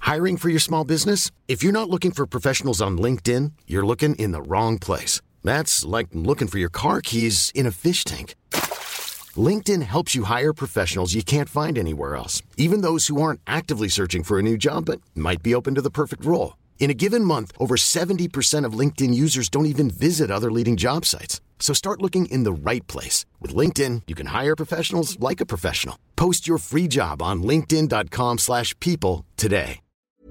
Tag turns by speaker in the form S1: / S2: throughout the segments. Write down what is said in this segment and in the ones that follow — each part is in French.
S1: Hiring for your small business? If you're not looking for professionals on LinkedIn, you're looking in the wrong place. That's like looking for your car keys in a fish tank. LinkedIn helps you hire professionals you can't find anywhere else, even those who aren't actively searching for a new job but might be open to the perfect role. In a given month, over 70% of LinkedIn users don't even visit other leading job sites. So start looking in the right place. With LinkedIn, you can hire professionals like a professional. Post your free job on linkedin.com/people today.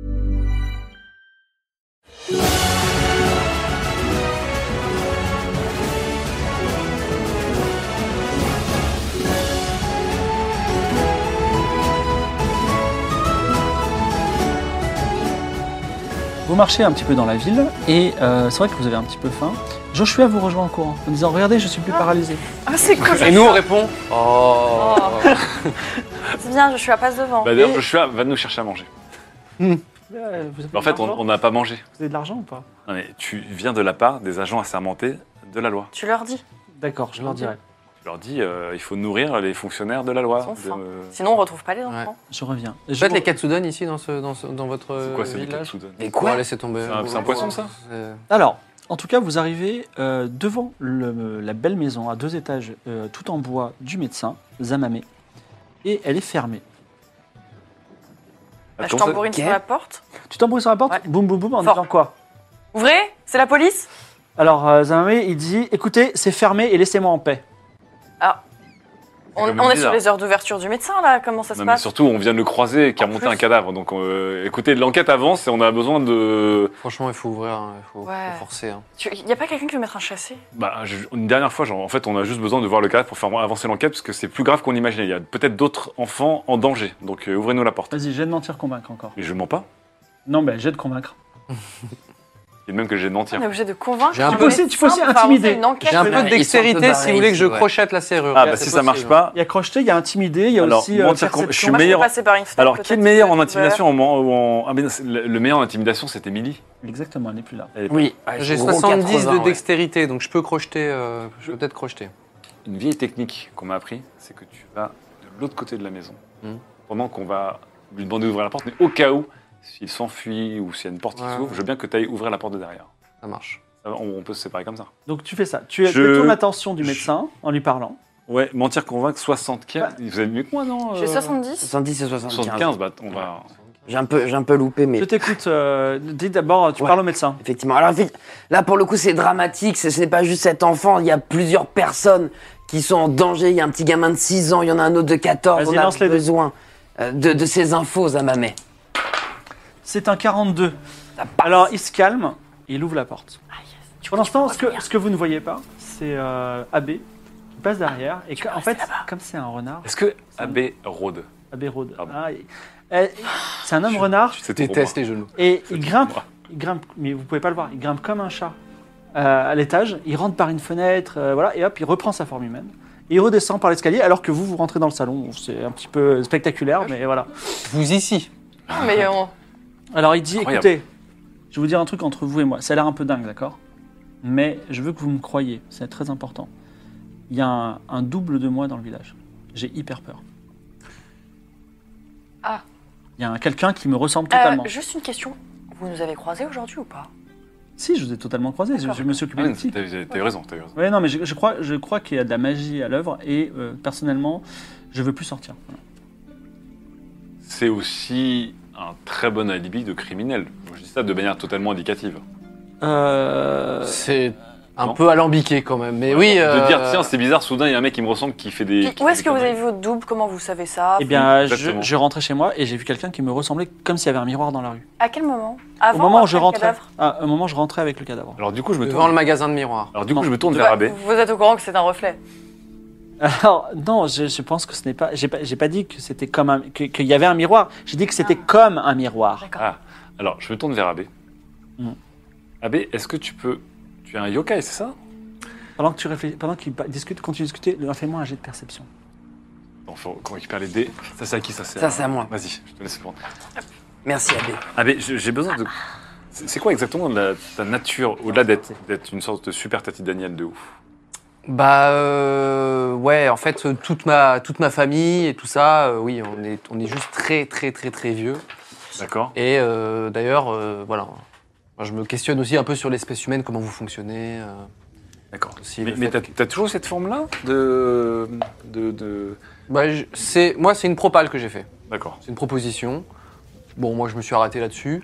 S2: Vous marchez un petit peu dans la ville et c'est vrai que vous avez un petit peu faim. Joshua vous rejoint en courant en disant « Regardez, je suis plus paralysé ».
S3: Ah, c'est cool.
S4: Et nous, on répond « Oh,
S3: C'est bien, Joshua passe devant.
S5: Bah d'ailleurs, Joshua va nous chercher à manger.
S2: Vous avez
S5: En fait, on n'a pas mangé.
S2: Vous avez de l'argent ou pas?
S5: Non, mais tu viens de la part des agents assermentés de la loi.
S3: Tu leur dis.
S2: D'accord, je leur dirai.
S5: Je leur dis, il faut nourrir les fonctionnaires de la loi.
S3: Ils sont fins. Sinon, on retrouve pas les enfants.
S2: Je reviens.
S4: Vous faites les katsudon ici dans votre
S5: C'est quoi, c'est des
S4: village?
S5: katsudon?
S4: Mais quoi? Laissez tomber.
S5: C'est un poisson, ça?
S2: Alors, en tout cas, vous arrivez devant la belle maison à 2 étages, tout en bois du médecin, Zamame, et elle est fermée.
S3: Je tambourine sur la porte.
S2: Tu tambourines sur la porte,
S3: Ouais.
S2: boum boum boum, en
S3: Fort.
S2: disant quoi?
S3: Ouvrez, c'est la police.
S2: Alors, Zamame, il dit « Écoutez, c'est fermé et laissez-moi en paix ».
S3: Ah.
S5: quand même
S3: On est
S5: bizarre.
S3: sur les heures d'ouverture du médecin, là. Comment ça se
S5: Non, mais
S3: passe?
S5: surtout, on vient de le croiser et qui a
S3: En
S5: monté
S3: plus.
S5: un cadavre. Donc, écoutez, l'enquête avance et on a besoin de.
S4: Franchement, il faut ouvrir, il faut
S3: Ouais.
S4: forcer. Hein.
S3: Il n'y a pas quelqu'un qui veut mettre un chassé?
S5: Une dernière fois, en fait, on a juste besoin de voir le cadavre pour faire avancer l'enquête parce que c'est plus grave qu'on imaginait. Il y a peut-être d'autres enfants en danger. Donc, ouvrez-nous la porte.
S2: Vas-y, j'ai de mentir convaincre encore.
S5: Et je mens pas.
S2: Non, mais j'ai de convaincre.
S5: Et même que j'ai de mentir.
S3: On est obligé de convaincre.
S4: J'ai un
S3: le
S4: peu-
S3: médecin
S2: tu peux aussi
S3: pour faire
S2: intimider.
S3: avancer une enquête.
S4: J'ai un peu
S6: Ils
S4: de
S6: sont
S4: dextérité
S6: un peu
S4: si vous voulez que je
S6: barrés,
S4: crochette la serrure.
S5: Ah,
S4: Là,
S5: bah
S4: c'est
S5: si ça marche
S4: possible.
S5: pas.
S2: Il y a crocheté, il y a intimidé, il y a
S5: Alors,
S2: aussi
S5: mentir
S2: perception.
S5: je suis
S3: Moi, je
S5: meilleur.
S3: peux passer par une fenêtre,
S5: Alors, qui est le
S3: peut-être,
S5: meilleur en
S3: ouvert.
S5: intimidation Ah, mais le meilleur en intimidation, c'est Émilie.
S2: Exactement, elle n'est plus là.
S5: Elle est
S6: Oui,
S4: J'ai
S6: gros
S4: 70
S6: 80,
S4: de
S6: ouais.
S4: dextérité, donc je peux crocheter. Je peux peut-être crocheter.
S5: Une vieille technique qu'on m'a appris, c'est que tu vas de l'autre côté de la maison, pendant qu'on va lui demander d'ouvrir la porte, mais au cas où, s'il s'enfuit ou s'il y a une porte qui
S4: Ouais.
S5: s'ouvre, je veux bien que tu ailles ouvrir la porte de derrière.
S4: Ça marche.
S5: On peut se séparer comme ça.
S2: Donc tu fais ça. Tu
S5: Je-
S2: détournes l'attention du médecin en lui parlant.
S5: Ouais, mentir, convaincre, 75. Vous avez mieux que moi, non
S3: J'ai 70.
S6: 70 et 75.
S5: 75, bah on va.
S6: J'ai un peu loupé, mais
S2: Je t'écoute. Dis d'abord, tu
S6: Ouais.
S2: parles au médecin.
S6: effectivement. Alors là, pour le coup, c'est dramatique. Ce n'est pas juste cet enfant. Il y a plusieurs personnes qui sont en danger. Il y a un petit gamin de 6 ans. Il y en a un autre de 14.
S2: Vas-y,
S6: On a
S2: lance les deux.
S6: besoin de ces infos, Zamame.
S2: C'est un 42. Alors il se calme et il ouvre la porte.
S3: Tu
S2: Pour
S3: peux
S2: l'instant,
S3: revenir.
S2: ce que vous ne voyez pas, c'est Abbé qui passe derrière. Et en fait, comme c'est un renard,
S5: Est-ce que Abbé rôde?
S2: Abbé rôde.
S5: Pardon.
S2: C'est un homme renard
S5: C'est
S4: Je
S5: tout pour
S4: déteste
S5: moi.
S4: les genoux.
S2: et
S5: C'est
S2: il
S5: tout
S2: grimpe,
S5: pour moi.
S2: il grimpe, mais vous pouvez pas le voir, il grimpe comme un chat à l'étage. Il rentre par une fenêtre, voilà, et hop, il reprend sa forme humaine. Et il redescend par l'escalier alors que vous rentrez dans le salon. C'est un petit peu spectaculaire, mais voilà.
S4: Vous ici.
S3: Non, mais
S2: Alors il dit,
S5: Incroyable.
S2: écoutez, je vais vous dire un truc entre vous et moi. Ça a l'air un peu dingue, d'accord? Mais je veux que vous me croyiez, c'est très important. Il y a un double de moi dans le village. J'ai hyper peur.
S3: Ah.
S2: Il y a quelqu'un qui me ressemble totalement.
S3: juste une question. Vous nous avez croisés aujourd'hui ou pas?
S2: Si, je vous ai totalement croisé, je me suis occupé
S5: Ah,
S2: de petit.
S5: t'as eu raison, t'as eu raison.
S2: Ouais, non, mais je crois qu'il y a de la magie à l'œuvre et personnellement, je veux plus sortir. Voilà.
S5: C'est aussi un très bon alibi de criminel. Moi, je dis ça de manière totalement indicative.
S4: C'est un
S5: Non.
S4: peu alambiqué quand même. Mais oui.
S5: De dire, tiens, c'est bizarre, soudain, il y a un mec qui me ressemble qui fait des.
S3: Où est-ce que vous avez vu votre double? Comment vous savez ça?
S2: Eh bien,
S5: Exactement.
S2: je rentrais chez moi et j'ai vu quelqu'un qui me ressemblait comme s'il y avait un miroir dans la rue.
S3: À quel moment?
S2: Au
S3: Avant
S2: moment
S3: ou
S2: où je
S3: après le
S2: rentrais.
S3: cadavre
S2: Au moment où je rentrais avec le cadavre.
S5: Alors, du coup, je me
S4: Devant
S5: tourne.
S4: le magasin de miroirs.
S5: Alors, du coup,
S2: Non.
S5: je me tourne
S3: Bah,
S5: vers Abbé.
S3: vous êtes au courant que c'est un reflet?
S2: Alors, non, je pense que ce n'est pas. J'ai pas dit que c'était comme un. Qu'il y avait un miroir. J'ai dit que c'était comme un miroir.
S3: D'accord.
S5: Ah, alors, je me tourne vers Abbé.
S2: Mm.
S5: Abbé, est-ce que tu peux. Tu es un yokai, c'est ça?
S2: Pendant que tu réfléchis, pendant qu'il discute, continue de discuter, fais-moi un jet de perception.
S5: Bon, faut qu'on récupère les dés. Ça, c'est à qui ça?
S6: Ça, c'est à moi.
S5: Vas-y, je te laisse prendre.
S6: Merci, Abbé.
S5: Abbé, j'ai besoin de. C'est quoi exactement ta nature, au-delà d'être une sorte de super Tati Daniel de ouf?
S4: Bah ouais, en fait toute ma famille et tout ça, oui, on est juste très très très très vieux.
S5: D'accord.
S4: Et d'ailleurs, voilà. Moi, je me questionne aussi un peu sur l'espèce humaine, comment vous fonctionnez.
S5: D'accord.
S4: Aussi
S5: Mais,
S4: le
S5: mais
S4: fait
S5: t'as toujours cette forme-là de...
S4: Bah, moi, c'est une propale que j'ai fait.
S5: D'accord.
S4: C'est une proposition. Bon, moi, je me suis arrêté là-dessus.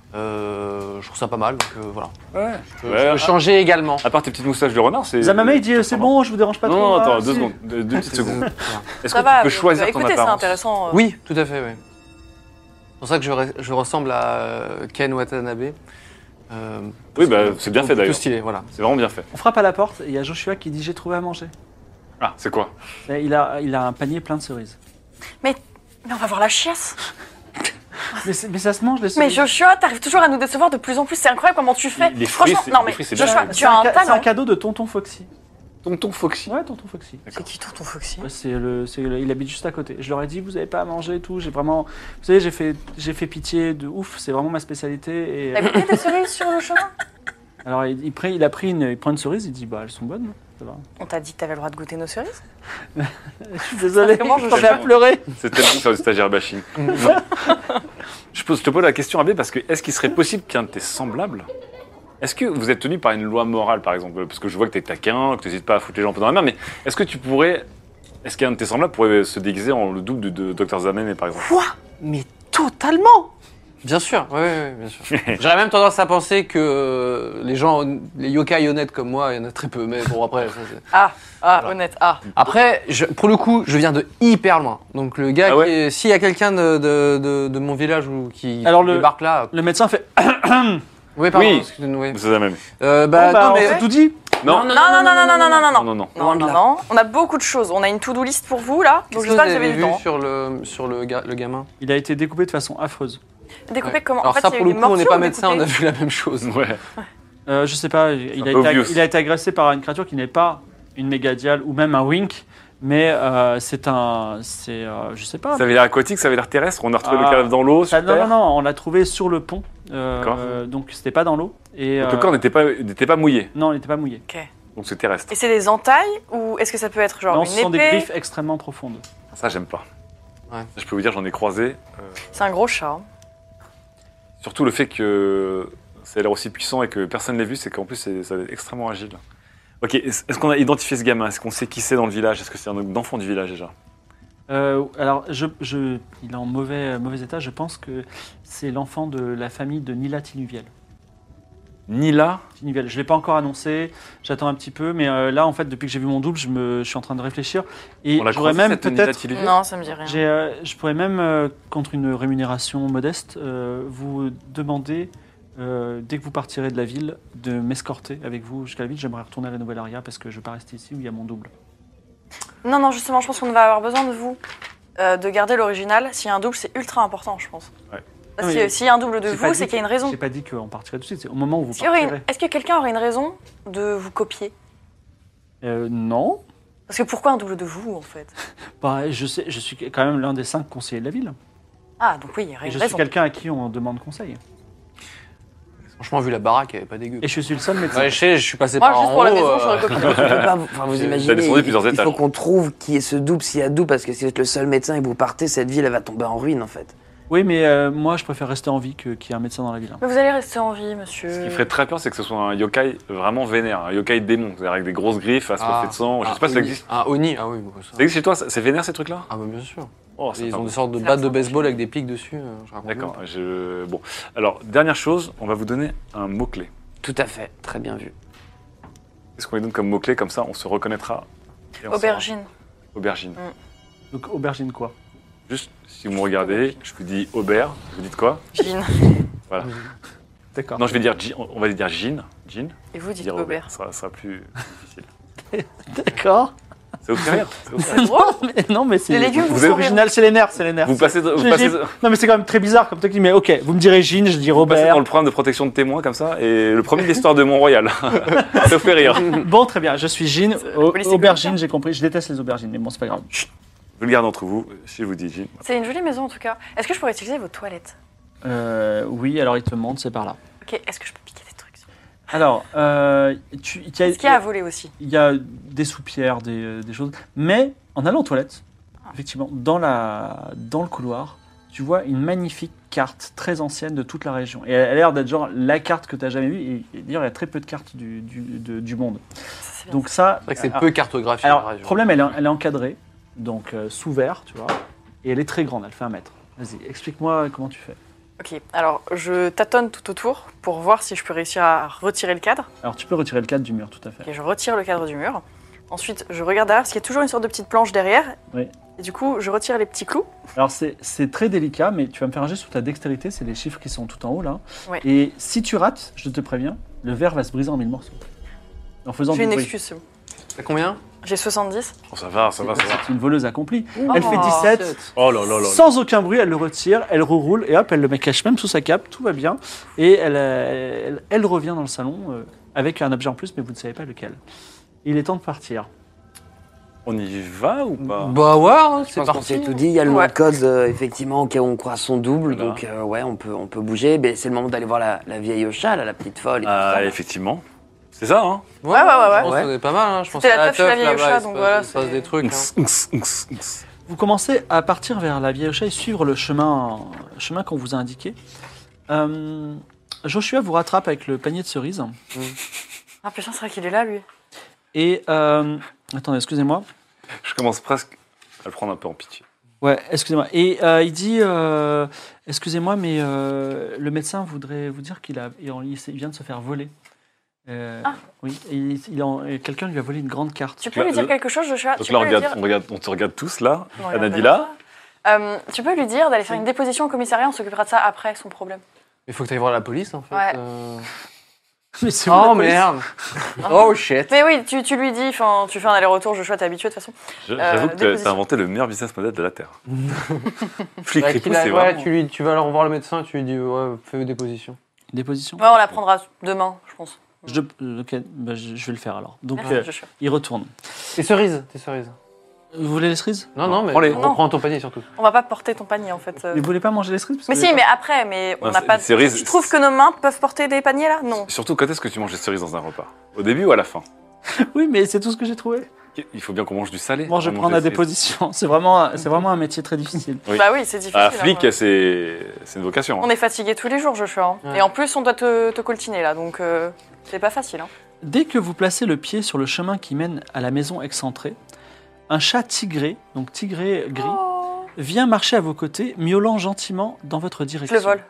S4: Je trouve ça pas mal, donc voilà.
S5: Ouais.
S4: Je peux changer également.
S5: À part tes petites moustaches de renard, c'est...
S2: Zamama, il dit c'est bon, je vous dérange pas
S5: Non,
S2: trop.
S5: non,
S2: ah,
S5: attends,
S2: si.
S5: 2 secondes. 2 petites secondes.
S4: Voilà.
S5: Est-ce
S3: Ça
S5: que
S3: va,
S5: tu peux choisir ton
S3: écoutez, c'est
S5: apparence
S3: intéressant.
S4: Oui, tout à fait, oui. C'est pour ça que je ressemble à Ken Watanabe.
S5: Oui, bah, c'est bien fait,
S4: Plutôt
S5: d'ailleurs.
S4: stylé, voilà.
S5: C'est vraiment bien fait.
S2: On frappe à la porte et il y a Joshua qui dit j'ai trouvé à manger.
S5: Ah, c'est quoi?
S2: Et il a un panier plein de cerises.
S3: Mais on va voir la chiasse.
S2: Mais ça se mange les
S3: Mais
S2: cerises.
S3: Joshua, t'arrives toujours à nous décevoir de plus en plus. C'est incroyable comment tu fais.
S5: Les fruits,
S3: Franchement,
S5: c'est-
S3: non
S5: les
S3: mais
S5: fruits, c'est bien.
S3: Joshua,
S2: C'est
S3: tu as un
S2: c'est un
S3: talent.
S2: cadeau de Tonton Foxy.
S5: Tonton Foxy.
S2: Ouais, Tonton Foxy.
S3: C'est qui tonton Foxy?
S2: Ouais, il habite juste à côté. Je leur ai dit, vous avez pas à manger et tout. J'ai vraiment, vous savez, j'ai fait pitié de ouf. C'est vraiment ma spécialité. Et
S3: T'as goûté des cerises sur le chemin?
S2: alors il prend une cerise. Il dit, bah elles sont bonnes, ça va.
S3: On t'a dit que t'avais le droit de goûter nos cerises?
S2: Je suis désolé.
S3: Parce que moi, je
S2: j'en ai
S3: sais
S2: à
S3: pas.
S2: pleurer.
S5: C'est tellement sur le stagiaire bashing. Je te pose la question, Abbé, parce que est-ce qu'il serait possible qu'un de tes semblables... Est-ce que vous êtes tenu par une loi morale, par exemple? Parce que je vois que t'es taquin, que tu n'hésites pas à foutre les gens un peu dans la mer, mais est-ce que tu pourrais... Est-ce qu'un de tes semblables pourrait se déguiser en le double de Dr Zameme, par exemple?
S2: Quoi? Mais totalement.
S4: Bien sûr, oui, bien sûr. J'aurais même tendance à penser que les gens, les yokai honnêtes comme moi, il y en a très peu, mais bon, après...
S3: Honnête,
S4: Après, pour le coup, je viens de hyper loin. Donc le gars,
S5: Ah ouais
S4: s'il y a quelqu'un de mon village qui
S2: Alors,
S4: débarque là...
S2: Le médecin fait.
S4: Oui, pardon,
S5: Oui.
S4: excusez-nous, oui.
S5: C'est Zameme.
S4: Non,
S2: on
S4: mais...
S2: s'est tout dit.
S5: Non.
S3: Non.
S6: Non.
S3: On a beaucoup de choses. On a une to-do list pour vous là, donc
S4: Qu'est-ce que
S3: j'espère
S4: vous
S3: que vous
S4: avez
S3: avez du
S4: vu
S3: temps.
S4: sur le gamin?
S2: Il a été découpé de façon affreuse.
S3: Découpé
S4: Ouais.
S3: comment?
S4: Alors
S3: En fait,
S4: ça,
S3: il y a
S4: pour
S3: eu
S4: le
S3: des
S4: coup, on n'est
S3: morsures
S4: pas
S3: ou
S4: médecin, on a
S3: découpés
S4: vu la même chose.
S5: Ouais.
S2: Je sais pas.
S5: un peu obvious.
S2: Il a été agressé par une créature qui n'est pas une mégadiale ou même un wink, mais je sais pas.
S5: Ça avait l'air aquatique, ça avait l'air terrestre. On a retrouvé
S2: Ah.
S5: le cadavre dans l'eau,
S2: Ça-
S5: super.
S2: non, on l'a trouvé sur le pont.
S5: D'accord.
S2: Donc c'était pas dans l'eau. Et
S5: Donc le corps n'était pas mouillé,
S2: non, il n'était pas mouillé.
S5: donc c'est terrestre.
S3: Et c'est des entailles ou est-ce que ça peut être genre
S2: non,
S3: une
S2: ce sont des
S3: épée?
S2: griffes extrêmement profondes.
S5: Ça, j'aime pas.
S4: Ouais.
S5: Je peux vous dire, j'en ai croisé.
S3: C'est un gros chat. hein.
S5: Surtout le fait que ça a l'air aussi puissant et que personne ne l'ait vu, c'est qu'en plus, ça va être extrêmement agile. Ok, est-ce qu'on a identifié ce gamin? Est-ce qu'on sait qui c'est dans le village? Est-ce que c'est un enfant du village déjà?
S2: Alors, il est en mauvais état. Je pense que c'est l'enfant de la famille de Nila Tinuviel.
S5: Nila?
S2: Tinuviel. Je ne l'ai pas encore annoncé. J'attends un petit peu. Mais là, en fait, depuis que j'ai vu mon double, je suis en train de réfléchir. Et
S5: On l'a
S2: j'aurais
S5: croisé,
S2: même
S5: cette Nila
S2: peut-être.
S5: Tinuviel?
S3: Non, ça me dit rien.
S2: Je pourrais même, contre une rémunération modeste, vous demander, dès que vous partirez de la ville, de m'escorter avec vous jusqu'à la ville. J'aimerais retourner à la Nouvelle-Aria parce que je ne veux pas rester ici où il y a mon double.
S3: Non, justement, je pense qu'on va avoir besoin de vous, de garder l'original. S'il y a un double, c'est ultra important, je pense.
S5: Ouais.
S3: Parce
S2: Non,
S3: que
S2: mais
S3: s'il y a un double de
S2: j'ai pas
S3: vous,
S2: dit
S3: c'est qu'il y a une raison.
S2: Je n'ai pas dit qu'on partirait tout de suite. C'est au moment où vous
S3: Est-ce qu'il y aurait
S2: partirez.
S3: Est-ce que quelqu'un aurait une raison de vous copier?
S2: Non.
S3: Parce que pourquoi un double de vous, en fait?
S2: Bah, je suis quand même l'un des 5 conseillers de la ville.
S3: Ah, donc oui, il y aurait
S2: Et
S3: une
S2: je suis
S3: raison.
S2: quelqu'un à qui on demande conseil.
S4: Franchement, vu la baraque, elle est pas dégueu.
S2: Et je suis le seul médecin.
S4: Ouais, je suis passé
S3: Moi,
S4: par
S3: juste
S4: en
S3: pour la
S4: haut,
S3: maison, j'aurais copié.
S6: On peut pas vous, enfin, vous
S5: T'as
S6: imaginez,
S5: descendu plusieurs
S6: il faut
S5: étages.
S6: qu'on trouve qui est ce double, s'il y a double, parce que si vous êtes le seul médecin et que vous partez, cette ville, elle va tomber en ruine, en fait.
S2: Oui, mais moi, je préfère rester en vie qu'il y ait un médecin dans la ville.
S3: Mais vous allez rester en vie, monsieur.
S5: Ce qui ferait très peur, c'est que ce soit un yokai vraiment vénère, un yokai démon, c'est-à-dire avec des grosses griffes, assoiffé de sang. Je sais pas si ça existe.
S4: Un Oni, ah oui, bon, ça.
S5: Ça existe chez toi? C'est vénère ces trucs-là?
S4: Ah bah bien sûr.
S5: Oh, ça
S4: Ils
S5: part.
S4: ont des sortes de
S3: C'est
S4: battes de
S3: la
S4: baseball avec des pics dessus. Je raconte
S5: D'accord.
S4: pas.
S5: Bon. Alors, dernière chose, on va vous donner un mot-clé.
S6: Tout à fait, très bien vu.
S5: Qu'est-ce qu'on lui donne comme mot-clé? Comme ça, on se reconnaîtra. et on
S3: Aubergine.
S5: saura. Aubergine.
S2: Donc, aubergine quoi?
S5: Juste, si vous me regardez, je vous dis aubert, vous dites quoi?
S3: Gin.
S5: Voilà.
S2: D'accord.
S5: Non, je vais dire, on va dire gin. Gin.
S3: Et vous dites
S5: Dire
S3: Aubert.
S5: Ça sera plus difficile.
S2: D'accord.
S5: Ça vous fait rire? Ça vous fait rire
S3: C'est drôle.
S2: Non, mais c'est
S3: Les légumes vous
S5: Vous
S3: font
S5: êtes
S3: rire.
S2: original, c'est les nerfs, c'est les nerfs.
S5: Vous passez, vous
S2: J'ai-
S5: passez,
S2: Non, mais c'est quand même très bizarre comme technique. Mais ok, vous me direz Gin, je dis
S5: vous passez
S2: Robert.
S5: dans le programme de protection de témoins comme ça, et le premier de l'histoire de Mont-Royal. Ça vous fait rire.
S2: Bon, très bien, je suis Gin.
S3: police est
S2: Aubergine,
S3: comme ça.
S2: j'ai compris. Je déteste les aubergines, mais bon, c'est pas grave.
S5: Je le garde entre vous, si je vous dis gin.
S3: C'est une jolie maison en tout cas. Est-ce que je pourrais utiliser vos toilettes?
S2: Oui, alors il te montre, c'est par là.
S3: Ok, est-ce que je peux piquer des trucs?
S2: Alors,
S3: Est-ce qu'il y a à voler aussi?
S2: il y a des soupières, des choses. Mais en allant aux toilettes, effectivement, dans le couloir, tu vois une magnifique carte très ancienne de toute la région. Et elle a l'air d'être genre la carte que tu n'as jamais vue. Et d'ailleurs, il y a très peu de cartes du monde.
S3: Ça, c'est bien.
S2: Donc ça...
S4: C'est vrai que c'est peu cartographié
S2: Alors,
S4: dans la
S2: le
S4: région.
S2: problème, elle est encadrée, donc sous verre, tu vois. Et elle est très grande, elle fait 1 mètre. Vas-y, explique-moi comment tu fais.
S3: Ok, alors je tâtonne tout autour pour voir si je peux réussir à retirer le cadre.
S2: Alors, tu peux retirer le cadre du mur, tout à fait.
S3: Ok, je retire le cadre du mur. Ensuite, je regarde derrière, parce qu'il y a toujours une sorte de petite planche derrière.
S2: Oui.
S3: Et du coup, je retire les petits clous.
S2: Alors, c'est très délicat, mais tu vas me faire un jet sur ta dextérité, c'est les chiffres qui sont tout en haut, là.
S3: Ouais.
S2: Et si tu rates, je te préviens, le verre va se briser en 1000 morceaux. En faisant
S3: J'ai
S2: du
S3: une
S2: bruit.
S3: excuse, c'est bon.
S4: T'as combien?
S3: J'ai 70.
S5: Oh, ça va.
S2: C'est une voleuse accomplie. Elle
S3: Oh.
S2: fait 17.
S5: Oh là là là.
S2: Sans aucun bruit, elle le retire, elle reroule et hop, elle le met cache même sous sa cape, tout va bien. Et elle revient dans le salon avec un objet en plus, mais vous ne savez pas lequel. Il est temps de partir.
S5: On y va ou pas?
S4: Bah ouais, hein,
S6: Je
S4: c'est
S6: pense qu'on
S4: parti.
S6: s'est tout dit. Il y a le nom
S3: Ouais.
S6: de code, effectivement, au cas où on croise son double.
S5: Voilà.
S6: Donc, ouais, on peut bouger. Mais c'est le moment d'aller voir la vieille Ocha, là, la petite folle. Et tout ça.
S5: Effectivement. C'est ça, hein?
S3: Ouais, ouais.
S4: Je pense
S6: Ouais.
S4: qu'on est pas mal, hein. Je pense
S3: C'était
S4: que
S3: la
S4: la
S3: teuf, la
S4: teuf,
S3: vieille
S4: là-bas,
S3: chat,
S4: il se
S3: donc
S4: passe-
S3: voilà,
S4: il se passe
S3: c'est-
S4: des trucs. hein.
S2: Vous commencez à partir vers la vieille Ocha et suivre le chemin qu'on vous a indiqué. Joshua vous rattrape avec le panier de cerises.
S3: Ah putain, c'est vrai qu'il est là, lui.
S2: Et attendez, excusez-moi.
S5: Je commence presque à le prendre un peu en pitié.
S2: Ouais, excusez-moi. Et il dit, excusez-moi, mais le médecin voudrait vous dire qu'il vient de se faire voler.
S3: Ah.
S2: Oui, et quelqu'un lui a volé une grande carte.
S3: Tu peux lui dire quelque chose, Joshua?
S5: Donc
S3: Tu
S5: là,
S3: peux lui dire...
S5: on te regarde tous là.
S3: On regarde
S5: Anadila.
S3: Tu peux lui dire d'aller faire une déposition au commissariat, on s'occupera de ça après, son problème.
S4: Il faut que tu ailles voir la police, en fait.
S3: Ouais.
S2: Mais c'est où, la
S4: Oh
S2: police
S4: merde. Oh shit.
S3: Mais oui, tu lui dis, tu fais un aller-retour, Joshua, t'es habitué de toute façon.
S5: J'avoue que
S3: déposition.
S5: t'as inventé le meilleur business model de la Terre. Flic
S4: Ouais,
S5: Ripou,
S4: qu'il a-
S5: c'est
S4: ouais,
S5: vraiment...
S4: tu vas aller revoir le médecin, tu lui dis ouais, fais des positions.
S2: Déposition.
S3: Ouais, on la prendra demain, je pense.
S2: Ok, bah, je vais le faire alors. Donc,
S3: Merci, Joshua.
S2: il retourne.
S4: Tes cerises, tes cerises.
S2: Vous voulez les cerises?
S4: Non, mais
S5: prends-les.
S4: on prend ton panier surtout.
S3: On va pas porter ton panier, en fait.
S2: Mais vous voulez pas manger les cerises parce
S3: Mais
S2: que
S3: si, mais après, mais on
S5: Non,
S3: n'a
S5: c'est-
S3: pas...
S5: les cerises,
S3: Tu trouves que nos mains peuvent porter des paniers, là? Non.
S5: Surtout, quand est-ce que tu manges des cerises dans un repas? Au début ou à la fin?
S2: Oui, mais c'est tout ce que j'ai trouvé.
S5: Il faut bien qu'on mange du salé.
S2: Bon, je vais
S5: avant de
S2: prendre la
S5: manger des cerises.
S2: déposition. C'est vraiment un métier très difficile.
S5: Oui.
S3: Bah oui, c'est difficile.
S5: Ah,
S3: hein.
S5: flic, c'est une vocation.
S3: On est fatigué tous les jours, Joshua. hein.
S4: Ouais.
S3: Et en plus, on doit te coltiner, là, donc c'est pas facile. Hein.
S2: Dès que vous placez le pied sur le chemin qui mène à la maison excentrée, un chat tigré, donc tigré gris, vient marcher à vos côtés, miaulant gentiment dans votre
S3: Je
S2: direction.
S3: le vole.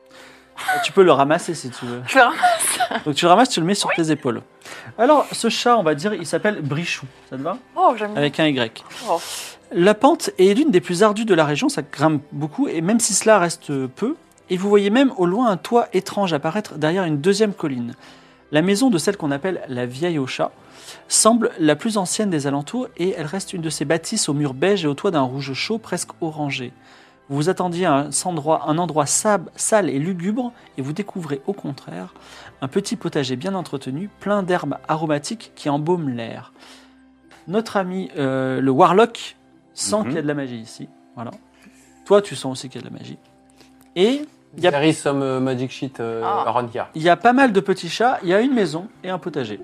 S2: Tu peux le ramasser si tu veux.
S3: Je le ramasse.
S2: Donc tu le ramasses, tu le mets sur tes épaules. Alors, ce chat, on va dire, il s'appelle Brichou. Ça te va?
S3: Oh, j'aime bien.
S2: Avec un Y.
S3: Oh.
S2: La pente est l'une des plus ardues de la région, ça grimpe beaucoup, et même si cela reste peu, et vous voyez même au loin un toit étrange apparaître derrière une deuxième colline. La maison de celle qu'on appelle la vieille Ocha semble la plus ancienne des alentours, et elle reste une de ces bâtisses aux murs beige et au toit d'un rouge chaud presque orangé. Vous vous attendiez à un endroit sale et lugubre, et vous découvrez au contraire un petit potager bien entretenu, plein d'herbes aromatiques qui embaument l'air. Notre ami le Warlock sent qu'il y a de la magie ici. Voilà. Toi, tu sens aussi qu'il y a de la magie. Et il y a,
S4: There is some magic shit
S3: Ah.
S4: around here.
S2: il y a pas mal de petits chats, il y a une maison et un potager.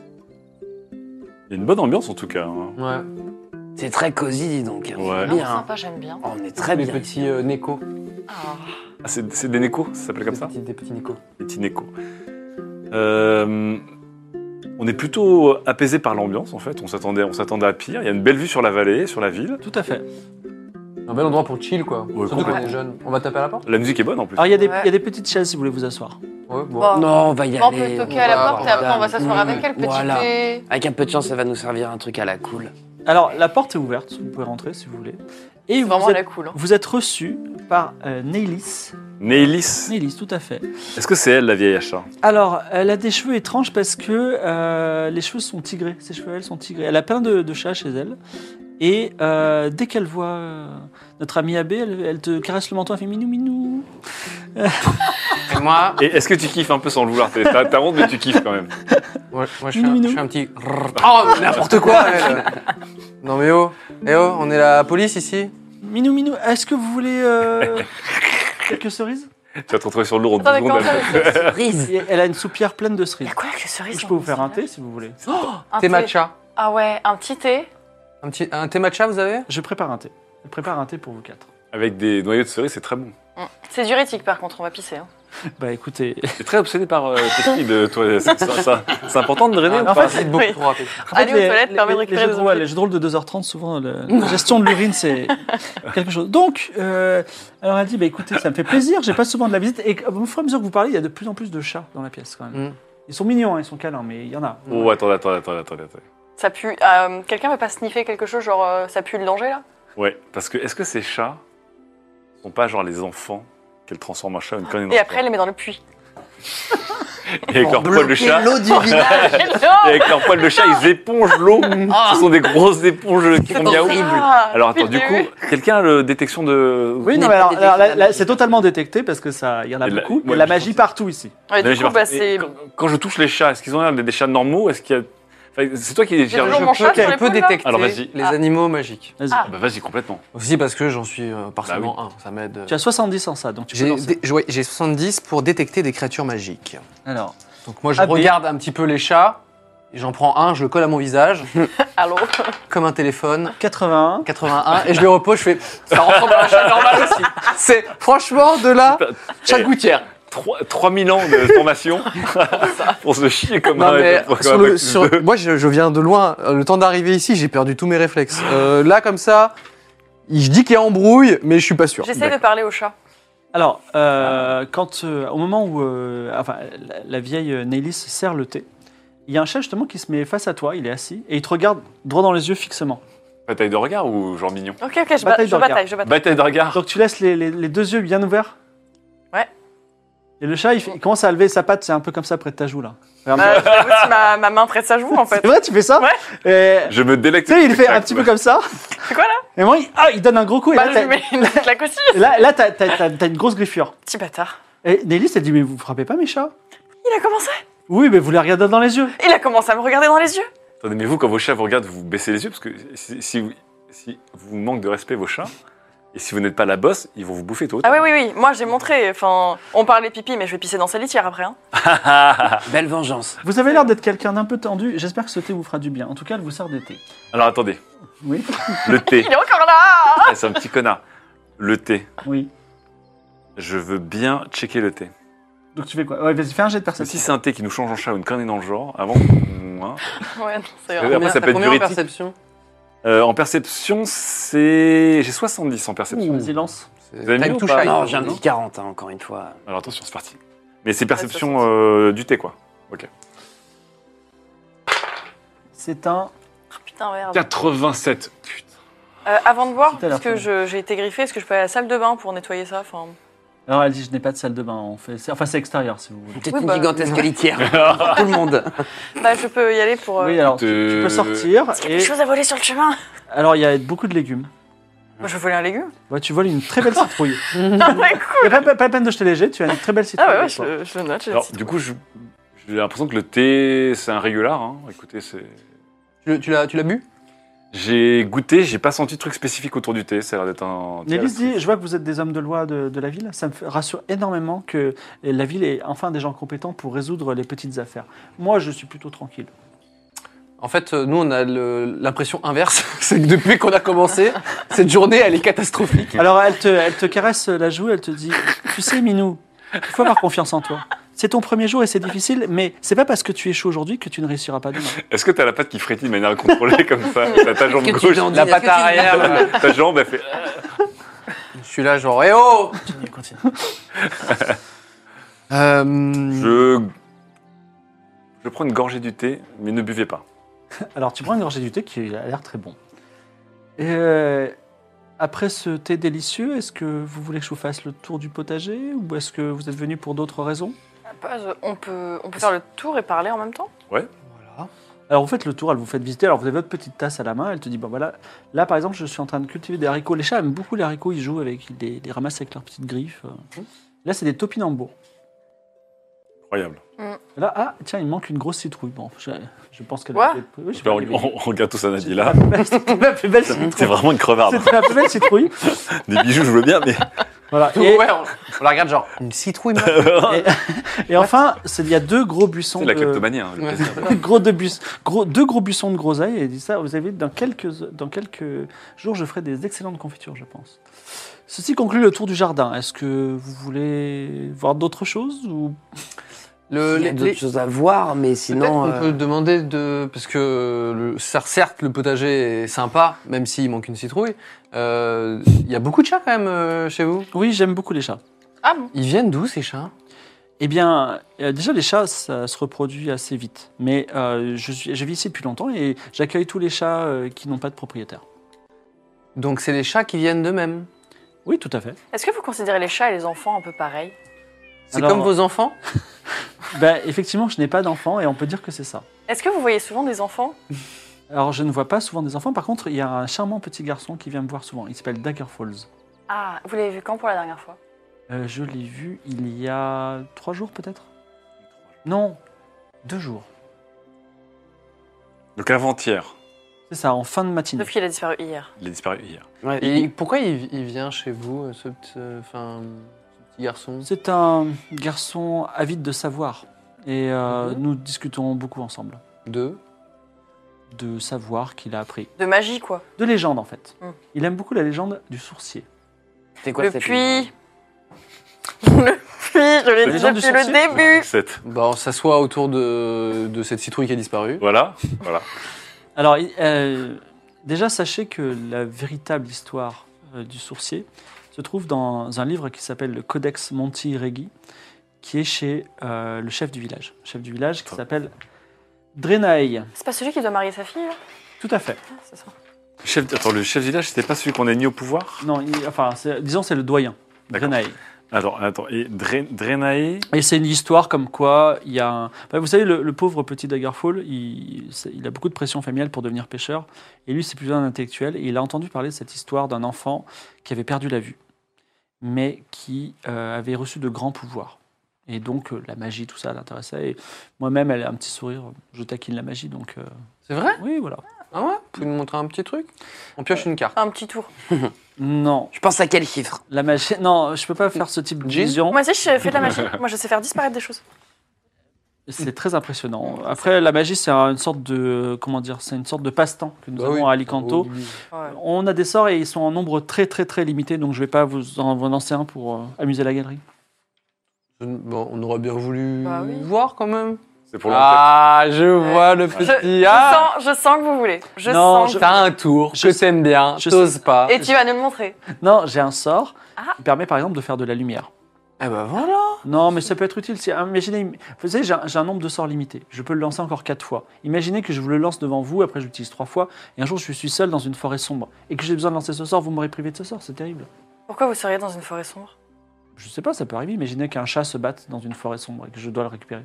S5: Il y a une bonne ambiance en tout cas. hein.
S4: Ouais.
S6: C'est très cosy, dis donc.
S5: Ouais.
S6: Bien.
S3: Sympa, j'aime bien.
S6: On est très
S4: Les
S6: bien.
S4: petits Neko.
S3: Ah.
S5: Ah, c'est des nécos, ça s'appelle comme ça?
S4: Des petits Neko.
S5: Des petits nécos. On est plutôt apaisé par l'ambiance en fait. On s'attendait à pire. Il y a une belle vue sur la vallée, sur la ville.
S2: Tout à fait.
S4: Un bel endroit pour chill quoi.
S5: Ouais,
S4: Surtout quand on
S5: complètement.
S4: est jeune. On va taper à la porte?
S5: La musique est bonne en plus.
S2: Alors, il y
S3: Ouais.
S2: a des petites chaises si vous voulez vous asseoir.
S4: Ouais, bon.
S3: Bon.
S6: Non, on va y
S3: Bon, on peut
S6: aller.
S3: toquer à la
S4: va-
S3: porte et après on va s'asseoir avec elle, petit
S6: Voilà.
S3: thé.
S6: Avec un peu de chance, ça va nous servir un truc à la cool.
S2: Alors, la porte est ouverte, vous pouvez rentrer si vous voulez. Et
S3: C'est vraiment
S2: vous
S3: la
S2: êtes,
S3: cool. hein.
S2: vous êtes reçu par Nélis.
S5: Nélis,
S2: Nélis, tout à fait.
S5: est-ce que c'est elle la vieille achat?
S2: Alors, elle a des cheveux étranges parce que les cheveux sont tigrés. Ses cheveux, elles, sont tigrés. Elle a plein de chats chez elle. Et dès qu'elle voit notre amie Abbé, elle te caresse le menton, elle fait minou minou.
S4: Et moi,
S5: Et est-ce que tu kiffes un peu sans le vouloir? T'as honte mais tu kiffes quand même.
S4: moi je
S2: Minou, minou.
S4: fais un petit. Oh, n'importe quoi! elle. Non mais oh, on est la police ici?
S2: Minou minou, est-ce que vous voulez quelques cerises?
S5: Tu vas te retrouver sur le lourd en 2
S3: Attends, mais
S5: secondes.
S3: comment ça,
S6: Surprise.
S2: Et elle a une soupière pleine de
S3: Il y
S2: cerises.
S3: a quoi avec les cerises
S2: Je
S3: dans
S2: peux vous
S3: ton
S2: faire un
S3: céréal
S2: thé si vous voulez.
S3: Un
S4: Thé matcha.
S3: Ah ouais, un petit thé.
S4: Un thé matcha vous avez?
S2: Je prépare un thé. Je prépare un thé pour vous quatre.
S5: Avec des noyaux de cerises, c'est très bon.
S3: C'est diurétique par contre, on va pisser. Hein.
S2: Bah écoutez,
S5: T'es très obsédé par tes filles, toi. C'est important de drainer ou
S2: en
S5: pas
S2: fait,
S4: beaucoup
S3: Oui.
S4: trop rapide.
S2: en fait,
S3: Aller aux toilettes permet de récupérer des
S2: les jeux de rôle de 2h30, souvent, la gestion de l'urine, c'est quelque chose. Donc, alors elle dit, bah écoutez, ça me fait plaisir, j'ai pas souvent de la visite. Et au fur et à mesure que vous parlez, il y a de plus en plus de chats dans la pièce, quand même. Ils sont mignons, hein, ils sont câlins, mais il y en a.
S5: Oh, attendez.
S3: Ça pue. Quelqu'un veut pas sniffer quelque chose, genre ça pue le danger là?
S5: Ouais, parce que est-ce que ces chats sont pas genre les enfants qu'elles transforment en chat ou une conne
S3: Et après, elle les met dans le puits.
S5: Et avec leur poil de chat,
S6: l'eau du village.
S5: et avec leur poil de chat, ils épongent l'eau. Ce sont des grosses éponges qui font miaou. Alors attends, du coup, quelqu'un a la détection de...
S2: Oui, non,
S6: N'est
S2: mais
S6: pas
S2: alors,
S6: détecté.
S2: là, c'est totalement détecté parce que ça, il y en a
S5: Et la-
S2: beaucoup. Il y a
S5: ouais,
S2: la
S5: je
S2: magie
S5: pense-
S2: partout ici.
S3: Ouais,
S5: Mais
S3: du
S5: j'ai
S3: coup, bah,
S5: marqué-
S3: c'est.
S5: quand je touche les chats, est-ce qu'ils ont l'air d'être des chats normaux? Est-ce qu'il y a... Enfin, c'est toi qui
S3: J'ai
S5: gères le
S3: toujours
S5: jeu.
S3: mon chat sur
S4: Je
S3: l'épaule,
S4: peux
S3: là
S4: détecter
S5: Alors, vas-y.
S4: les animaux magiques.
S2: Vas-y.
S3: Ah.
S5: Bah vas-y, complètement.
S4: Aussi parce que j'en suis partiellement
S5: Bah
S4: un, ça m'aide.
S2: Tu as 70 en ça, donc tu peux
S4: J'ai
S2: lancer.
S4: j'ai 70 pour détecter des créatures magiques.
S2: Alors,
S4: Donc moi je
S2: AB.
S4: regarde un petit peu les chats, et j'en prends un, je le colle à mon visage,
S3: Allô?
S4: comme un téléphone,
S2: 81.
S4: 81, et je le repose, je fais, ça ressemble à un chat normal aussi. C'est franchement de là, chaque gouttière.
S5: 3000 ans de formation pour se chier comme
S4: Non,
S5: un...
S4: mais
S5: comme
S4: sur
S5: un
S4: le-
S5: bac plus
S4: sur-
S5: deux.
S4: moi je viens de loin, le temps d'arriver ici, j'ai perdu tous mes réflexes. Là comme ça, je dis qu'il y a embrouille, mais je suis pas sûr.
S3: J'essaie de parler au chat.
S2: Alors, quand, au moment où enfin, la vieille Nélis sert le thé, il y a un chat justement qui se met face à toi, il est assis, et il te regarde droit dans les yeux fixement.
S5: Bataille de regard ou genre mignon?
S3: Ok, je
S2: Bataille de regard.
S3: bataille.
S5: Bataille de regard.
S2: Donc tu laisses les deux yeux bien ouverts.
S3: Ouais.
S2: Et le chat, il commence à lever sa patte, c'est un peu comme ça près de ta joue là. Regarde.
S3: J'ai aussi ma main près de sa joue en fait.
S2: C'est vrai, tu fais ça?
S3: Ouais.
S2: Et,
S5: Je me délecte.
S2: tu sais, il
S5: du
S2: fait un
S5: spectacle,
S2: petit peu
S5: ouais.
S2: comme ça.
S3: C'est quoi là?
S2: Et moi, il donne un gros coup. Et
S3: Bah,
S2: là,
S3: je lui mets une claque aussi.
S2: t'as une grosse griffure.
S3: Petit bâtard.
S2: Et Nélis, elle dit, mais vous frappez pas mes chats?
S3: Il a commencé.
S2: Oui, mais vous les regardez dans les yeux.
S3: Il a commencé à me regarder dans les yeux.
S5: Attendez, mais vous, quand vos chats vous regardent, vous baissez les yeux parce que si vous manquez de respect vos chats, et si vous n'êtes pas la bosse, ils vont vous bouffer tôt.
S3: Ah oui. Moi j'ai montré. Enfin, on parlait pipi, mais je vais pisser dans sa litière après. Hein.
S6: Belle vengeance.
S2: Vous avez l'air d'être quelqu'un d'un peu tendu. J'espère que ce thé vous fera du bien. En tout cas, elle vous sert des thés.
S5: Alors attendez,
S2: Oui.
S5: le thé.
S3: Il est encore là.
S5: Ah, c'est un petit connard. Le thé.
S2: Oui.
S5: Je veux bien checker le thé.
S2: Donc tu fais quoi? Ouais, vas-y, fais un jet de
S5: Parce que
S2: perception.
S5: si c'est un thé qui nous change en chat ou une connerie dans le genre, avant, moins.
S3: Ouais, non, c'est
S5: Après,
S3: grave.
S5: ça peut être
S4: combien en
S5: diurétique.
S4: perception?
S5: En perception, c'est. J'ai 70 en perception.
S2: Vas-y, lance.
S5: Vous avez mis
S4: Time
S5: ou
S4: to
S5: pas?
S4: shine.
S6: Non, j'ai un petit 40, hein, encore une fois.
S5: Alors attention, c'est parti. Mais c'est perception du thé, quoi.
S2: C'est un.
S3: Putain, merde.
S5: 87. Putain.
S3: Avant de boire,
S2: C'était à la
S3: parce que j'ai été griffée, est-ce que je peux aller à la salle de bain pour nettoyer ça? Enfin,
S2: Alors elle dit, je n'ai pas de salle de bain. Enfin, c'est extérieur si vous voulez.
S6: Peut-être
S3: Oui,
S6: une
S3: bah,
S6: gigantesque litière pour tout le monde.
S3: bah, je peux y aller pour.
S2: Oui, alors tu peux sortir.
S3: Il y a
S2: Et
S3: des choses à voler sur le chemin.
S2: alors il y a beaucoup de légumes.
S3: Moi, je veux voler un légume.
S2: Ouais, tu voles une très belle citrouille.
S3: Ah ouais, cool.
S2: Il n'y a pas la peine de jeter les jets, tu as une très belle citrouille.
S3: Ah ouais,
S2: avec toi.
S3: je le note.
S5: Alors, du coup, j'ai l'impression que le thé, c'est un régular. Hein. Écoutez, c'est.
S4: Tu l'as bu?
S5: J'ai goûté, j'ai pas senti de truc spécifique autour du thé. Ça a l'air d'être un. thé à la
S2: Nélis dit,
S5: truffe.
S2: je vois que vous êtes des hommes de loi de la ville. Ça me rassure énormément que la ville ait enfin des gens compétents pour résoudre les petites affaires. Moi, je suis plutôt tranquille.
S4: En fait, nous, on a l'impression inverse. C'est que depuis qu'on a commencé, cette journée, elle est catastrophique.
S2: Alors, elle te caresse la joue, elle te dit, tu sais, Minou, il faut avoir confiance en toi. C'est ton premier jour et c'est difficile, mais c'est pas parce que tu échoues aujourd'hui que tu ne réussiras pas demain.
S5: Est-ce que t'as la patte qui frétille de manière contrôlée comme ça? T'as ta jambe
S6: Est-ce que tu
S5: gauche,
S6: dandines?
S4: La
S6: Est-ce
S4: patte
S6: que tu
S4: arrière,
S6: dandines?
S5: ta jambe, elle fait.
S4: Je suis là, genre, eh oh
S2: Continue.
S5: Je prends une gorgée du thé, mais ne buvez pas.
S2: Alors, tu prends une gorgée du thé qui a l'air très bon. Et après ce thé délicieux, est-ce que vous voulez que je vous fasse le tour du potager ou est-ce que vous êtes venu pour d'autres raisons?
S3: On peut faire le tour et parler en même temps?
S4: Voilà.
S2: Alors, vous faites le tour, elle vous fait visiter. Alors, vous avez votre petite tasse à la main. Elle te dit, bon voilà, là, par exemple, je suis en train de cultiver des haricots. Les chats aiment beaucoup les haricots. Ils jouent avec, ils les ramassent avec leurs petites griffes. Là, c'est des topinambours.
S5: Incroyable.
S2: Là, ah, tiens, il manque une grosse citrouille. Bon, je pense qu'elle...
S3: Quoi
S2: Oui, je
S5: On regarde tous un Nadila.
S2: C'était la plus belle citrouille.
S5: C'est vraiment une crevarde.
S2: C'était la plus belle citrouille.
S5: Des bijoux, je veux bien, mais.
S2: Voilà.
S4: Ouais, on la regarde genre une citrouille. meuf.
S2: Et enfin, il y a deux gros buissons.
S5: C'est la
S2: de-
S5: kleptomanie. Hein, le
S4: Ouais.
S5: plaisir.
S2: deux gros buissons de groseilles. Et il dit ça, vous avez dans quelques jours, je ferai des excellentes confitures, je pense. Ceci conclut le tour du jardin. Est-ce que vous voulez voir d'autres choses ou...
S6: Il y a d'autres choses à voir, mais
S4: Peut-être
S6: sinon.
S4: qu'on peut demander de... Parce que, certes, le potager est sympa, même s'il manque une citrouille. Il y a beaucoup de chats quand même chez vous.
S2: Oui, j'aime beaucoup les chats.
S3: Ah bon?
S4: Ils viennent d'où ces chats?
S2: Eh bien, déjà, les chats, ça se reproduit assez vite. Mais je vis ici depuis longtemps et j'accueille tous les chats qui n'ont pas de propriétaire.
S4: Donc c'est les chats qui viennent d'eux-mêmes.
S2: Oui, tout à fait.
S3: Est-ce que vous considérez les chats et les enfants un peu pareils?
S4: C'est
S2: Alors-
S4: comme vos enfants?
S2: Ben, effectivement, je n'ai pas d'enfants et on peut dire que c'est ça.
S3: Est-ce que vous voyez souvent des enfants?
S2: Alors, je ne vois pas souvent des enfants. Par contre, il y a un charmant petit garçon qui vient me voir souvent. Il s'appelle Dagger Falls.
S3: Ah, vous l'avez vu quand pour la dernière fois?
S2: Je l'ai vu il y a 3 jours peut-être. Non, 2 jours.
S5: Donc avant-hier,
S2: C'est ça, en fin de matinée.
S3: Sauf qu'il a disparu hier.
S5: il est disparu hier.
S6: Ouais,
S4: Et pourquoi il vient chez vous, ce petit garçon?
S2: C'est un garçon avide de savoir. Et nous discutons beaucoup ensemble.
S4: Deux.
S2: De savoir qu'il a appris.
S3: De magie, quoi.
S2: De légende en fait.
S3: Hmm.
S2: Il aime beaucoup la légende du sourcier.
S6: C'est quoi
S3: Le
S6: cette
S3: puits. Le puits, je l'ai
S2: Les
S3: dit
S2: gens du
S3: depuis le
S2: sorcier
S3: début.
S5: 7.
S4: Bah, on s'assoit autour de cette citrouille qui a disparu.
S5: Voilà.
S2: Alors, déjà, sachez que la véritable histoire du sourcier se trouve dans un livre qui s'appelle le Codex Monti Regi, qui est chez le chef du village. Le chef du village qui s'appelle Drenaei.
S3: C'est pas celui qui doit marier sa fille, là?
S2: Tout à fait.
S3: Ah, c'est ça.
S5: Le chef du village, c'était pas celui qu'on a mis au pouvoir?
S2: Non, disons, c'est le doyen.
S5: D'accord.
S2: Drenaei.
S5: Attends. Et Drenae,
S2: Et c'est une histoire comme quoi il y a un... Vous savez, le pauvre petit Daggerfall, il a beaucoup de pression familiale pour devenir pêcheur. Et lui, c'est plutôt un intellectuel. Et il a entendu parler de cette histoire d'un enfant qui avait perdu la vue, mais qui avait reçu de grands pouvoirs. Et donc, la magie, tout ça l'intéressait. Et moi-même, elle a un petit sourire. Je taquine la magie, donc...
S4: C'est vrai?
S2: Oui, voilà.
S4: Ah ouais? Vous pouvez nous montrer un petit truc? On pioche une carte.
S3: Un petit tour.
S2: Non,
S6: Je pense à quel chiffre?
S2: la magie... Non, je peux pas faire ce type de
S4: Jean
S2: vision.
S3: Moi aussi, je fais de la magie. Moi, je sais faire disparaître des choses.
S2: C'est très impressionnant. Après, la magie, c'est une sorte de... Comment dire? C'est une sorte de passe-temps que nous avons à Alicanto.
S3: Ouais.
S2: On a des sorts et ils sont en nombre très très très limité, donc je vais pas vous en lancer un pour amuser la galerie.
S4: Bon, on aurait bien voulu
S3: Bah oui.
S4: voir quand même.
S5: c'est pour l'enquête.
S4: Ah, je vois le petit. Ah,
S3: Je sens que vous voulez. Je
S2: Non,
S3: sens.
S4: t'as un tour
S2: Je-
S4: que t'aimes bien,
S2: je
S4: t'oses pas.
S3: Et tu vas nous le montrer.
S2: Non, j'ai un sort
S3: Ah.
S2: qui permet par exemple de faire de la lumière.
S4: Eh ben voilà.
S2: Non, mais ça peut être utile. Imaginez, vous savez, j'ai un nombre de sorts limité. Je peux le lancer encore 4 fois. Imaginez que je vous le lance devant vous, après je l'utilise 3 fois, et un jour je suis seul dans une forêt sombre, et que j'ai besoin de lancer ce sort, vous m'aurez privé de ce sort, c'est terrible.
S3: Pourquoi vous seriez dans une forêt sombre?
S2: Je sais pas, ça peut arriver. Imaginez qu'un chat se batte dans une forêt sombre et que je dois le récupérer.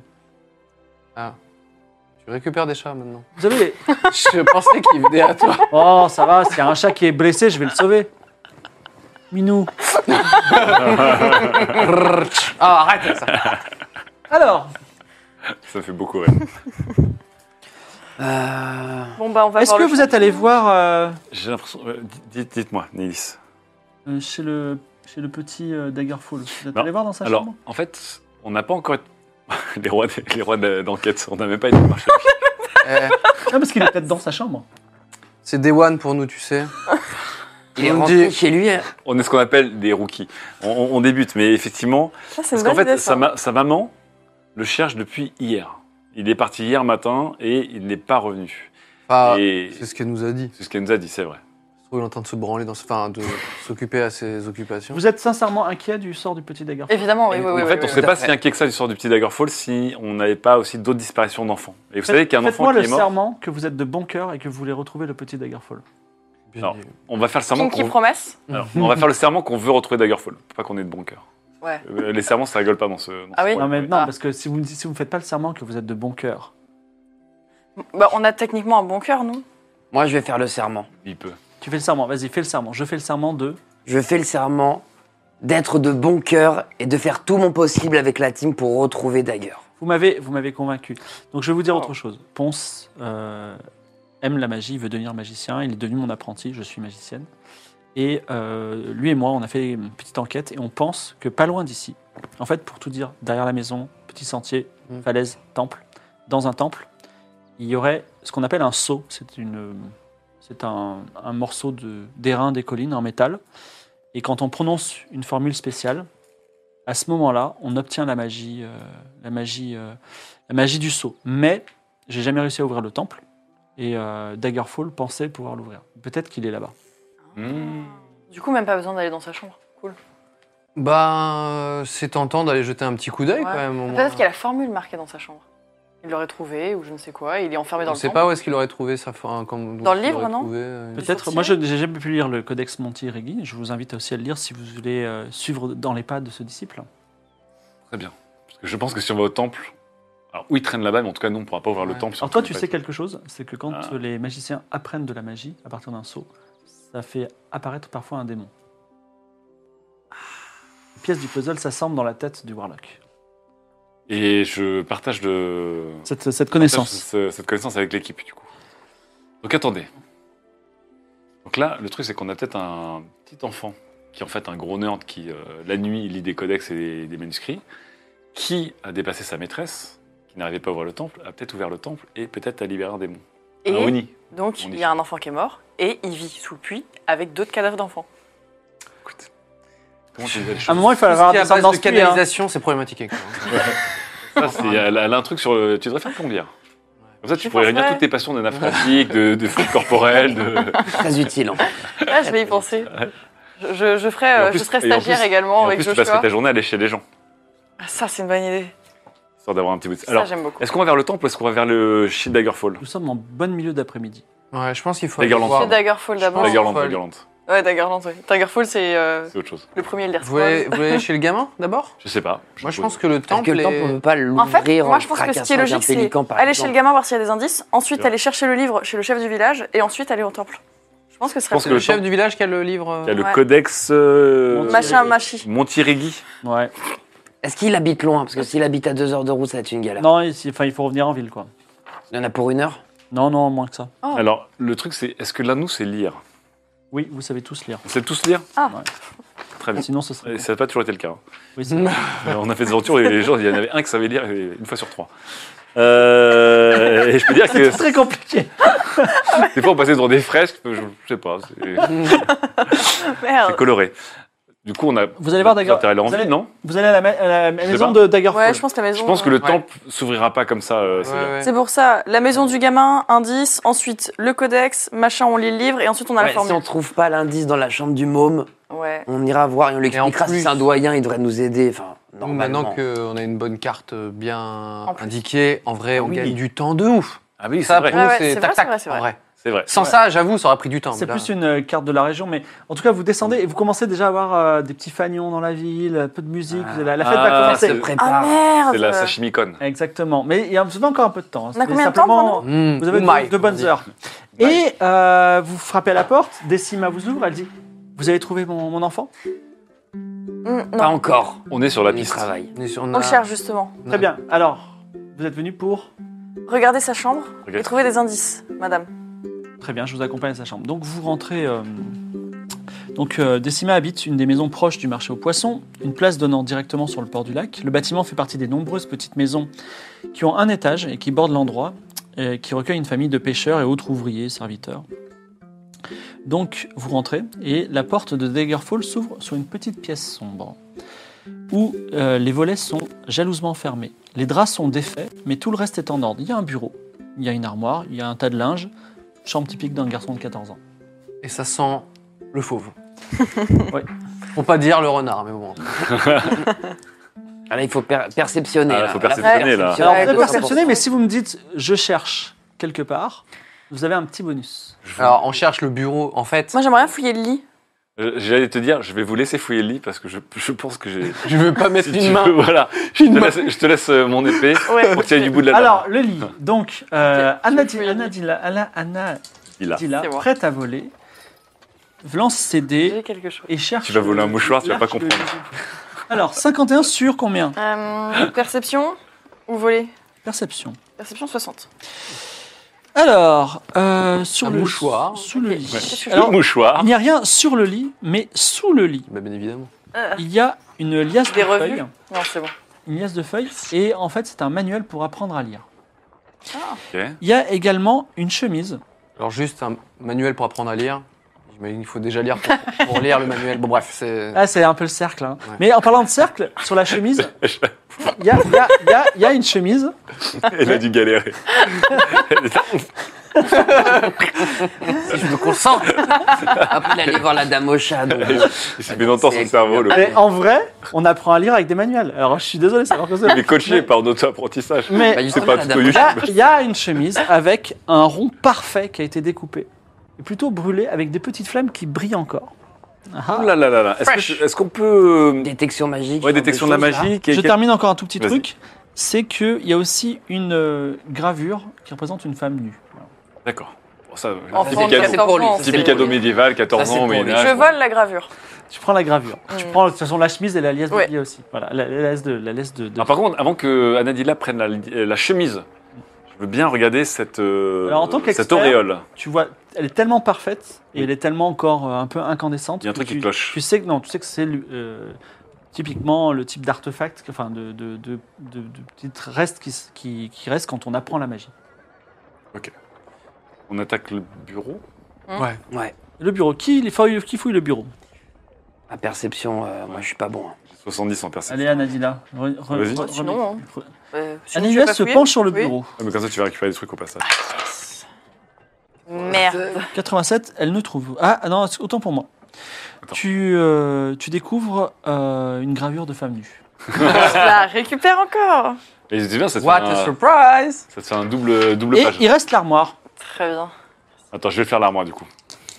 S4: Tu récupères des chats maintenant.
S2: Vous savez,
S4: Je pensais qu'il venait à toi.
S2: oh ça va, s'il y a un chat qui est blessé, je vais le sauver. Minou.
S4: Ah, arrête ça.
S2: Alors,
S5: Ça fait beaucoup rire.
S3: Bon, bah, on va
S2: est-ce
S3: voir
S2: que
S3: le
S2: vous
S3: chat.
S2: êtes allé voir
S5: J'ai l'impression. Dites-moi, Nélis.
S2: chez le petit Daggerfall? Vous êtes
S5: Non.
S2: allé voir dans sa
S5: Alors,
S2: chambre?
S5: en fait, on n'a pas encore. les rois d'enquête, on n'a même pas été voir chez lui.
S2: Non, parce qu'il est peut-être dans sa chambre.
S4: C'est Day One pour nous, tu sais.
S6: Il est
S4: On
S6: rentré
S4: dit-
S6: chez lui. Hein.
S5: On est ce qu'on appelle des rookies. On débute, mais effectivement,
S3: Ça, c'est une
S5: parce qu'en
S3: bonne
S5: fait,
S3: idée, ça.
S5: sa maman le cherche depuis hier. Il est parti hier matin et il n'est pas revenu.
S4: Ah,
S5: Et
S4: c'est ce qu'elle nous a dit.
S5: c'est ce qu'elle nous a dit, c'est vrai.
S4: Se trouve, il est en train de se branler enfin, de s'occuper à ses occupations.
S2: Vous êtes sincèrement inquiet du sort du petit Daggerfall?
S3: Évidemment, oui, oui, oui.
S5: en fait,
S3: oui,
S5: on ne
S3: oui.
S5: serait
S6: tout à
S5: pas
S6: fait.
S5: si inquiet que ça du sort du petit Daggerfall si on n'avait pas aussi d'autres disparitions d'enfants. Et vous savez qu'un enfant
S2: Faites-moi
S5: qui
S2: le
S5: est mort,
S2: serment que vous êtes de bon cœur et que vous voulez retrouver le petit Daggerfall.
S4: Bien
S5: Alors,
S4: dit.
S5: on va faire le serment
S3: Kinky
S5: qu'on
S3: promesse.
S5: alors, on va faire le serment qu'on veut retrouver Daggerfall, pas qu'on est de bon cœur.
S3: Ouais.
S5: Les serments, ça rigole pas dans ce.
S3: Ah oui
S2: Non, mais non,
S3: Ah.
S2: parce que si vous ne faites pas le serment que vous êtes de bon cœur,
S3: Bah, on a techniquement un bon cœur, nous.
S6: Moi, je vais faire le serment.
S5: Il peut.
S2: tu fais le serment. Vas-y, fais le serment. Je fais le serment de...
S6: Je fais le serment d'être de bon cœur et de faire tout mon possible avec la team pour retrouver Dagger.
S2: Vous m'avez convaincu. Donc je vais vous dire autre chose. Ponce aime la magie, il veut devenir magicien. Il est devenu mon apprenti, je suis magicienne. Et lui et moi, on a fait une petite enquête et on pense que pas loin d'ici, en fait, pour tout dire, derrière la maison, petit sentier, falaise, temple, dans un temple, il y aurait ce qu'on appelle un sceau. C'est un morceau d'airain des collines en métal. Et quand on prononce une formule spéciale, à ce moment-là, on obtient la magie du sceau. Mais j'ai jamais réussi à ouvrir le temple. Et Daggerfall pensait pouvoir l'ouvrir. Peut-être qu'il est là-bas.
S3: Du coup, même pas besoin d'aller dans sa chambre. Cool.
S4: Bah, c'est tentant d'aller jeter un petit coup d'œil
S3: Ouais.
S4: quand même. au moins.
S3: Peut-être qu'il y a la formule marquée dans sa chambre. Il l'aurait trouvée ou je ne sais quoi. Il est enfermé dans
S4: On
S3: le
S4: sait
S3: temple.
S4: pas où est-ce qu'il aurait trouvé ça.
S3: Dans le livre, non
S2: Peut-être.
S3: sorcier.
S2: Moi, je n'ai jamais pu lire le Codex Monti-Regi. Je vous invite aussi à le lire si vous voulez suivre dans les pas de ce disciple.
S5: Très bien. Parce que je pense que si on va au temple, alors où ils traînent là-bas, mais en tout cas, nous, on ne pourra pas ouvrir le
S4: Ouais.
S5: temple. si
S2: Alors
S5: on
S2: toi,
S5: traîne
S2: tu
S5: pas
S2: sais
S5: et tout.
S2: quelque chose, c'est que quand les magiciens apprennent de la magie à partir d'un sceau, ça fait apparaître parfois un démon. Les pièces du puzzle s'assemblent dans la tête du warlock.
S5: Et je partage
S2: Cette connaissance.
S5: cette connaissance avec l'équipe, du coup. Donc attendez. Donc là, le truc, c'est qu'on a peut-être un petit enfant qui est en fait un gros nerd qui, la nuit, lit des codex et des manuscrits, qui a dépassé sa maîtresse, qui n'arrivait pas à ouvrir le temple, a peut-être ouvert le temple et peut-être a libéré un démon. Un
S3: Et
S5: Oni.
S3: donc,
S5: On
S3: il
S5: dit.
S3: y a un enfant qui est mort et il vit sous le puits avec d'autres cadavres d'enfants.
S5: Écoute, comment tu dis les
S2: À un
S5: choses
S2: moment, il faut
S4: Tout ce
S2: avoir
S4: qui est
S2: des
S4: à base
S2: dans
S4: de
S2: ce puits, hein.
S4: canalisation, c'est problématique. avec moi.
S5: Ça, c'est, elle a un truc sur le... Tu devrais faire plombière. Comme ça, tu
S3: Je
S5: pourrais réunir
S3: penserais.
S5: toutes tes passions de nappe phréatique, de foot corporel, de...
S6: Très utile, en fait.
S3: Là, je vais y penser. Je
S5: Et en
S3: serai
S5: plus-
S3: stagiaire
S5: et en
S3: également
S5: en
S3: avec
S5: plus, tu
S3: Joshua.
S5: passerais ta journée à aller chez les gens,
S3: Ah, ça, c'est une bonne idée.
S5: histoire d'avoir un petit bout de...
S3: Ça,
S5: Alors,
S3: j'aime beaucoup.
S5: est-ce qu'on va vers le temple ou est-ce qu'on va vers le Shield Daggerfall?
S2: Nous sommes en bon milieu d'après-midi.
S4: Ouais, je pense qu'il faut.
S5: Daggerland.
S4: aller
S3: C'est
S4: voir.
S3: Daggerfall d'abord.
S4: pense-
S5: Daggerland,
S4: Folle.
S5: Daggerland.
S3: Ouais, Daggerland, oui. Daggerfall, c'est
S5: C'est autre chose.
S3: le premier Elder
S4: Vous voulez,
S3: Scrolls.
S4: vous voulez aller chez le gamin d'abord
S5: Je sais pas.
S4: Moi, je pense que le
S6: Parce
S4: temple
S6: que le temple, on
S4: est.
S6: ne peut pas
S3: En fait,
S6: l'ouvrir
S3: moi,
S6: en
S3: je pense que ce qui est
S6: fracassant avec un
S3: logique, c'est
S6: pélican, par
S3: aller chez le
S6: exemple.
S3: gamin voir s'il y a des indices, ensuite
S5: Ouais.
S3: aller chercher le livre chez le chef du village et ensuite aller au temple. Je pense que ce
S5: Je
S3: serait
S5: pense
S4: C'est
S5: que
S4: le
S5: le
S4: chef
S5: temple-
S4: du village qui a le livre.
S5: Il y a le
S3: Ouais.
S5: codex
S3: machin machi.
S5: Montirégui.
S2: Ouais.
S6: Est-ce qu'il habite loin? Parce que s'il habite à 2 heures de route, ça va être une galère.
S2: Non, il faut revenir en ville, quoi.
S6: Il y en a pour 1 heure?
S2: Non, moins que ça.
S3: Oh.
S5: Alors, le truc, c'est est-ce que là, nous, c'est lire?
S2: Oui, vous savez tous lire.
S5: On sait tous lire?
S3: Ah.
S2: Ouais.
S5: Très bien.
S2: Sinon, ce serait.
S5: Et ça n'a pas toujours été le cas. hein.
S2: Oui, c'est
S5: On a fait des aventures et les gens, il y en avait un qui savait lire une fois sur 3. Et je peux dire que
S2: très compliqué.
S5: des fois, on passait devant des fresques, je sais pas, c'est
S3: Merde.
S5: coloré. Du coup, on a
S2: Vous allez voir
S5: on a
S2: Dagger-
S5: intérêt à aller en
S2: vous
S5: ville,
S2: allez-
S5: non?
S2: Vous allez à la
S5: sais
S2: maison
S5: pas.
S2: de Daggerfall.
S3: Ouais, je pense que la maison.
S5: Je pense que le
S4: Ouais.
S5: temple s'ouvrira pas comme ça.
S4: Ouais,
S5: c'est bien.
S4: ouais.
S3: C'est pour ça, la maison du gamin, indice, ensuite le codex, machin, on lit le livre et ensuite on a la
S6: Ouais, si
S3: formule.
S6: on trouve pas l'indice dans la chambre du môme,
S3: Ouais.
S6: on ira voir et on lui
S4: Et en
S6: expliquera
S4: plus-
S6: si c'est un doyen, il devrait nous aider. Enfin,
S4: Nous,
S6: normalement.
S4: maintenant qu'on a une bonne carte bien
S3: En plus.
S4: indiquée, en vrai, on
S2: Oui.
S4: gagne du temps de ouf.
S5: Ah oui, c'est
S4: Ça,
S5: vrai.
S4: pour nous,
S3: Ouais, ouais,
S4: c'est
S3: c'est
S4: tac
S3: vrai,
S4: tac.
S3: c'est vrai, c'est
S4: en
S3: vrai.
S4: vrai.
S5: C'est vrai.
S4: Sans ça, j'avoue, ça aurait pris du temps.
S2: C'est
S4: Là.
S2: plus une carte de la région, mais en tout cas, vous descendez et vous commencez déjà à avoir des petits fanions dans la ville, un peu de musique. La fête va
S5: Ah,
S2: commencer.
S6: se
S3: Ah
S6: prépare.
S3: merde.
S5: C'est la sashimi-con.
S2: Exactement. Mais il y a vous avez encore un peu de temps. hein.
S3: On a
S2: C'est
S3: combien de temps,
S2: simplement-
S4: Mmh,
S2: Vous avez
S4: oumai,
S2: de bonnes
S4: on dit.
S2: heures. Et vous frappez à la porte. Décima vous ouvre. Elle dit vous avez trouvé mon enfant?
S3: Non,
S6: Pas encore.
S5: On est sur la
S6: On y
S5: piste.
S6: travaille.
S4: On
S3: on
S4: a-
S3: cherche justement.
S2: Très bien. Alors, vous êtes venu pour.
S3: Regardez sa chambre
S5: Regarde.
S3: et trouvez des indices, madame.
S2: Très bien, je vous accompagne à sa chambre. Donc vous rentrez. Décima habite une des maisons proches du marché aux poissons, une place donnant directement sur le port du lac. Le bâtiment fait partie des nombreuses petites maisons qui ont un étage et qui bordent l'endroit, qui recueillent une famille de pêcheurs et autres ouvriers, serviteurs. Donc vous rentrez et la porte de Daggerfall s'ouvre sur une petite pièce sombre où les volets sont jalousement fermés. Les draps sont défaits, mais tout le reste est en ordre. Il y a un bureau, il y a une armoire, il y a un tas de linge. Chambre typique d'un garçon de 14 ans.
S4: Et ça sent le fauve.
S2: Ouais.
S4: Pour pas dire le renard, mais bon.
S6: Ah, là, il faut perceptionner.
S5: Ah,
S6: là.
S5: faut perceptionner, là.
S2: Alors,
S3: Ouais,
S2: vous avez
S3: 200%.
S2: perceptionné, mais si vous me dites « je cherche quelque part », vous avez un petit bonus.
S4: Alors, on cherche le bureau. En fait,
S3: Moi, j'aimerais bien fouiller le lit.
S5: J'allais te dire, je vais vous laisser fouiller le lit parce que je pense que j'ai.
S4: je veux pas mettre
S5: Si tu
S4: une main.
S5: veux, voilà.
S4: J'ai une main.
S5: Je te laisse mon épée
S3: Ouais.
S5: pour tirer du bout de la lame.
S2: Alors, le lit. Donc, Anna
S3: fouiller le
S5: Il a.
S2: Dila,
S3: C'est moi.
S2: prête à voler, lance ses dés
S3: J'ai quelque chose.
S2: et cherche...
S5: Tu vas voler un mouchoir, tu vas pas
S2: l'arche de-
S5: comprendre.
S2: Alors, 51 sur combien?
S3: Perception ou voler?
S2: Perception.
S3: Perception 60.
S2: Alors, sur
S4: Un
S2: le
S4: mouchoir.
S2: sous le lit.
S3: Qu'est-ce que
S2: Alors,
S5: Le mouchoir.
S2: il n'y a rien sur le lit, mais sous le lit,
S4: Bah, bien évidemment.
S2: il y a une liasse
S3: Des
S2: de
S3: revues
S2: feuilles.
S3: Non, c'est bon.
S2: Une liasse de feuilles, et en fait, c'est un manuel pour apprendre à lire.
S5: Ok.
S2: Il y a également une chemise.
S4: Alors, juste un manuel pour apprendre à lire. J'imagine qu'il faut déjà lire pour lire le manuel. Bon, bref, c'est.
S2: Ah, c'est un peu le cercle. Hein.
S4: Ouais.
S2: Mais en parlant de cercle, sur la chemise, il y a une chemise.
S5: Elle a dû galérer.
S6: Si je me concentre. Après, il allait voir la dame au chat. donc,
S5: Il s'est fait longtemps son cerveau. Le...
S2: Mais en vrai, on apprend à lire avec des manuels. Alors, je suis désolé, c'est pas possible.
S5: Il est coaché par un auto-apprentissage.
S2: Mais
S6: Bah,
S5: C'est
S6: justement,
S5: pas un
S6: la
S5: tuto
S6: dame au
S5: YouTube.
S6: chat.
S2: il y a une chemise avec un rond parfait qui a été découpé. Et plutôt brûlé avec des petites flammes qui brillent encore. Ah.
S5: Oh là là là là. Est-ce qu'on peut.
S6: Détection magique.
S5: Ouais,
S6: genre
S5: détection de la
S6: choses, là.
S5: magie.
S2: Je termine encore un tout petit
S5: Vas-y.
S2: truc. C'est qu'il y a aussi une gravure qui représente une femme nue.
S5: D'accord. Bon, ça,
S3: Enfant
S5: typique
S3: de
S5: ado,
S3: 14 ans.
S5: typique
S6: c'est
S5: ado
S6: pour lui.
S5: médiéval, 14
S6: Ça, c'est
S5: ans au
S6: pour lui.
S5: Moyen-Âge.
S3: Je vole la gravure.
S2: Tu prends la gravure. Tu prends de toute façon la chemise et la liasse
S3: Ouais.
S2: de aussi. Voilà, la laisse de.
S5: Ah, par contre, avant que Anadila prenne la chemise, je veux bien regarder cette
S2: en tant qu'expert,
S5: cette auréole.
S2: Tu vois, elle est tellement parfaite et elle est tellement encore un peu incandescente.
S5: Il y a un
S2: que
S5: truc qui cloche.
S2: Tu sais que c'est typiquement le type d'artefact, enfin de petites restes qui restent quand on apprend la magie.
S5: On attaque le bureau.
S4: Ouais.
S6: Ouais.
S2: Le bureau, qui fouille le bureau?
S6: Ma perception, moi, je suis pas bon. hein.
S5: 70 en perception.
S2: Allez, Anadila.
S5: Vas-y.
S3: Sinon, hein. Sinon, tu
S2: Anadila
S3: veux pas
S2: se
S3: fouiller
S2: penche sur le
S3: Oui.
S2: bureau.
S5: Ah, mais comme ça, tu vas récupérer des trucs au passage.
S3: Merde.
S2: 87, elle ne trouve. Ah non, autant pour moi.
S5: Attends.
S2: Tu découvres une gravure de femme nue.
S3: Je la récupère encore.
S5: Et c'est bien, ça te,
S4: What
S5: fait
S4: a
S5: un,
S4: surprise!
S5: ça te fait un double
S2: Et
S5: page.
S2: il reste l'armoire.
S3: Très bien.
S5: Attends, je vais faire l'armoire du coup.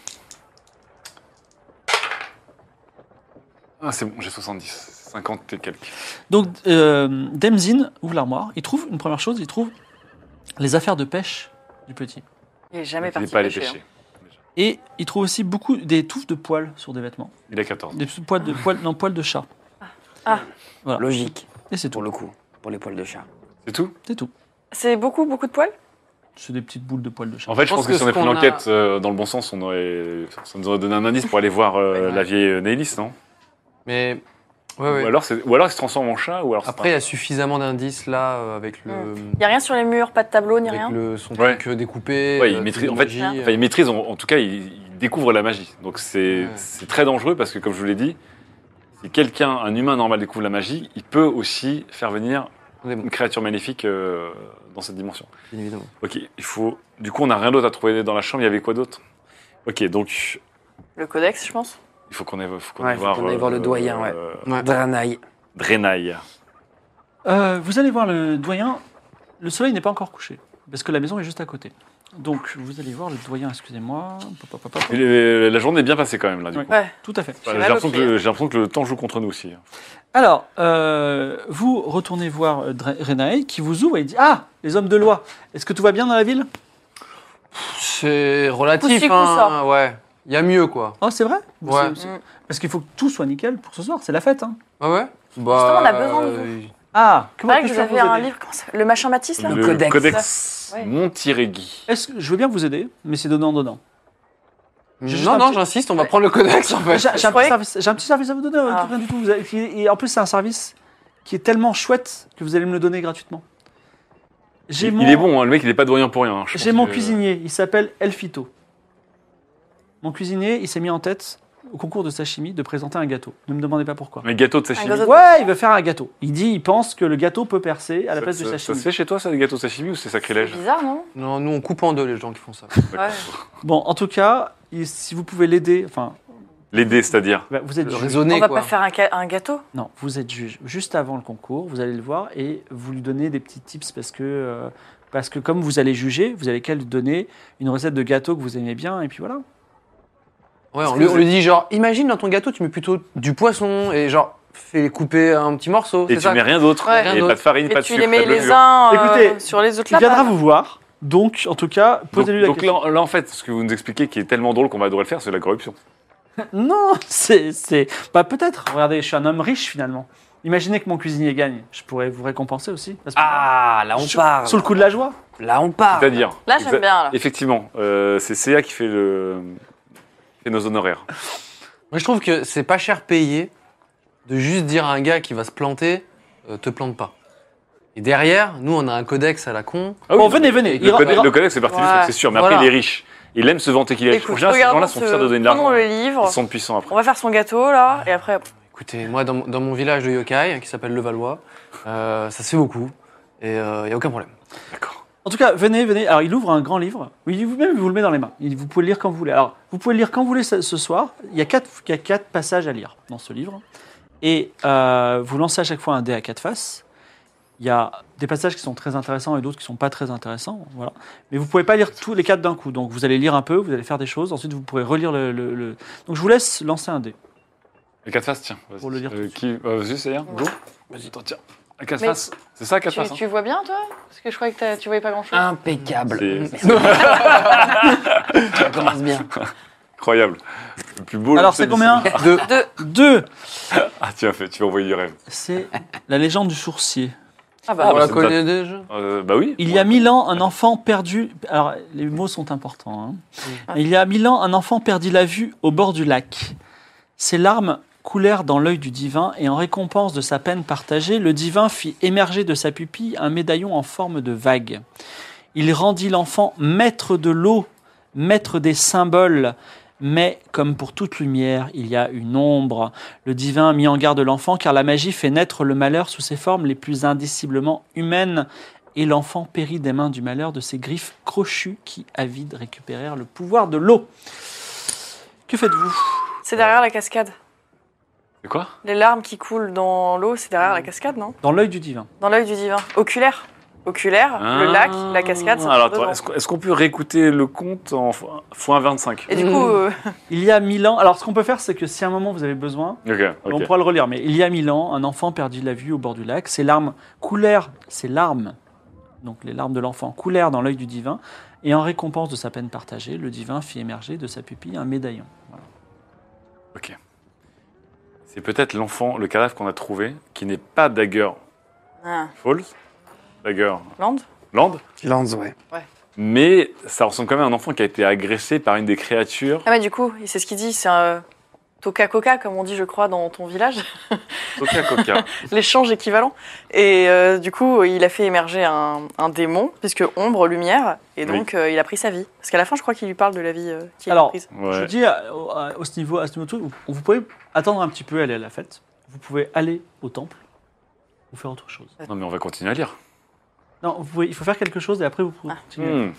S5: Ah, c'est bon, j'ai 70. 50 et quelques.
S2: Donc, Demzin ouvre l'armoire. Il trouve une première chose, il trouve les affaires de pêche du petit.
S3: Il est jamais
S5: Il n'est
S3: parti
S5: pas allé
S3: pêcher.
S5: pêcher.
S2: Et il trouve aussi beaucoup des touffes de poils sur des vêtements.
S5: Il a 14.
S2: Des poils de chat. Voilà.
S6: Logique,
S2: Et c'est tout.
S6: pour le coup. Pour les poils de chat.
S5: C'est tout?
S2: C'est tout.
S3: C'est beaucoup de poils.
S2: C'est des petites boules de poils de chat.
S5: En fait, je pense que si on
S4: ce
S5: avait pris
S4: qu'on a-
S5: l'enquête dans le bon sens, ça nous aurait donné un indice pour aller voir la vieille Nélis, non?
S4: Mais. Ouais, ouais.
S5: Ou alors il se transforme en chat, ou alors c'est
S4: Après, il y a suffisamment d'indices là avec le.
S3: Il y a rien sur les murs, pas de tableau ni
S4: Avec
S3: rien.
S4: son
S5: Ouais.
S4: truc découpé.
S5: Ouais, il maîtrise. En fait,
S4: magie,
S5: il maîtrise. En tout cas, il découvre la magie. Donc c'est
S4: Ouais.
S5: c'est très dangereux parce que, comme je vous l'ai dit, si quelqu'un, un humain normal, découvre la magie, il peut aussi faire venir une créature maléfique dans cette dimension.
S4: bien évidemment.
S5: Ok, il faut. Du coup, on n'a rien d'autre à trouver dans la chambre. Il y avait quoi d'autre? Ok, donc
S3: Le codex, je pense.
S5: il faut qu'on aille,
S6: Ouais, faut qu'on aille voir le doyen, ouais.
S4: Ouais.
S6: Dranaï.
S5: Drenaï.
S2: Vous allez voir le doyen. Le soleil n'est pas encore couché, parce que la maison est juste à côté. Donc, vous allez voir le doyen, excusez-moi.
S5: Et la journée est bien passée quand même là. Du
S2: Ouais.
S5: coup.
S3: Ouais.
S2: Tout à fait.
S5: J'ai
S3: mal au
S5: l'impression
S3: pied.
S5: que, j'ai l'impression que le temps joue contre nous aussi.
S2: Alors, vous retournez voir Renae qui vous ouvre et dit: Ah, les hommes de loi, est-ce que tout va bien dans la ville?
S4: C'est relatif,
S3: Coup-ci,
S4: hein. Ouais. Il y a mieux, quoi.
S2: Oh, c'est vrai?
S4: Ouais.
S2: Parce qu'il faut que tout soit nickel pour ce soir, c'est la fête. Hein.
S4: Ah ouais? Bah,
S3: Justement, on a besoin de vous.
S2: Ah,
S3: C'est
S2: comment
S3: vrai que
S2: puis-je
S3: vous
S2: faire
S3: avez
S2: pour
S3: un
S2: vous aider?
S3: livre, comment ça s'appelle Le machin Matisse, là
S5: Le
S6: codex.
S5: codex
S3: Ouais.
S5: Montirégui.
S2: Est-ce que je veux bien vous aider, mais c'est donnant-donnant. J'ai juste
S4: Non,
S2: un
S4: non,
S2: petit-
S4: j'insiste, on va prendre le codex en fait.
S2: J'ai un petit
S3: croyais-
S2: service à vous donner,
S3: Ah.
S2: rien du tout. Et en plus, c'est un service qui est tellement chouette que vous allez me le donner gratuitement. J'ai
S5: Il est bon, hein, le mec, il est pas doyen pour rien. Hein, je
S2: J'ai
S5: pense
S2: mon
S5: que-
S2: cuisinier, il s'appelle Elfito. Mon cuisinier, il s'est mis en tête au concours de sashimi de présenter un gâteau. Ne me demandez pas pourquoi.
S5: Un gâteau de sashimi.
S3: Un gâteau.
S2: Ouais, il veut faire un gâteau. Il pense que le gâteau peut percer à la place du
S5: Ça
S2: sashimi.
S5: se fait chez toi, ça, des gâteaux sashimi, ou c'est
S3: C'est
S5: sacrilège?
S3: bizarre, non
S4: Non, nous on coupe en deux les gens qui font ça.
S3: Ouais.
S2: Bon, en tout cas, si vous pouvez l'aider, enfin,
S5: L'aider, c'est-à-dire.
S2: vous êtes juge.
S4: Raisonner
S3: On va
S4: quoi.
S3: pas faire un gâteau.
S2: Non, vous êtes juge. Juste avant le concours, vous allez le voir et vous lui donnez des petits tips parce que comme vous allez juger, vous allez qu'à lui donner une recette de gâteau que vous aimez bien et puis voilà.
S4: Ouais, on lui dit genre, imagine dans ton gâteau tu mets plutôt du poisson et genre fais couper un petit morceau.
S5: Et
S4: c'est
S5: tu
S4: ça
S5: mets rien d'autre.
S3: Ouais.
S5: Et
S4: Rien
S5: pas de farine,
S3: Et
S5: pas de
S3: tu
S5: sucre,
S3: les mets
S5: pas de
S3: les
S5: levure.
S3: uns
S2: Écoutez,
S3: sur les autres
S2: Il viendra
S3: là.
S2: vous voir. Donc, en tout cas, posez-lui la
S5: Donc
S2: question.
S5: là, en fait, ce que vous nous expliquez qui est tellement drôle qu'on va adorer le faire, c'est la corruption.
S2: Non, c'est... Bah, peut-être. Regardez, je suis un homme riche, finalement. Imaginez que mon cuisinier gagne. Je pourrais vous récompenser aussi. à ce
S6: Ah, là on
S2: moment-là.
S6: parle.
S2: Sous le coup de la joie.
S6: Là on parle.
S5: C'est-à-dire.
S3: Là, j'aime bien, là.
S5: Effectivement, c'est CA qui fait nos honoraires.
S4: Moi, je trouve que c'est pas cher payé de juste dire à un gars qui va se planter, te plante pas. Et derrière, nous, on a un codex à la con.
S5: Ah oui,
S2: Bon,
S5: non,
S2: venez,
S5: mais
S2: venez.
S5: Le collègue, c'est parti du
S3: Ouais.
S5: truc, c'est sûr. Mais
S4: Voilà.
S5: après, il est riche. Il aime se vanter qu'il est riche. En
S3: Écoute,
S5: général, ces gens-là
S3: regardons
S5: sont fiers de donner de l'argent.
S3: prenons le livre,
S5: Ils sont puissants après.
S3: on va faire son gâteau, là, et après...
S4: Écoutez, moi, dans mon village de yokai, qui s'appelle Levallois, ça se fait beaucoup. Et il n'y a aucun problème.
S5: D'accord.
S2: En tout cas, venez, venez. Alors, il ouvre un grand livre. Oui, vous-même, vous le met dans les mains. Vous pouvez le lire quand vous voulez. Alors, vous pouvez le lire quand vous voulez ce soir. Il y a quatre passages à lire dans ce livre. Et vous lancez à chaque fois un dé à 4 faces. Il y a des passages qui sont très intéressants et d'autres qui ne sont pas très intéressants. Voilà. Mais vous ne pouvez pas lire tous les 4 d'un coup. Donc, vous allez lire un peu, vous allez faire des choses. Ensuite, vous pourrez relire le... Donc, je vous laisse lancer un dé.
S5: Les 4 faces, tiens. vas-y.
S2: Pour le lire tout de
S5: Qui Vas-y, c'est Go. Vas-y, attends, tiens. À 4
S3: Mais-
S5: faces. C'est ça, 4 faces.
S3: Tu vois bien, toi? Parce que je croyais que tu voyais pas grand-chose.
S6: Impeccable.
S5: C'est
S6: Ça commence bien.
S5: incroyable. Le plus beau.
S2: Alors,
S5: lycée
S2: c'est combien
S5: d'ici.
S2: 2.
S5: Ah, tu vas envoyer du rêve.
S2: C'est la légende du sourcier.
S3: Ah bah,
S4: On la
S5: c'est
S4: connaît déjà.
S5: Bah oui.
S2: Il y a 1000 ans, un enfant perdu. Alors, les mots sont importants. Hein. Il y a 1000 ans, un enfant perdit la vue au bord du lac. Ses larmes coulèrent dans l'œil du divin, et en récompense de sa peine partagée, le divin fit émerger de sa pupille un médaillon en forme de vague. Il rendit l'enfant maître de l'eau, maître des symboles. Mais, comme pour toute lumière, il y a une ombre. Le divin mit en garde l'enfant, car la magie fait naître le malheur sous ses formes les plus indiciblement humaines. Et l'enfant périt des mains du malheur de ses griffes crochues qui, avides, récupérèrent le pouvoir de l'eau. Que faites-vous?
S3: c'est derrière la cascade.
S5: C'est quoi?
S3: Les larmes qui coulent dans l'eau, c'est derrière la cascade, non?
S2: Dans l'œil du divin.
S3: Dans l'œil du divin. Oculaire. Oculaire, le lac, la cascade, ça
S5: Alors,
S3: se trouve
S5: attends,
S3: dedans.
S5: est-ce qu'on peut réécouter le compte en x25?
S3: Et du coup,
S2: Il y a 1000 ans... Alors, ce qu'on peut faire, c'est que si à un moment vous avez besoin,
S5: Ok,
S2: on
S5: ok.
S2: pourra le relire. Mais il y a 1000 ans, un enfant perdit la vue au bord du lac. Ses larmes coulèrent... Ses larmes, donc les larmes de l'enfant, coulèrent dans l'œil du divin. Et en récompense de sa peine partagée, le divin fit émerger de sa pupille un médaillon. Voilà.
S5: Ok. C'est peut-être l'enfant, le cadavre qu'on a trouvé, qui n'est pas Dagger
S3: ah,
S5: Falls, Dagger
S3: Land.
S5: Land,
S6: Lance, ouais.
S5: mais ça ressemble quand même à un enfant qui a été agressé par une des créatures.
S3: Ah mais du coup, c'est ce qu'il dit, c'est un Toka Coca, comme on dit, je crois, dans ton village.
S5: Coca Coca.
S3: L'échange équivalent. Et du coup, il a fait émerger un démon, puisque ombre, lumière, et donc il a pris sa vie. Parce qu'à la fin, je crois qu'il lui parle de la vie qu'il a
S2: Alors,
S3: prise.
S2: Je
S5: Ouais.
S2: dis à ce niveau, vous pouvez attendre un petit peu, aller à la fête. Vous pouvez aller au temple ou faire autre chose.
S5: Non mais on va continuer à lire.
S2: Non, il faut faire quelque chose et après vous pouvez continuer.
S5: Hmm.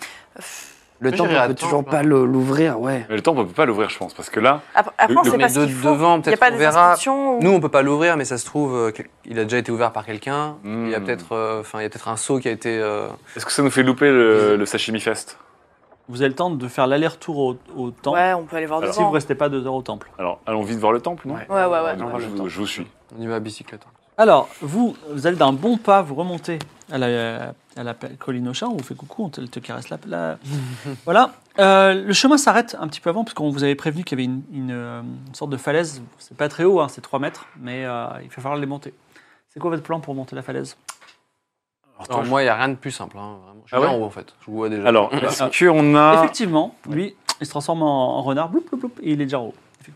S6: Le
S4: Moi,
S6: temple,
S4: j'irai
S6: on peut
S4: attendre,
S6: toujours
S4: moi.
S6: pas l'ouvrir, ouais.
S5: Mais le temple, on peut pas l'ouvrir, je pense, parce que là,
S3: Après, on
S5: Le-
S3: sait
S4: mais
S3: pas ce qu'il faut.
S4: devant,
S3: Il n'y a
S4: peut-être
S3: pas
S4: on
S3: des
S4: verra.
S3: inscriptions ou...
S4: Nous, on peut pas l'ouvrir, mais ça se trouve, il a déjà été ouvert par quelqu'un.
S5: Hmm.
S4: Il y a peut-être, il y a peut-être un seau qui a été.
S5: est-ce que ça nous fait louper le Sashimi Fest?
S2: Vous avez le temps de faire l'aller-retour au temple.
S3: Ouais, on peut aller voir
S5: Alors,
S2: Si vous
S3: devant.
S2: restez pas 2 heures au temple.
S5: Alors, allons vite voir le temple, non?
S3: Ouais, ouais, ouais.
S5: Non, je vous suis.
S4: On y va à bicyclette.
S2: Alors, vous allez d'un bon pas, vous remontez à la colline au chat, on vous fait coucou, on te caresse voilà. Le chemin s'arrête un petit peu avant, parce qu'on vous avait prévenu qu'il y avait une sorte de falaise. C'est pas très haut, hein, c'est 3 mètres, mais il va falloir les monter. C'est quoi votre plan pour monter la falaise?
S4: Alors, moi, il n'y a rien de plus simple. Hein, vraiment. Je suis
S5: Ah
S4: bien
S5: ouais
S4: en haut, en fait. Je vous vois déjà.
S5: Alors, est-ce qu'on a...
S2: Effectivement, lui, il se transforme en renard, bloup, bloup, bloup, et il est déjà en haut.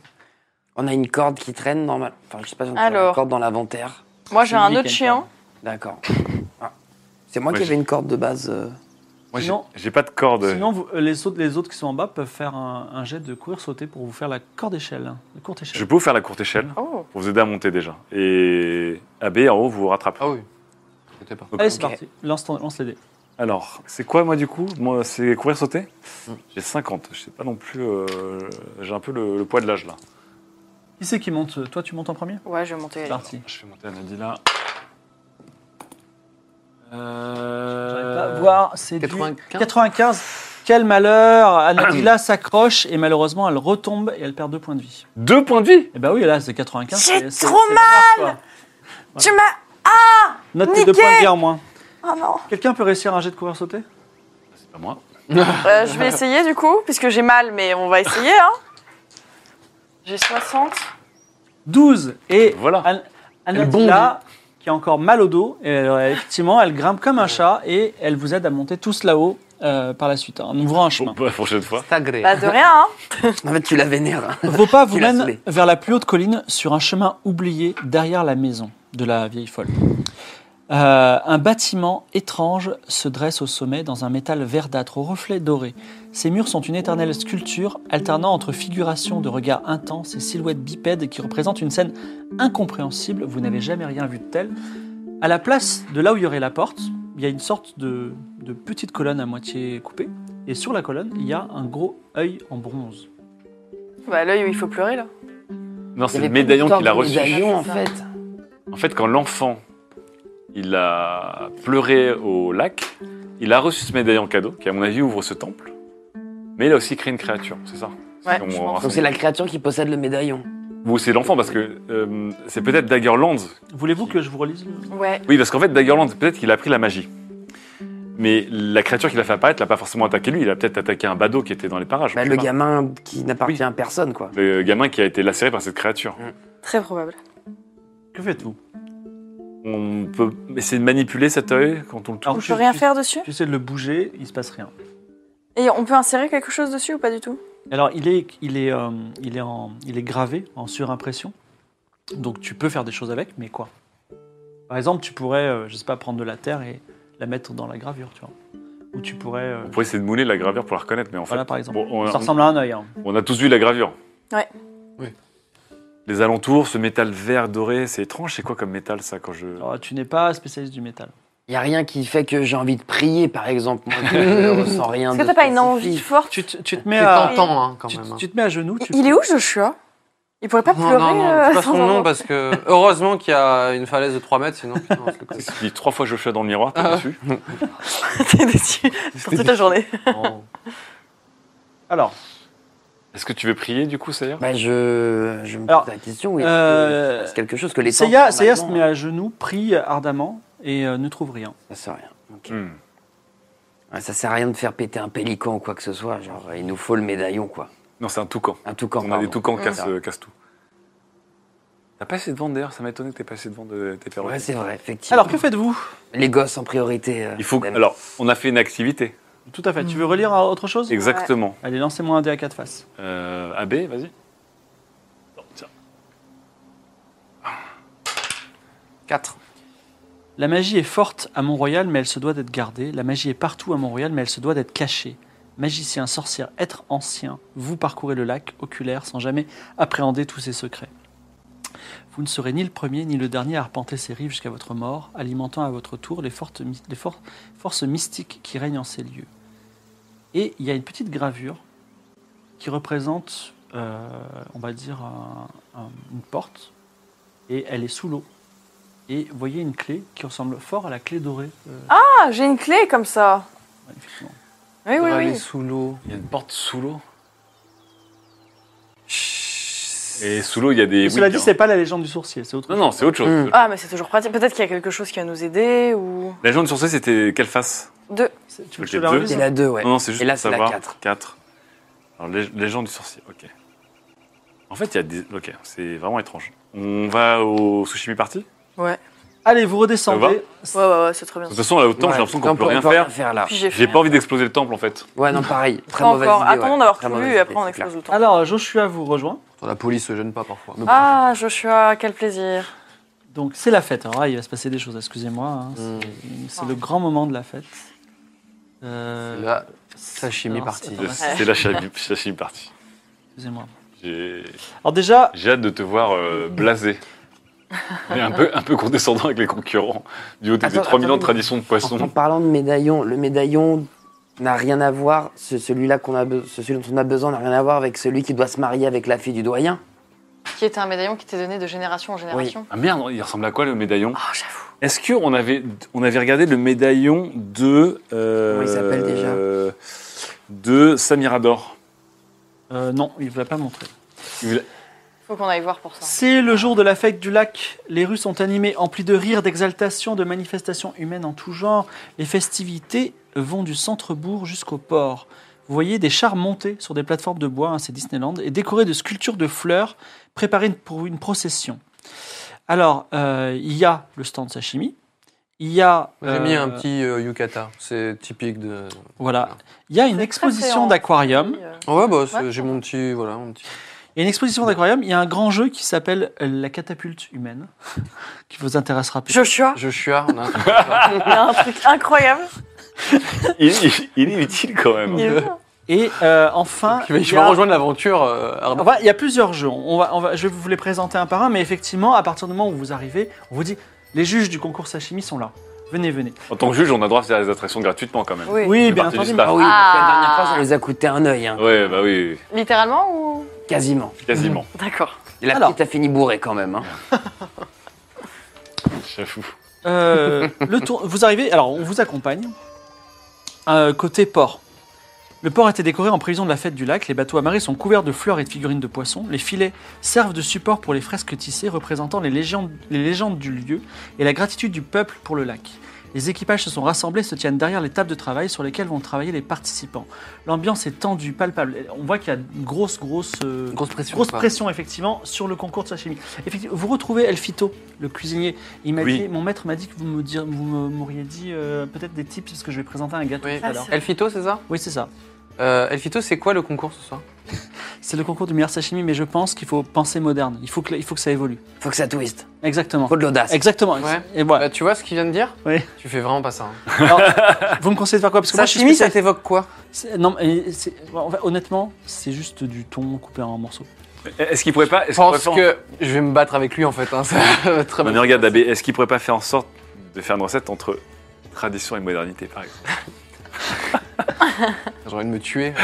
S6: On a une corde qui traîne normal. Enfin, je sais pas si on a une
S3: Alors.
S6: corde dans l'inventaire.
S3: Moi, j'ai
S2: C'est
S3: un
S2: lui
S3: autre
S2: qui a une
S3: chien.
S2: corde.
S6: D'accord. Ah. C'est moi
S5: Ouais,
S6: qui avais une corde de base.
S5: Moi,
S2: Sinon-
S5: j'ai pas de corde.
S2: Sinon, les autres qui sont en bas peuvent faire un jet de courir sauter pour vous faire la corde échelle, la courte échelle.
S5: Je peux vous faire la courte échelle
S3: Oh.
S5: pour vous aider à monter déjà. Et AB, en haut, vous rattrape.
S4: Ah oui. C'était pas.
S2: Allez, c'est
S6: Ok.
S2: parti. Lance les dés.
S5: Alors, c'est quoi, moi, du coup? Moi, c'est courir sauter?
S4: Mm.
S5: J'ai 50. Je sais pas non plus... j'ai un peu le poids de l'âge, là.
S2: Qui c'est qui monte? Toi, tu montes en premier?
S3: Ouais, je vais monter.
S2: C'est parti.
S5: Je fais monter Anadila.
S2: J'arrive pas à voir, c'est
S4: 95.
S2: 95. Quel malheur! Anadila s'accroche et malheureusement elle retombe et elle perd 2 points de vie.
S5: 2 points de vie?
S2: Et bah oui, là c'est 95.
S3: J'ai
S2: c'est
S3: trop
S2: mal!
S3: Tu m'as...
S2: Note tes 2
S3: Niqué.
S2: points de vie en moins.
S3: Oh non.
S2: Quelqu'un peut réussir un jet de courir sauter?
S5: C'est pas moi.
S3: Je vais essayer du coup, puisque j'ai mal, mais on va essayer. Hein. J'ai 60.
S2: 12. Et
S5: Voilà.
S2: Anatilla, qui a encore mal au dos, et effectivement, elle grimpe comme un chat et elle vous aide à monter tous là-haut par la suite, en ouvrant un
S5: Bon,
S2: chemin.
S5: pour la prochaine fois.
S4: C'est agréable.
S3: Bah, de rien, hein.
S6: En fait, tu la vénères.
S2: Vos pas vous
S6: Tu l'as
S2: mènent
S6: saoulé.
S2: vers la plus haute colline sur un chemin oublié derrière la maison de la vieille folle. Un bâtiment étrange se dresse au sommet dans un métal verdâtre aux reflets dorés. Ses murs sont une éternelle sculpture alternant entre figurations de regards intenses et silhouettes bipèdes qui représentent une scène incompréhensible. Vous n'avez jamais rien vu de tel. À la place de là où il y aurait la porte, il y a une sorte de petite colonne à moitié coupée. Et sur la colonne, il y a un gros œil en bronze.
S3: Bah, l'œil où il faut pleurer, là.
S5: Non,
S6: Il y
S5: c'est
S6: avait
S5: le
S6: pas
S5: médaillon
S6: d'histoire
S5: qu'il a
S6: de
S5: reçu.
S6: médaillon, en fait.
S5: En fait, quand l'enfant il a pleuré au lac, il a reçu ce médaillon cadeau qui, à mon avis, ouvre ce temple. Mais il a aussi créé une créature, c'est ça?
S3: Ouais,
S5: Comme
S3: je
S5: on-
S3: pense.
S6: Donc c'est la créature qui possède le médaillon.
S5: Ou c'est l'enfant parce que c'est peut-être Daggerland.
S2: Voulez-vous que je vous relise
S3: Ouais.
S5: Oui, parce qu'en fait, Daggerland, peut-être qu'il a appris la magie. Mais la créature qu'il a fait apparaître l'a pas forcément attaqué lui, il a peut-être attaqué un badaud qui était dans les parages.
S6: Bah,
S5: je sais
S6: le
S5: pas.
S6: gamin qui n'appartient à personne, quoi.
S5: Le gamin qui a été lacéré par cette créature.
S3: Très probable.
S2: Que faites-vous?
S5: On peut essayer de manipuler cet œil quand on le touche.
S2: Alors,
S3: On peut rien faire dessus?
S2: Tu essaies de le bouger, il se passe rien.
S3: Et on peut insérer quelque chose dessus ou pas du tout?
S2: Alors, il est gravé en surimpression. Donc, tu peux faire des choses avec, mais quoi? Par exemple, tu pourrais, je sais pas, prendre de la terre et la mettre dans la gravure, tu vois. Ou tu pourrais...
S5: On pourrait essayer de mouler la gravure pour la reconnaître, mais en fait,
S2: voilà, par exemple.
S5: bon, on,
S2: Ça ressemble à un œil. Hein.
S5: on a tous vu la gravure.
S3: Ouais.
S4: Oui.
S5: Les alentours, ce métal vert doré, c'est étrange. C'est quoi comme métal ça quand je...
S2: Alors, tu n'es pas spécialiste du métal.
S6: Il n'y a rien qui fait que j'ai envie de prier, par exemple. Moi, je ne ressens rien
S3: Est-ce
S6: de
S3: que t'as pas une envie
S6: spécifique.
S3: forte?
S2: Tu te mets
S4: C'est
S2: à...
S4: tentant, hein, quand
S2: Tu,
S4: même. hein.
S2: tu te mets à genoux. Tu
S3: Il est où, Joshua? Il pourrait pas
S4: Non,
S3: pleurer
S4: non, non, c'est pas
S3: sans
S4: son nom
S3: avoir-
S4: parce que heureusement qu'il y a une falaise de 3 mètres, sinon putain, on se le casse.
S5: Si 3 fois Joshua dans le miroir, t'es
S4: Ah.
S5: dessus.
S3: T'es déçu pour toute la journée.
S4: Non.
S2: Alors,
S5: Est-ce que tu veux prier du coup, Seiya?
S6: Bah, je me
S2: Alors,
S6: pose la question, oui. C'est quelque chose que les
S2: Seiya
S6: temps,
S2: se
S6: normalement,
S2: met à genoux, prie ardemment et ne trouve rien.
S6: Ça sert à rien. Ok.
S5: Hmm.
S6: Ouais, ça sert à rien de faire péter un pélican ou quoi que ce soit. Genre, il nous faut le médaillon, quoi.
S5: Non, c'est un toucan.
S6: Un toucan,
S5: On a
S6: pardon.
S5: des toucans qui
S6: Ouais.
S5: cassent tout. T'as pas essayé de vendre d'ailleurs, ça m'a étonné que t'aies pas essayé de vendre tes perroquets.
S6: Ouais, c'est vrai, effectivement.
S2: Alors, que faites-vous?
S6: Les gosses en priorité.
S5: Il faut que...
S6: même.
S5: Alors, on a fait une activité.
S2: Tout à fait. Tu veux relire autre chose?
S5: Exactement.
S2: Allez, lancez-moi un dé à 4 faces.
S5: AB, vas-y. Non, tiens.
S4: 4.
S2: La magie est forte à Mont-Royal, mais elle se doit d'être gardée. La magie est partout à Mont-Royal, mais elle se doit d'être cachée. Magicien, sorcière, être ancien, vous parcourez le lac oculaire sans jamais appréhender tous ses secrets. Vous ne serez ni le premier ni le dernier à arpenter ces rives jusqu'à votre mort, alimentant à votre tour les forces mystiques qui règnent en ces lieux. Et il y a une petite gravure qui représente, on va dire, une porte, et elle est sous l'eau. Et vous voyez une clé qui ressemble fort à la clé dorée.
S3: Ah, j'ai une clé comme ça.
S2: Effectivement.
S3: Oui, oui, oui.
S4: sous l'eau.
S5: Il y a une porte sous l'eau. Et sous l'eau, il y a des...
S2: Cela
S5: oui,
S2: dit, c'est pas la légende du sourcier, c'est autre
S5: Non,
S2: chose.
S5: non, c'est autre chose.
S6: Hmm.
S3: Ah, mais c'est toujours pratique. Peut-être qu'il y a quelque chose qui va nous aider ou.
S5: La légende sur ça, c'était quelle face?
S3: Deux.
S2: Tu veux que
S5: Ok,
S2: je la
S5: deux.
S2: relise
S6: C'est la 2, ouais.
S5: Non, non, c'est juste
S6: Et là,
S5: pour
S6: c'est la
S5: savoir.
S6: 4.
S5: 4. Alors, légende du sorcier, ok. En fait, il y a des... Ok, c'est vraiment étrange. On va au Sushimi Party?
S3: Ouais.
S2: Allez, vous
S5: Ça
S2: redescendez.
S3: Ouais, c'est très bien.
S5: De toute façon, là, autant, j'ai l'impression qu'on peut rien faire.
S6: là.
S3: Puis
S5: J'ai pas envie d'exploser le temple, en fait.
S6: Ouais, non, pareil. Très
S3: Pas
S6: mauvaise
S3: encore.
S6: idée.
S3: Attendons
S6: ouais.
S3: d'avoir
S6: Très
S3: tout
S6: mauvaise
S3: vu et après
S6: idée,
S3: on
S6: c'est
S3: explose
S6: clair.
S3: le temps.
S2: Alors, Joshua vous rejoint.
S4: La police se gêne pas parfois. Mais bon.
S3: Ah, Joshua, quel plaisir.
S2: Donc, c'est la fête. Alors là, il va se passer des choses, excusez-moi. Hein. C'est le grand moment de la fête.
S4: La sashimi
S2: alors,
S4: partie.
S2: attends,
S5: C'est la Sushimi Party.
S2: Excusez-moi.
S5: J'ai
S2: Alors déjà,
S5: hâte de te voir blasé. Et un peu condescendant avec les concurrents. Du haut de tes
S6: Attends,
S5: 3000 ans de
S6: attends,
S5: tradition de
S6: En
S5: poisson.
S6: parlant de médaillon, le médaillon n'a rien à voir, celui dont on a besoin n'a rien à voir avec celui qui doit se marier avec la fille du doyen.
S3: Qui était un médaillon qui t'est donné de génération en génération.
S5: Ah merde, il ressemble à quoi le médaillon?
S3: Oh, j'avoue.
S5: Est-ce qu'on avait regardé le médaillon de...
S6: Comment il s'appelle déjà
S5: De Samirador.
S2: non, il ne va pas montrer.
S3: Faut qu'on aille voir pour ça.
S2: C'est le jour de la fête du lac. Les rues sont animées, emplies de rires, d'exaltation, de manifestations humaines en tout genre. Les festivités vont du centre-bourg jusqu'au port. Vous voyez des chars montés sur des plateformes de bois, hein, c'est Disneyland, et décorés de sculptures de fleurs, préparées pour une procession. Alors, il y a le stand sashimi. Il y a...
S4: J'ai mis un petit yukata, c'est typique de...
S2: Voilà. Il y a une exposition d'aquarium.
S4: Ouais, bah, j'ai mon petit... Voilà, mon petit...
S2: Il y a une exposition d'aquarium. Il y a un grand jeu qui s'appelle la catapulte humaine, qui vous intéressera peut-être.
S3: Joshua,
S4: Joshua, on a un truc.
S3: il y a un truc incroyable.
S5: Il est utile quand même.
S3: Il est bien.
S2: Et enfin,
S4: Je vais rejoindre l'aventure, Arnaud.
S2: il y a plusieurs jeux. Je vais vous les présenter un par un, mais effectivement, à partir du moment où vous arrivez, on vous dit les juges du concours sashimi sont là. Venez, venez.
S5: En tant que juge, on a droit à faire les attractions gratuitement quand même.
S3: Oui.
S2: Oui,
S5: C'est
S2: bien
S5: parti du
S2: entendu.
S5: staff.
S6: Ah oui, parce que la dernière fois, ça nous a coûté un œil, hein.
S5: Ouais, bah oui,
S3: Littéralement ou
S6: Quasiment.
S5: quasiment.
S3: D'accord.
S6: Et la
S2: Alors.
S6: petite a fini bourrée quand même, hein.
S5: J'avoue.
S2: Le tour, vous arrivez, alors on vous accompagne. Côté port. Le port était décoré en prévision de la fête du lac. Les bateaux amarrés sont couverts de fleurs et de figurines de poissons. Les filets servent de support pour les fresques tissées représentant les légendes du lieu et la gratitude du peuple pour le lac. Les équipages se sont rassemblés, se tiennent derrière les tables de travail sur lesquelles vont travailler les participants. L'ambiance est tendue, palpable. On voit qu'il y a une grosse
S4: Grosse pression.
S2: pression effectivement sur le concours de sashimi. Effectivement, vous retrouvez Elfito, le cuisinier. Il m'a
S5: Oui.
S2: dit, mon maître m'a dit que vous m'auriez dit peut-être des tips parce que je vais présenter un gâteau
S3: Oui.
S2: tout à l'heure.
S4: Elfito, c'est ça
S2: Oui, c'est ça.
S4: Elfito, c'est quoi le concours ce soir?
S2: C'est le concours du meilleur sashimi, mais je pense qu'il faut penser moderne. Il faut que ça évolue.
S6: Faut que ça twiste.
S2: Exactement.
S6: Faut de l'audace.
S2: Exactement.
S4: Ouais.
S2: Et voilà.
S4: Bah, tu vois ce qu'il vient de dire?
S2: Oui.
S4: Tu fais vraiment pas ça. Hein.
S2: Alors, vous me conseillez de faire quoi? Parce que moi, je suis
S4: Sashimi, ça
S2: spécialiste.
S4: t'évoque quoi?
S2: Non, mais en fait, honnêtement, c'est juste du thon coupé en morceaux.
S5: Est-ce qu'il pourrait pas...
S4: Je pense que je vais me battre avec lui en fait. Hein. Ça va être très
S5: Non,
S4: bien.
S5: mais regarde, Abbé, est-ce qu'il pourrait pas faire en sorte de faire une recette entre tradition et modernité, par exemple?
S4: J'ai envie de me tuer.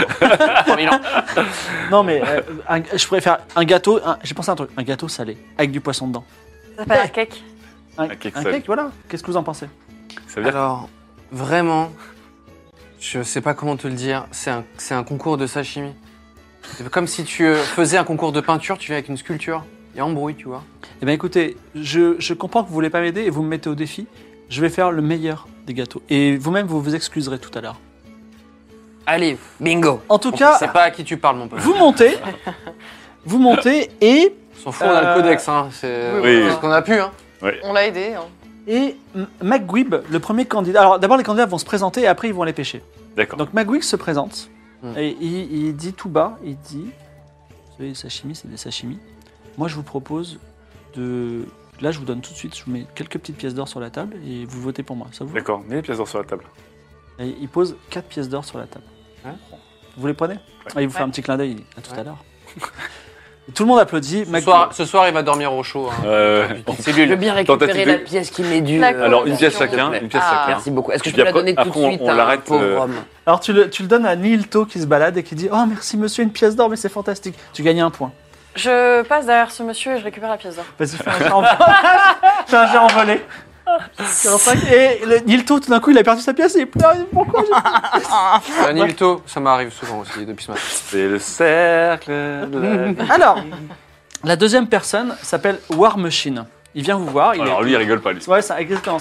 S2: Non, mais je pourrais faire un gâteau. J'ai pensé à un truc. Un gâteau salé avec du poisson dedans.
S3: Ça s'appelle un cake.
S2: Un
S5: cake
S2: un
S5: salé.
S2: cake, voilà. Qu'est-ce que vous en pensez?
S5: Ça veut dire...
S4: Alors, vraiment, je sais pas comment te le dire. C'est un concours de sashimi. C'est comme si tu faisais un concours de peinture, tu viens avec une sculpture. Il y a embrouille, tu vois.
S2: Eh bien, écoutez, je comprends que vous voulez pas m'aider et vous me mettez au défi. Je vais faire le meilleur des gâteaux. Et vous-même, vous vous excuserez tout à l'heure.
S6: Allez, bingo.
S2: En tout cas,
S4: C'est pas à qui tu parles, mon pote.
S2: vous montez et
S4: On s'en fout, on a le codex. Hein. C'est
S5: Oui.
S4: ce qu'on a pu. Hein.
S3: On l'a aidé. Hein.
S2: McGuib, le premier candidat. Alors d'abord, les candidats vont se présenter et après, ils vont aller pêcher.
S5: D'accord.
S2: Donc McGuib se présente
S4: Hmm.
S2: et il dit tout bas, il dit, vous savez, les sashimi, c'est des sashimi. Moi, je vous propose de... Là, je vous donne tout de suite, je vous mets quelques petites pièces d'or sur la table et vous votez pour moi. Ça vous va?
S5: D'accord, mets les pièces d'or sur la table.
S2: Et il pose 4 pièces d'or sur la table.
S4: Hein
S2: Vous les prenez? Ah, il vous fait
S3: Ouais.
S2: un petit clin d'œil, à tout
S4: Ouais.
S2: à l'heure. Et tout le monde applaudit.
S4: Ce soir, il va dormir au chaud. Hein.
S6: Je
S5: C'est
S6: veux
S5: lui.
S6: bien récupérer
S5: Tentative
S6: la
S5: de-
S6: pièce qui m'est due.
S3: D'accord.
S5: Alors, une pièce
S3: S'il te
S5: chacun,
S6: plaît.
S5: une pièce
S3: Ah.
S5: chacun.
S6: Merci beaucoup. Est-ce que je
S5: Puis
S6: peux la
S5: après-
S6: donner tout de
S5: après, on-
S6: suite
S5: on
S6: à un
S5: l'arrête,
S6: pauvre homme?
S2: Alors tu le donnes à Nilto qui se balade et qui dit « Oh merci monsieur, une pièce d'or, mais c'est fantastique. » Tu gagnes un point.
S3: Je passe derrière ce monsieur et je récupère la pièce d'or.
S2: Vas-y, fais un jet en fais un jet en volée. 45. Et Nilto, tout d'un coup, il a perdu sa pièce et il pleure. Il dit, pourquoi j'ai-
S4: Nilto, ça m'arrive souvent aussi depuis ce matin.
S5: C'est le cercle de la vie.
S2: Alors, la deuxième personne s'appelle War Machine. Il vient vous voir.
S5: Alors lui, il rigole pas, lui.
S2: Ouais, c'est exactement.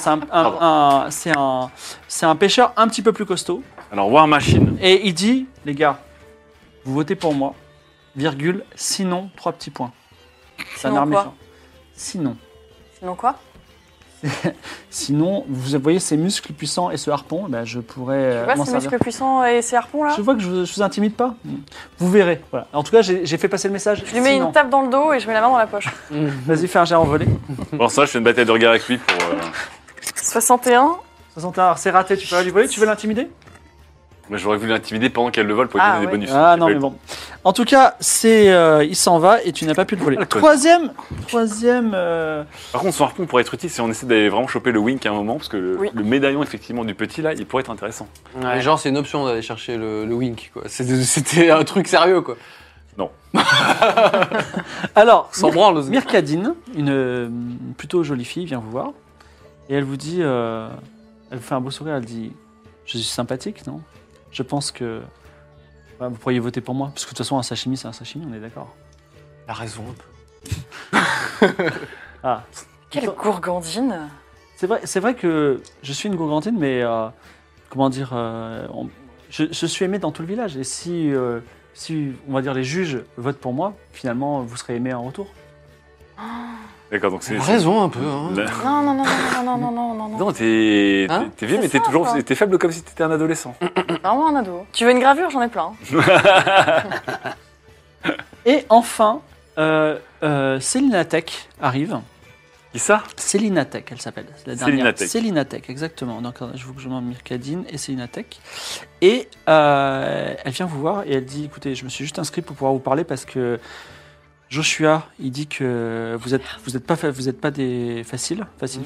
S2: C'est un pêcheur un petit peu plus costaud.
S5: Alors, War Machine.
S2: Et il dit, les gars, vous votez pour moi, virgule, sinon 3 petits points. Ça
S3: Sinon
S2: n'a l'air
S3: quoi
S2: méchant. Sinon.
S3: Sinon quoi?
S2: Sinon, vous voyez ces muscles puissants et ce harpon, ben je pourrais
S3: Tu vois
S2: m'en
S3: ces
S2: servir.
S3: muscles puissants et ces harpons là?
S2: Je vois que je vous intimide pas. Vous verrez. Voilà. En tout cas, j'ai fait passer le message.
S3: Je lui mets
S2: Sinon.
S3: une tape dans le dos et je mets la main dans la poche.
S2: Vas-y, fais un jet en volée.
S5: Bon, ça, je fais une bataille de regard avec lui pour...
S3: 61.
S2: 61, alors c'est raté, tu peux lui voler. Tu veux l'intimider?
S5: Mais j'aurais voulu l'intimider pendant qu'elle le vole pour lui
S3: Ah,
S5: donner
S3: ouais.
S5: des bonus.
S2: Ah
S5: J'ai
S2: non,
S5: pas
S2: mais
S5: eu-
S2: bon. En tout cas, il s'en va et tu n'as pas pu le voler. Troisième.
S5: Par contre, son harpon pourrait être utile si on essaie d'aller vraiment choper le wink à un moment, parce que
S3: Oui.
S5: le médaillon, effectivement, du petit, là, il pourrait être intéressant.
S4: Mais genre, c'est une option d'aller chercher le wink. Quoi. C'était un truc sérieux, quoi.
S2: Alors,
S4: Sans branle.
S2: Myrkadine, une plutôt jolie fille, vient vous voir et elle vous dit, elle vous fait un beau sourire, elle dit, je suis sympathique, non? Je pense que vous pourriez voter pour moi, parce que de toute façon un sashimi c'est un sashimi, on est d'accord.
S4: La raison, un peu.
S2: Ah,
S3: Quelle gourgandine.
S2: c'est vrai que je suis une gourgandine, mais comment dire, je suis aimé dans tout le village et si on va dire les juges votent pour moi, finalement vous serez aimé en retour.
S5: D'accord, donc c'est.
S4: T'as raison un peu. Hein.
S3: Non, non, non, non, non, non, non, non, non.
S5: Non, t'es
S4: Hein
S5: t'es vieux,
S3: C'est
S5: mais t'es
S3: ça,
S5: toujours
S3: quoi.
S5: t'es faible comme si t'étais un adolescent.
S3: Vraiment un ado. Tu veux une gravure? J'en ai plein.
S2: Et enfin, Célina Tech arrive.
S5: Qui ça?
S2: Célina Tech, elle s'appelle. C'est la
S5: Célina
S2: dernière.
S5: Tech.
S2: Célina Tech, exactement. Donc, je vous que je m'en Mirkadine et Célina Tech. Et elle vient vous voir et elle dit écoutez, je me suis juste inscrit pour pouvoir vous parler parce que Joshua, il dit que vous êtes pas des faciles.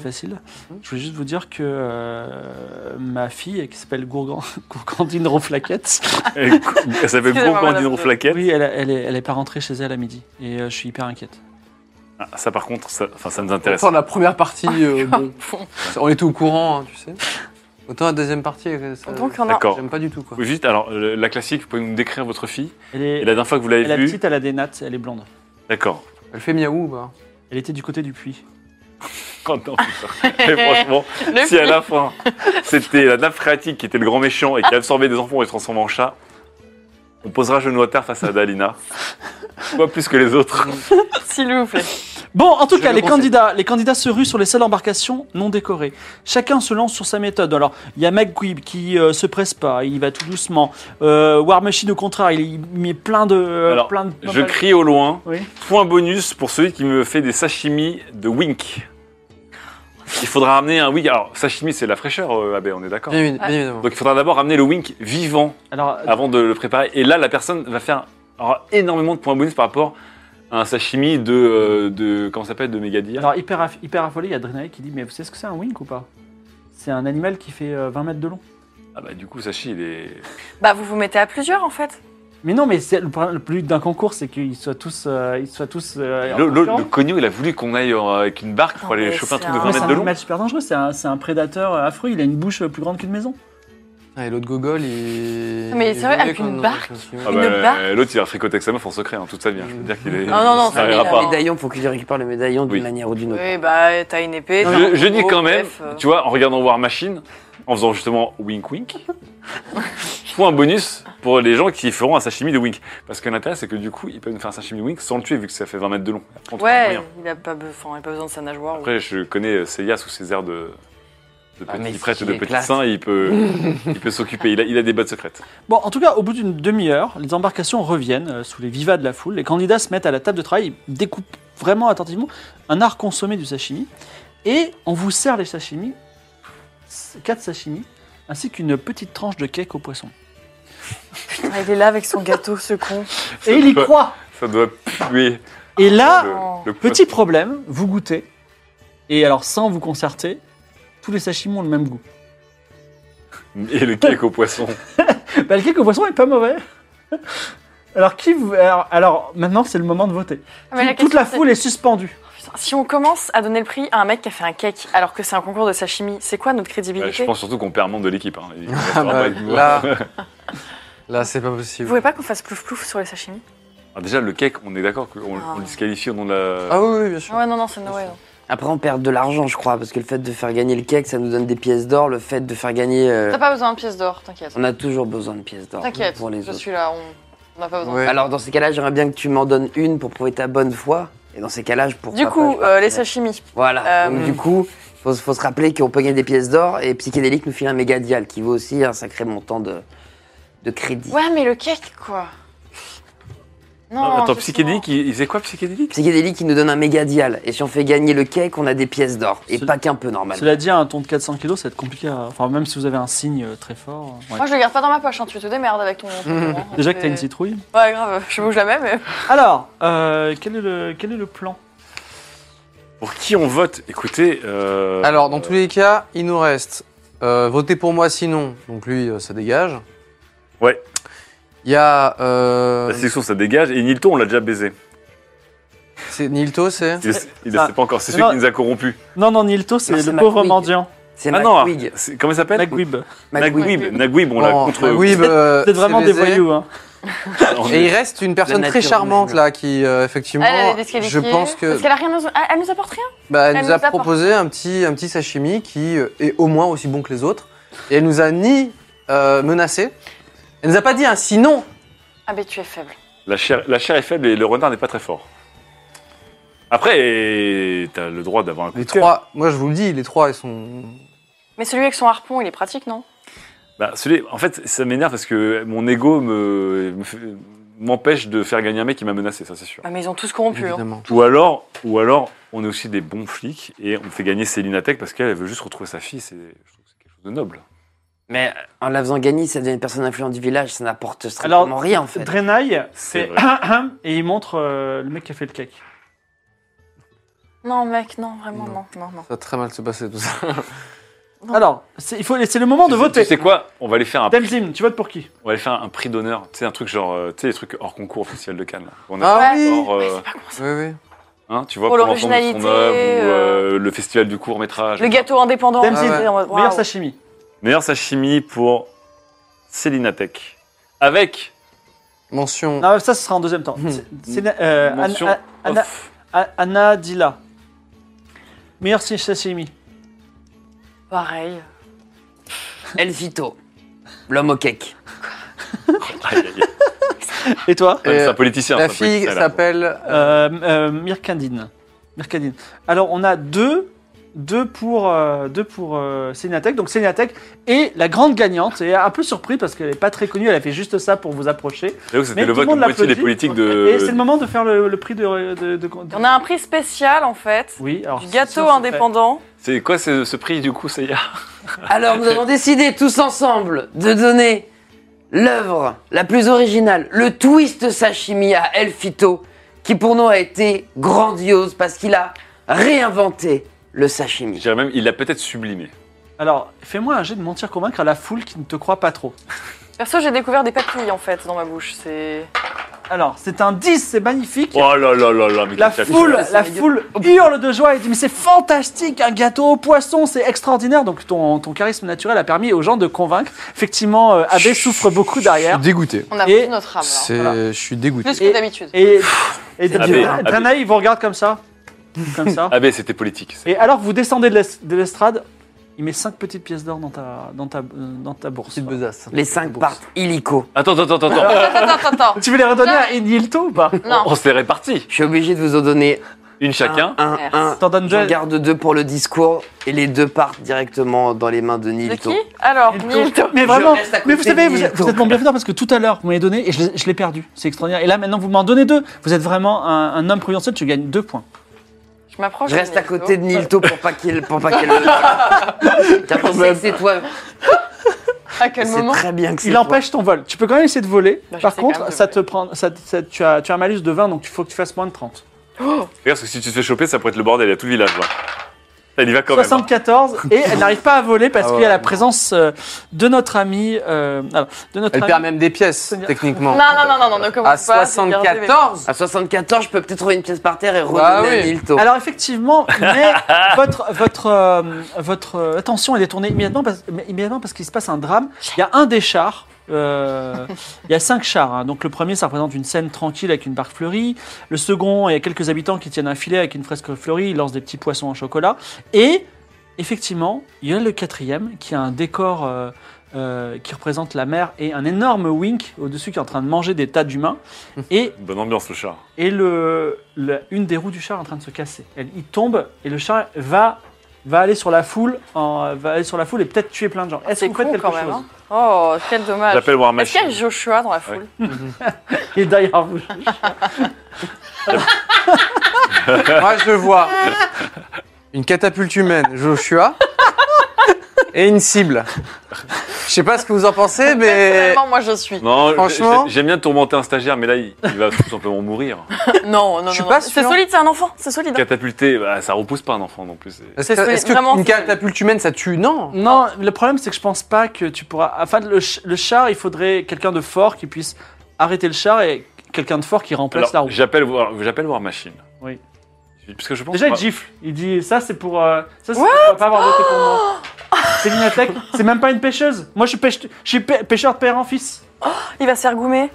S2: Je voulais juste vous dire que ma fille, qui s'appelle Gourgandine Ronflaquette,
S5: Elle s'appelle
S3: Excusez-moi,
S5: Gourgandine
S3: madame.
S5: Ronflaquette.
S2: oui, elle est pas rentrée chez elle à midi. Et je suis hyper inquiète.
S5: Ah, ça, par contre, ça nous intéresse.
S4: Autant la première partie, bon, on était au courant, hein, tu sais. Autant la deuxième partie,
S3: Donc on a.
S5: D'accord.
S4: j'aime pas du tout quoi.
S5: Oui, juste, alors, la classique, vous pouvez nous décrire votre fille.
S2: Elle
S5: Et
S2: est,
S5: la dernière fois que vous l'avez
S2: la
S5: vue.
S2: petite, elle a des nattes, elle est blonde.
S5: D'accord.
S4: Elle fait miaou ou pas?
S2: Elle était du côté du puits.
S5: Oh non, putain. Et franchement,
S3: Le
S5: si à la fin, c'était la nappe phréatique qui était le grand méchant et qui absorbait des enfants et les transformait en chat, on posera genou à terre face à Dalina. Pas plus que les autres.
S3: S'il vous plaît.
S2: Bon, en tout
S4: Je
S2: cas,
S4: le
S2: les
S4: conseille.
S2: candidats se ruent sur les salles d'embarcation non décorées. Chacun se lance sur sa méthode. Alors, il y a McGuib qui se presse pas, il va tout doucement. War Machine, au contraire, il met plein de...
S5: Alors,
S2: plein de
S5: Je crie au loin.
S2: Oui.
S5: Point bonus pour celui qui me fait des sashimi de wink. Il faudra ramener un wink. Alors, sashimi, c'est la fraîcheur, Abbé, on est d'accord.
S4: Bien évidemment.
S5: Donc, il faudra d'abord ramener le wink vivant
S2: Alors,
S5: avant de le préparer. Et là, la personne va faire aura énormément de points bonus par rapport à un sashimi de comment ça s'appelle, de Megadir.
S2: alors hyper affolé, il y a Drenae qui dit mais vous savez ce que c'est un wink ou pas? C'est un animal qui fait 20 mètres de long.
S5: Ah bah du coup, Sashi, il est...
S3: Bah, vous vous mettez à plusieurs en fait.
S2: Mais non, mais c'est le but d'un concours, c'est qu'ils soient tous... en
S5: Le
S2: concurrence.
S5: cogno, il a voulu qu'on aille avec une barque pour
S3: Non,
S5: aller
S3: mais
S5: choper un
S3: c'est
S5: truc de
S3: un-
S5: 20
S2: Mais c'est
S5: mètres
S2: un
S5: de long.
S2: animal super dangereux, c'est un prédateur affreux, il a une bouche plus grande qu'une maison.
S4: Ah, et l'autre gogol, il.
S3: Mais
S4: il
S3: sérieux,
S4: est
S3: avec
S4: volé,
S3: une
S4: quoi,
S3: barque
S4: dans
S5: Ah
S3: Une
S5: bah,
S3: barque
S5: l'autre, il va fricoter avec sa meuf en secret, toute sa vie. Je veux dire qu'il est...
S3: Non, non,
S5: ça
S3: ça,
S5: n'arrivera
S3: il a-
S5: pas.
S6: Le médaillon, faut qu'il récupère le médaillon d'une
S3: Oui.
S6: manière ou d'une autre.
S3: Oui, bah, t'as une épée. t'as un
S5: Je dis
S3: robot,
S5: quand même,
S3: bref,
S5: tu vois, en regardant War Machine, en faisant justement wink wink, point bonus pour les gens qui feront un sashimi de wink. Parce que l'intérêt, c'est que du coup, ils peuvent nous faire un sashimi de wink sans le tuer, vu que ça fait 20 mètres de long. Après, on trouve
S3: Ouais,
S5: rien.
S3: il a pas besoin de sa nageoire.
S5: Après, je connais Seiya sous ses airs de
S6: Ah, mais
S5: petit prêtre et
S6: il
S5: de
S6: est
S5: petit
S6: classe.
S5: saint, il peut s'occuper. Il a des bottes secrètes.
S2: Bon, en tout cas, au bout d'une demi-heure, les embarcations reviennent sous les vivas de la foule. Les candidats se mettent à la table de travail, ils découpent vraiment attentivement un art consommé du sashimi. Et on vous sert les sashimi, 4 sashimi, ainsi qu'une petite tranche de cake au poisson.
S3: Ah, il est là avec son gâteau, ce con.
S2: Et il y croit.
S5: Ça doit puer.
S2: Et là,
S5: le
S2: petit problème, vous goûtez. Et alors, sans vous concerter, tous les sashimi ont le même goût.
S5: Et le cake au poisson.
S2: Bah, le cake au poisson est pas mauvais. Alors, alors maintenant, c'est le moment de voter.
S3: Ah, mais la
S2: Toute la
S3: question,
S2: foule est suspendue.
S3: Putain, si on commence à donner le prix à un mec qui a fait un cake alors que c'est un concours de sashimi, c'est quoi notre crédibilité?
S5: Je pense surtout qu'on perd un membre de l'équipe. Hein. Il restera
S4: Ah
S5: pas
S4: bah,
S5: avec nous.
S4: là, c'est pas
S3: Vous
S4: possible.
S3: voulez pas qu'on fasse plouf plouf sur les sashimi?
S5: Alors déjà, le cake, on est d'accord qu'on
S3: Ah.
S5: on le disqualifie au nom de la...
S4: Ah oui, bien sûr.
S3: Ouais, non, c'est Noël.
S6: Après, on perd de l'argent, je crois, parce que le fait de faire gagner le cake, ça nous donne des pièces d'or. Le fait de faire gagner.
S3: T'as pas besoin de pièces d'or, t'inquiète.
S6: On a toujours besoin de pièces d'or
S3: T'inquiète,
S6: pour les
S3: je
S6: autres.
S3: suis là, on n'a pas besoin.
S4: Ouais.
S6: Alors, dans ces cas-là, j'aimerais bien que tu m'en donnes une pour prouver ta bonne foi. Et dans ces cas-là, pour
S3: Du
S6: papa,
S3: coup,
S6: je partirai.
S3: les sashimi.
S6: Voilà. Donc,
S3: Euh,
S6: du coup, faut se rappeler qu'on peut gagner des pièces d'or et Psychédélique nous file un méga dial qui vaut aussi un sacré montant de crédit.
S3: Ouais, mais le cake, quoi. Non,
S5: Attends,
S3: justement.
S5: psychédélique, il faisait quoi, psychédélique?
S6: Psychédélique, il nous donne un méga dial. Et si on fait gagner le cake, on a des pièces d'or. Et
S2: Ce-
S6: pas qu'un peu, normalement.
S2: Cela dit, un ton de 400 kilos, ça va être compliqué. Enfin, même si vous avez un signe très fort. Ouais.
S3: Moi, je le garde pas dans ma poche, hein. Tu te démerdes avec ton. ton-
S2: Déjà que t'as une
S3: C'est-
S2: citrouille.
S3: Ouais, grave, je bouge la même. Mais...
S2: Alors, quel est le plan?
S5: Pour qui on vote? Écoutez...
S4: Alors, dans tous les cas, il nous reste voter pour moi sinon. Donc lui, ça dégage.
S5: Ouais.
S4: Il y a.
S5: La sélection, ça dégage. Et Nilton, on l'a déjà baisé.
S4: C'est Nilto, c'est.
S5: Il ne
S2: Ah.
S5: sait pas encore. C'est celui
S2: Non.
S5: qui nous a corrompus.
S2: Non, Nilto, c'est
S6: Non,
S2: le
S6: c'est
S2: pauvre
S6: McQuig.
S2: mendiant.
S6: C'est
S5: Ah non,
S6: McQuig.
S5: comment il s'appelle?
S2: McGuib.
S5: Nagwib. Nagwib, on l'a contre...
S4: Oui,
S2: Vous êtes vraiment des voyous, hein.
S5: on
S4: Et
S5: est-
S4: il reste une personne
S6: La
S4: très
S6: nature
S4: charmante
S6: humaine.
S4: là qui effectivement,
S3: Elle est disqualifiée.
S4: je pense que
S3: Parce qu'elle a rien. Elle nous apporte rien.
S4: elle
S3: elle
S4: nous a
S3: nous apporte-
S4: proposé un petit sashimi qui est au moins aussi bon que les autres. Et elle nous a ni menacé. Elle nous a pas dit un sinon.
S3: Ah, mais tu es faible.
S5: La chair est faible et le renard n'est pas très fort. Après, t'as le droit d'avoir un coup
S4: Les
S5: de cœur.
S4: 3, moi je vous le dis, les 3 ils sont.
S3: Mais celui avec son harpon, il est pratique, non?
S5: En fait, ça m'énerve parce que mon ego m'empêche de faire gagner un mec qui m'a menacé, ça c'est sûr.
S3: Ah, mais ils ont tous corrompu. Hein.
S4: Évidemment.
S5: Ou alors, on est aussi des bons flics et on fait gagner Céline Tech parce qu'elle veut juste retrouver sa fille. Je trouve que c'est quelque chose de noble.
S6: Mais en la faisant gagner, ça devient une personne influente du village, ça n'apporte strictement rien en fait.
S2: Draenei,
S5: C'est
S2: c'est et il montre le mec qui a fait le cake.
S3: Non, mec, non, vraiment, non.
S4: Ça va très mal se passer tout ça.
S3: Non.
S2: Alors, c'est le moment de voter.
S5: Tu sais quoi? On va aller faire un
S2: Temzim, tu votes pour qui?
S5: On va aller faire un prix d'honneur, tu sais, un truc genre, tu sais, les trucs hors concours au Festival de Cannes. Là. On a
S4: Ah oui.
S5: hors,
S3: Ouais, c'est pas comment ça.
S4: Oui, oui.
S5: hein, tu vois,
S3: Pour
S5: l'ensemble de
S3: l'originalité,
S5: son œuvre, ou le Festival du court métrage.
S3: Le gâteau indépendant.
S2: Temzim,
S3: c'est en mode, waouh.
S2: meilleur sashimi.
S5: Meilleur sashimi pour Céline Tech. Avec
S4: Mention.
S2: Non, ça, ce sera en deuxième temps.
S5: mention off.
S2: Anna Dila. Meilleur sashimi.
S3: Pareil.
S6: Elfito, l'homme au cake.
S5: Aïe, aïe, aïe.
S2: Et toi?
S5: Ouais, c'est un politicien.
S4: La
S5: c'est un
S4: fille
S5: politicien, là.
S4: s'appelle.
S2: Mirkandine. Alors, on a deux pour Célinatech. Donc, Célinatech est la grande gagnante. Et un peu surpris parce qu'elle n'est pas très connue. Elle a fait juste ça pour vous approcher.
S5: J'avoue que c'était
S2: Mais
S5: le
S2: tout le
S5: vote de
S2: monde
S5: moitié des
S2: l'applaudit.
S5: politiques
S2: Et c'est le
S5: de.
S2: moment de faire le prix de
S3: On a un prix spécial, en fait.
S2: Oui, alors.
S3: Du gâteau
S2: ça, c'est
S3: indépendant.
S5: C'est quoi ce prix du coup, Seiya?
S6: Alors nous avons décidé tous ensemble de donner l'œuvre la plus originale, le twist sashimi à Elfito, qui pour nous a été grandiose parce qu'il a réinventé le
S5: Je
S6: sashimi.
S5: dirais même, il l'a peut-être sublimé.
S2: Alors, fais-moi un jet de mentir convaincre à la foule qui ne te croit pas trop.
S3: Perso, j'ai découvert des papilles, en fait, dans ma bouche. C'est...
S2: Alors, c'est un 10, c'est magnifique.
S5: Oh là là là là, mais
S2: La
S5: quel
S2: foule,
S5: chat.
S2: la foule hurle de joie et dit mais c'est fantastique, un gâteau au poisson, c'est extraordinaire. Donc ton charisme naturel a permis aux gens de convaincre. Effectivement, Abbé souffre beaucoup
S4: Je suis
S2: derrière.
S4: dégoûté.
S3: On a
S2: Et
S3: vendu notre âme, alors.
S2: Voilà.
S4: Je suis dégoûté.
S3: Plus que d'habitude.
S2: Et
S5: Abbé.
S2: Draenei, il vous regarde comme ça. Comme ça.
S5: Ah ben c'était politique.
S2: Et alors que vous descendez de l'estrade, il met 5 petites pièces d'or dans ta bourse.
S4: Petite besace.
S6: Les 5 partent illico.
S5: Attends.
S3: Attends.
S2: Tu veux les redonner à Enilto ou pas?
S3: Non.
S5: On se les répartit.
S6: Je suis obligé de vous en donner
S5: Une chacun.
S6: un.
S2: T'en donnes
S6: J'en
S2: deux.
S6: garde 2 pour le discours et les 2 partent directement dans les mains de
S3: De
S6: Nilto.
S3: qui? Alors,
S2: Nilto.
S3: Nilto.
S2: Mais vraiment,
S6: Je reste à
S2: mais vous
S6: côté
S2: savez,
S6: de Nilto.
S2: vous êtes mon bienfaiteur parce que tout à l'heure, vous m'avez donné et je l'ai perdu. C'est extraordinaire. Et là, maintenant, vous m'en donnez 2. Vous êtes vraiment un homme providentiel, tu gagnes 2 points.
S3: Je m'approche.
S6: Je reste à
S3: Nilto.
S6: côté de Nilto pour pas qu'elle Car je sais que c'est toi.
S3: À quel
S6: C'est
S3: moment?
S6: très bien que c'est
S2: Il
S6: toi.
S2: empêche ton vol. Tu peux quand même essayer de voler.
S3: Bah, je
S2: Par
S3: sais quand
S2: contre,
S3: même de
S2: ça
S3: voler.
S2: te prend, tu as un malus de 20, donc il faut que tu fasses moins de 30.
S5: Regarde, parce que si tu te fais choper, ça pourrait être le bordel. Il y a tout le village là. Elle y va quand même.
S2: 74, et elle n'arrive pas à voler parce qu'il y a la présence de notre ami.
S4: Elle perd même des pièces, techniquement.
S3: Non, ne commence
S4: À
S3: pas.
S4: 74
S6: À 74, je peux peut-être trouver une pièce par terre et redonner
S4: Bah
S6: à
S4: oui.
S6: Nilto.
S2: Alors effectivement, mais votre attention est détournée immédiatement parce qu'il se passe un drame. Il y a un des chars. Il y a 5 chars. Hein. Donc le premier, ça représente une scène tranquille avec une barque fleurie. Le second, il y a quelques habitants qui tiennent un filet avec une fresque fleurie. Ils lancent des petits poissons en chocolat. Et effectivement, il y a le quatrième qui a un décor qui représente la mer et un énorme wink au-dessus qui est en train de manger des tas d'humains. Et
S5: Bonne ambiance le chat.
S2: une des roues du char est en train de se casser. Il tombe et le char va aller sur la foule, et peut-être tuer plein de gens. Est-ce que
S3: C'est
S2: vous faites
S3: con
S2: quelque
S3: quand
S2: chose
S3: même. Hein. Oh, quel dommage.
S5: J'appelle War
S3: Est-ce qu'il y a
S5: Machine.
S3: Joshua dans la foule?
S2: Et derrière vous.
S4: Moi, je vois une catapulte humaine, Joshua, et une cible. Je sais pas ce que vous en pensez, mais
S3: Personnellement, moi, je suis.
S5: Non,
S4: Franchement-
S5: j'aime bien tourmenter un stagiaire, mais là, il va tout simplement mourir.
S3: Non.
S4: Je suis pas
S3: C'est
S4: sûr.
S3: solide, c'est un enfant. C'est solide.
S5: Catapulté, bah, ça repousse pas un enfant non plus.
S4: est-ce
S3: C'est
S4: que
S3: vraiment-
S4: une catapulte humaine, ça tue? Non.
S2: Non, le problème c'est que je pense pas que tu pourras. Enfin, le char, il faudrait quelqu'un de fort qui puisse arrêter le char et quelqu'un de fort qui remplace la
S5: Alors,
S2: roue.
S5: j'appelle War Machine.
S2: Oui.
S5: Parce que je pense
S2: Déjà, il
S5: qu'on
S2: te
S5: va-
S2: gifle. Il dit ça, c'est pour. Ça, c'est pour pas avoir voté pour moi. Céline Tech, c'est même pas une pêcheuse. Moi, je suis pêcheur de père en fils.
S3: Il va se faire goumer.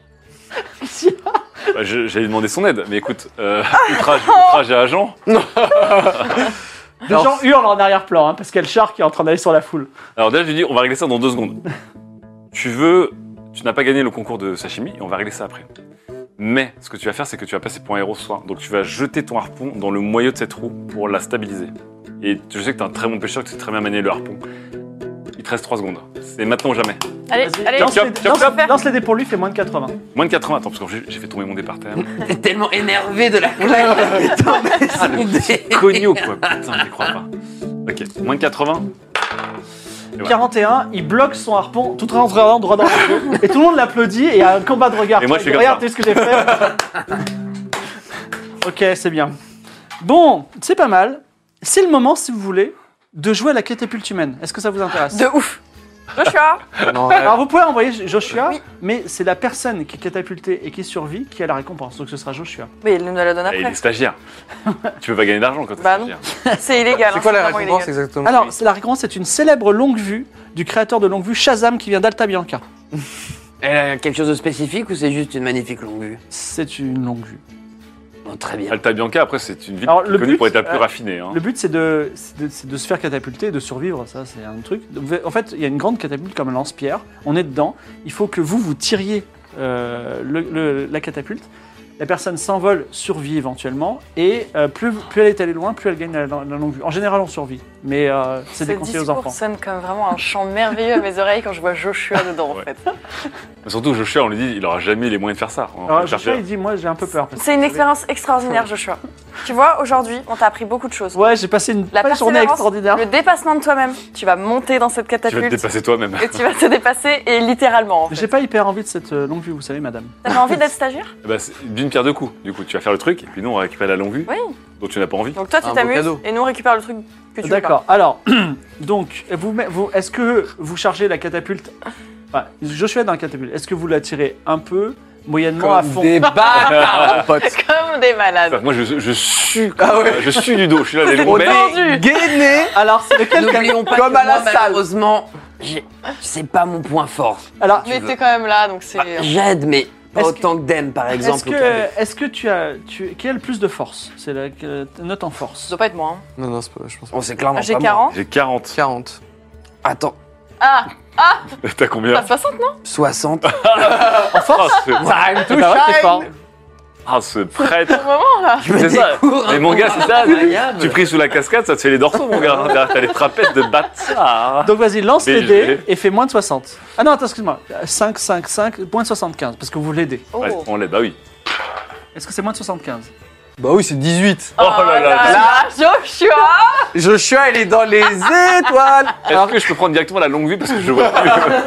S5: Bah, j'allais demander son aide, mais écoute, outrage à agent.
S2: Les gens hurlent en arrière-plan hein, parce qu'il y a le char qui est en train d'aller sur la foule.
S5: Alors déjà, je lui dis, on va régler ça dans 2 secondes. Tu n'as pas gagné le concours de sashimi, et on va régler ça après. Mais ce que tu vas faire, c'est que tu vas passer pour un héros soin. Donc tu vas jeter ton harpon dans le moyeu de cette roue pour la stabiliser. Et je sais que tu es un très bon pêcheur, que tu sais très bien manier le harpon. Il te reste 3 secondes. C'est maintenant ou jamais.
S3: Allez,
S2: Vas-y,
S3: allez.
S2: lance,
S5: Tiens,
S2: les,
S5: tiens,
S2: lance-
S3: tiens.
S2: lance les dés pour lui, fait moins de 80.
S5: Moins de 80. Attends, parce que j'ai fait tomber mon dé par terre.
S6: T'es tellement énervé de la claque. Attends, mais son dé.
S5: Cogno, quoi. Putain, je n'y crois pas. Ok, moins de 80. Et voilà.
S2: 41, il bloque son harpon tout en regardant droit dans les yeux. Et tout le monde l'applaudit et il y a un combat de regard.
S5: Et moi, je fais comme
S2: Regarde,
S5: ça.
S2: t'as vu ce que j'ai fait. Ok, c'est bien. Bon, c'est pas mal. C'est le moment, si vous voulez, de jouer à la catapulte humaine. Est-ce que ça vous intéresse?
S3: De ouf. Joshua.
S4: Non,
S2: Alors vous pouvez envoyer Joshua,
S3: Oui.
S2: mais c'est la personne qui est catapultée et qui survit qui a la récompense. Donc ce sera Joshua.
S3: Mais il nous la donne
S5: Et il est
S3: après.
S5: stagiaire. Tu peux pas gagner d'argent quand t'es
S3: Bah non.
S5: stagiaire.
S3: C'est illégal.
S4: c'est
S3: hein,
S4: quoi la
S3: vraiment
S4: récompense
S3: illégal.
S4: exactement?
S2: Alors, c'est la récompense, c'est une célèbre longue vue du créateur de longue vue Shazam qui vient d'Alta Bianca.
S6: Elle a quelque chose de spécifique ou c'est juste une magnifique longue vue?
S2: C'est une longue vue.
S6: Bon, très bien.
S5: Alta Bianca, après, c'est une ville
S2: Alors, le
S5: connue
S2: but,
S5: pour être la plus
S2: euh,
S5: raffinée. Hein.
S2: Le but, c'est de se faire catapulter et de survivre, ça c'est un truc. En fait, il y a une grande catapulte comme un lance-pierre, on est dedans, il faut que vous tiriez la catapulte, la personne s'envole, survit éventuellement, et plus elle est allée loin, plus elle gagne la longue vue. En général, on survit, mais c'est
S3: Ce
S2: déconseillé aux
S3: discours
S2: enfants.
S3: sonne comme vraiment un chant merveilleux à mes oreilles quand je vois Joshua dedans, en
S5: Ouais.
S3: fait.
S5: Mais surtout, Joshua, on lui dit, il aura jamais les moyens de faire ça. On va
S2: Alors
S5: le faire
S2: Joshua,
S5: faire.
S2: il dit, moi j'ai un peu peur. parce que-
S3: C'est une expérience extraordinaire, Joshua. Tu vois, aujourd'hui, on t'a appris beaucoup de choses.
S2: Ouais, j'ai passé une
S3: La
S2: pas une journée
S3: persévérance,
S2: extraordinaire.
S3: le dépassement de toi-même. Tu vas monter dans cette
S5: Tu vas te
S3: catapulte
S5: dépasser toi-même.
S3: et tu vas te dépasser, et littéralement, en
S2: J'ai
S3: fait.
S2: pas hyper envie de cette longue vue, vous savez, madame.
S3: T'avais envie d'être stagiaire?
S5: Bah, c'est d'une pierre deux coups. Du coup, tu vas faire le truc, et puis nous, on va récupérer la longue vue.
S3: Oui.
S5: Donc tu n'as pas envie.
S3: Donc toi, tu
S4: Un beau
S3: t'amuses,
S4: cadeau.
S3: et nous, on récupère le truc que tu veux pas.
S2: D'accord. Alors, donc, est-ce que vous chargez la catapulte enfin, Joshua est dans la catapulte. Est-ce que vous la tirez un peu, moyennement, à fond
S4: Des bâtards, mon pote.
S3: Comme des malades.
S5: Moi, je sue.
S4: Ah ouais.
S5: Je sue du dos. Je suis là, les longues belles.
S3: Tendu.
S2: Gainé. Alors, c'est lequel
S6: N'oublions pas
S4: Comme
S6: que
S4: à la
S6: moi,
S4: salle.
S6: malheureusement, c'est pas mon point fort.
S2: Alors,
S3: Mais t'es quand même là, donc c'est...
S6: J'aide, mais pas
S2: Est-ce
S6: autant que Dem, par exemple.
S2: est-ce que tu as qui a le plus de force? C'est la note en
S3: Ça
S2: force.
S3: doit pas être moi. Hein.
S4: Non, non, c'est pas, je pense pas.
S6: On sait clairement
S3: J'ai
S6: pas moi.
S3: 40.
S5: J'ai 40.
S4: 40.
S6: Attends,
S3: Ah,
S5: T'as combien?
S3: t'as 60, non?
S6: 60.
S2: En force
S5: Ah,
S2: Time to shine. Fort.
S5: ce prêtre.
S3: Au moment, là.
S6: Je me
S5: C'est ça.
S6: découvre un
S5: Mais mon
S6: peu
S5: gars, c'est ça.
S6: incroyable.
S5: Tu pries sous la cascade, ça te fait les dorsaux, mon gars. Derrière, t'as les trapèzes de bâtard.
S2: Donc vas-y, lance
S5: Mais
S2: les
S5: je
S2: dés
S5: vais.
S2: et fais moins de 60. Ah non, attends, excuse-moi. 5, 5, 5, moins de 75, parce que vous l'aidez.
S3: Oh.
S5: Ouais, on l'aide, bah oui.
S2: Est-ce que c'est moins de 75?
S4: Bah oui, c'est 18.
S5: Oh là là.
S3: Joshua.
S4: Joshua, il est dans les étoiles.
S5: Est-ce que je peux prendre directement la longue vue parce que je vois plus?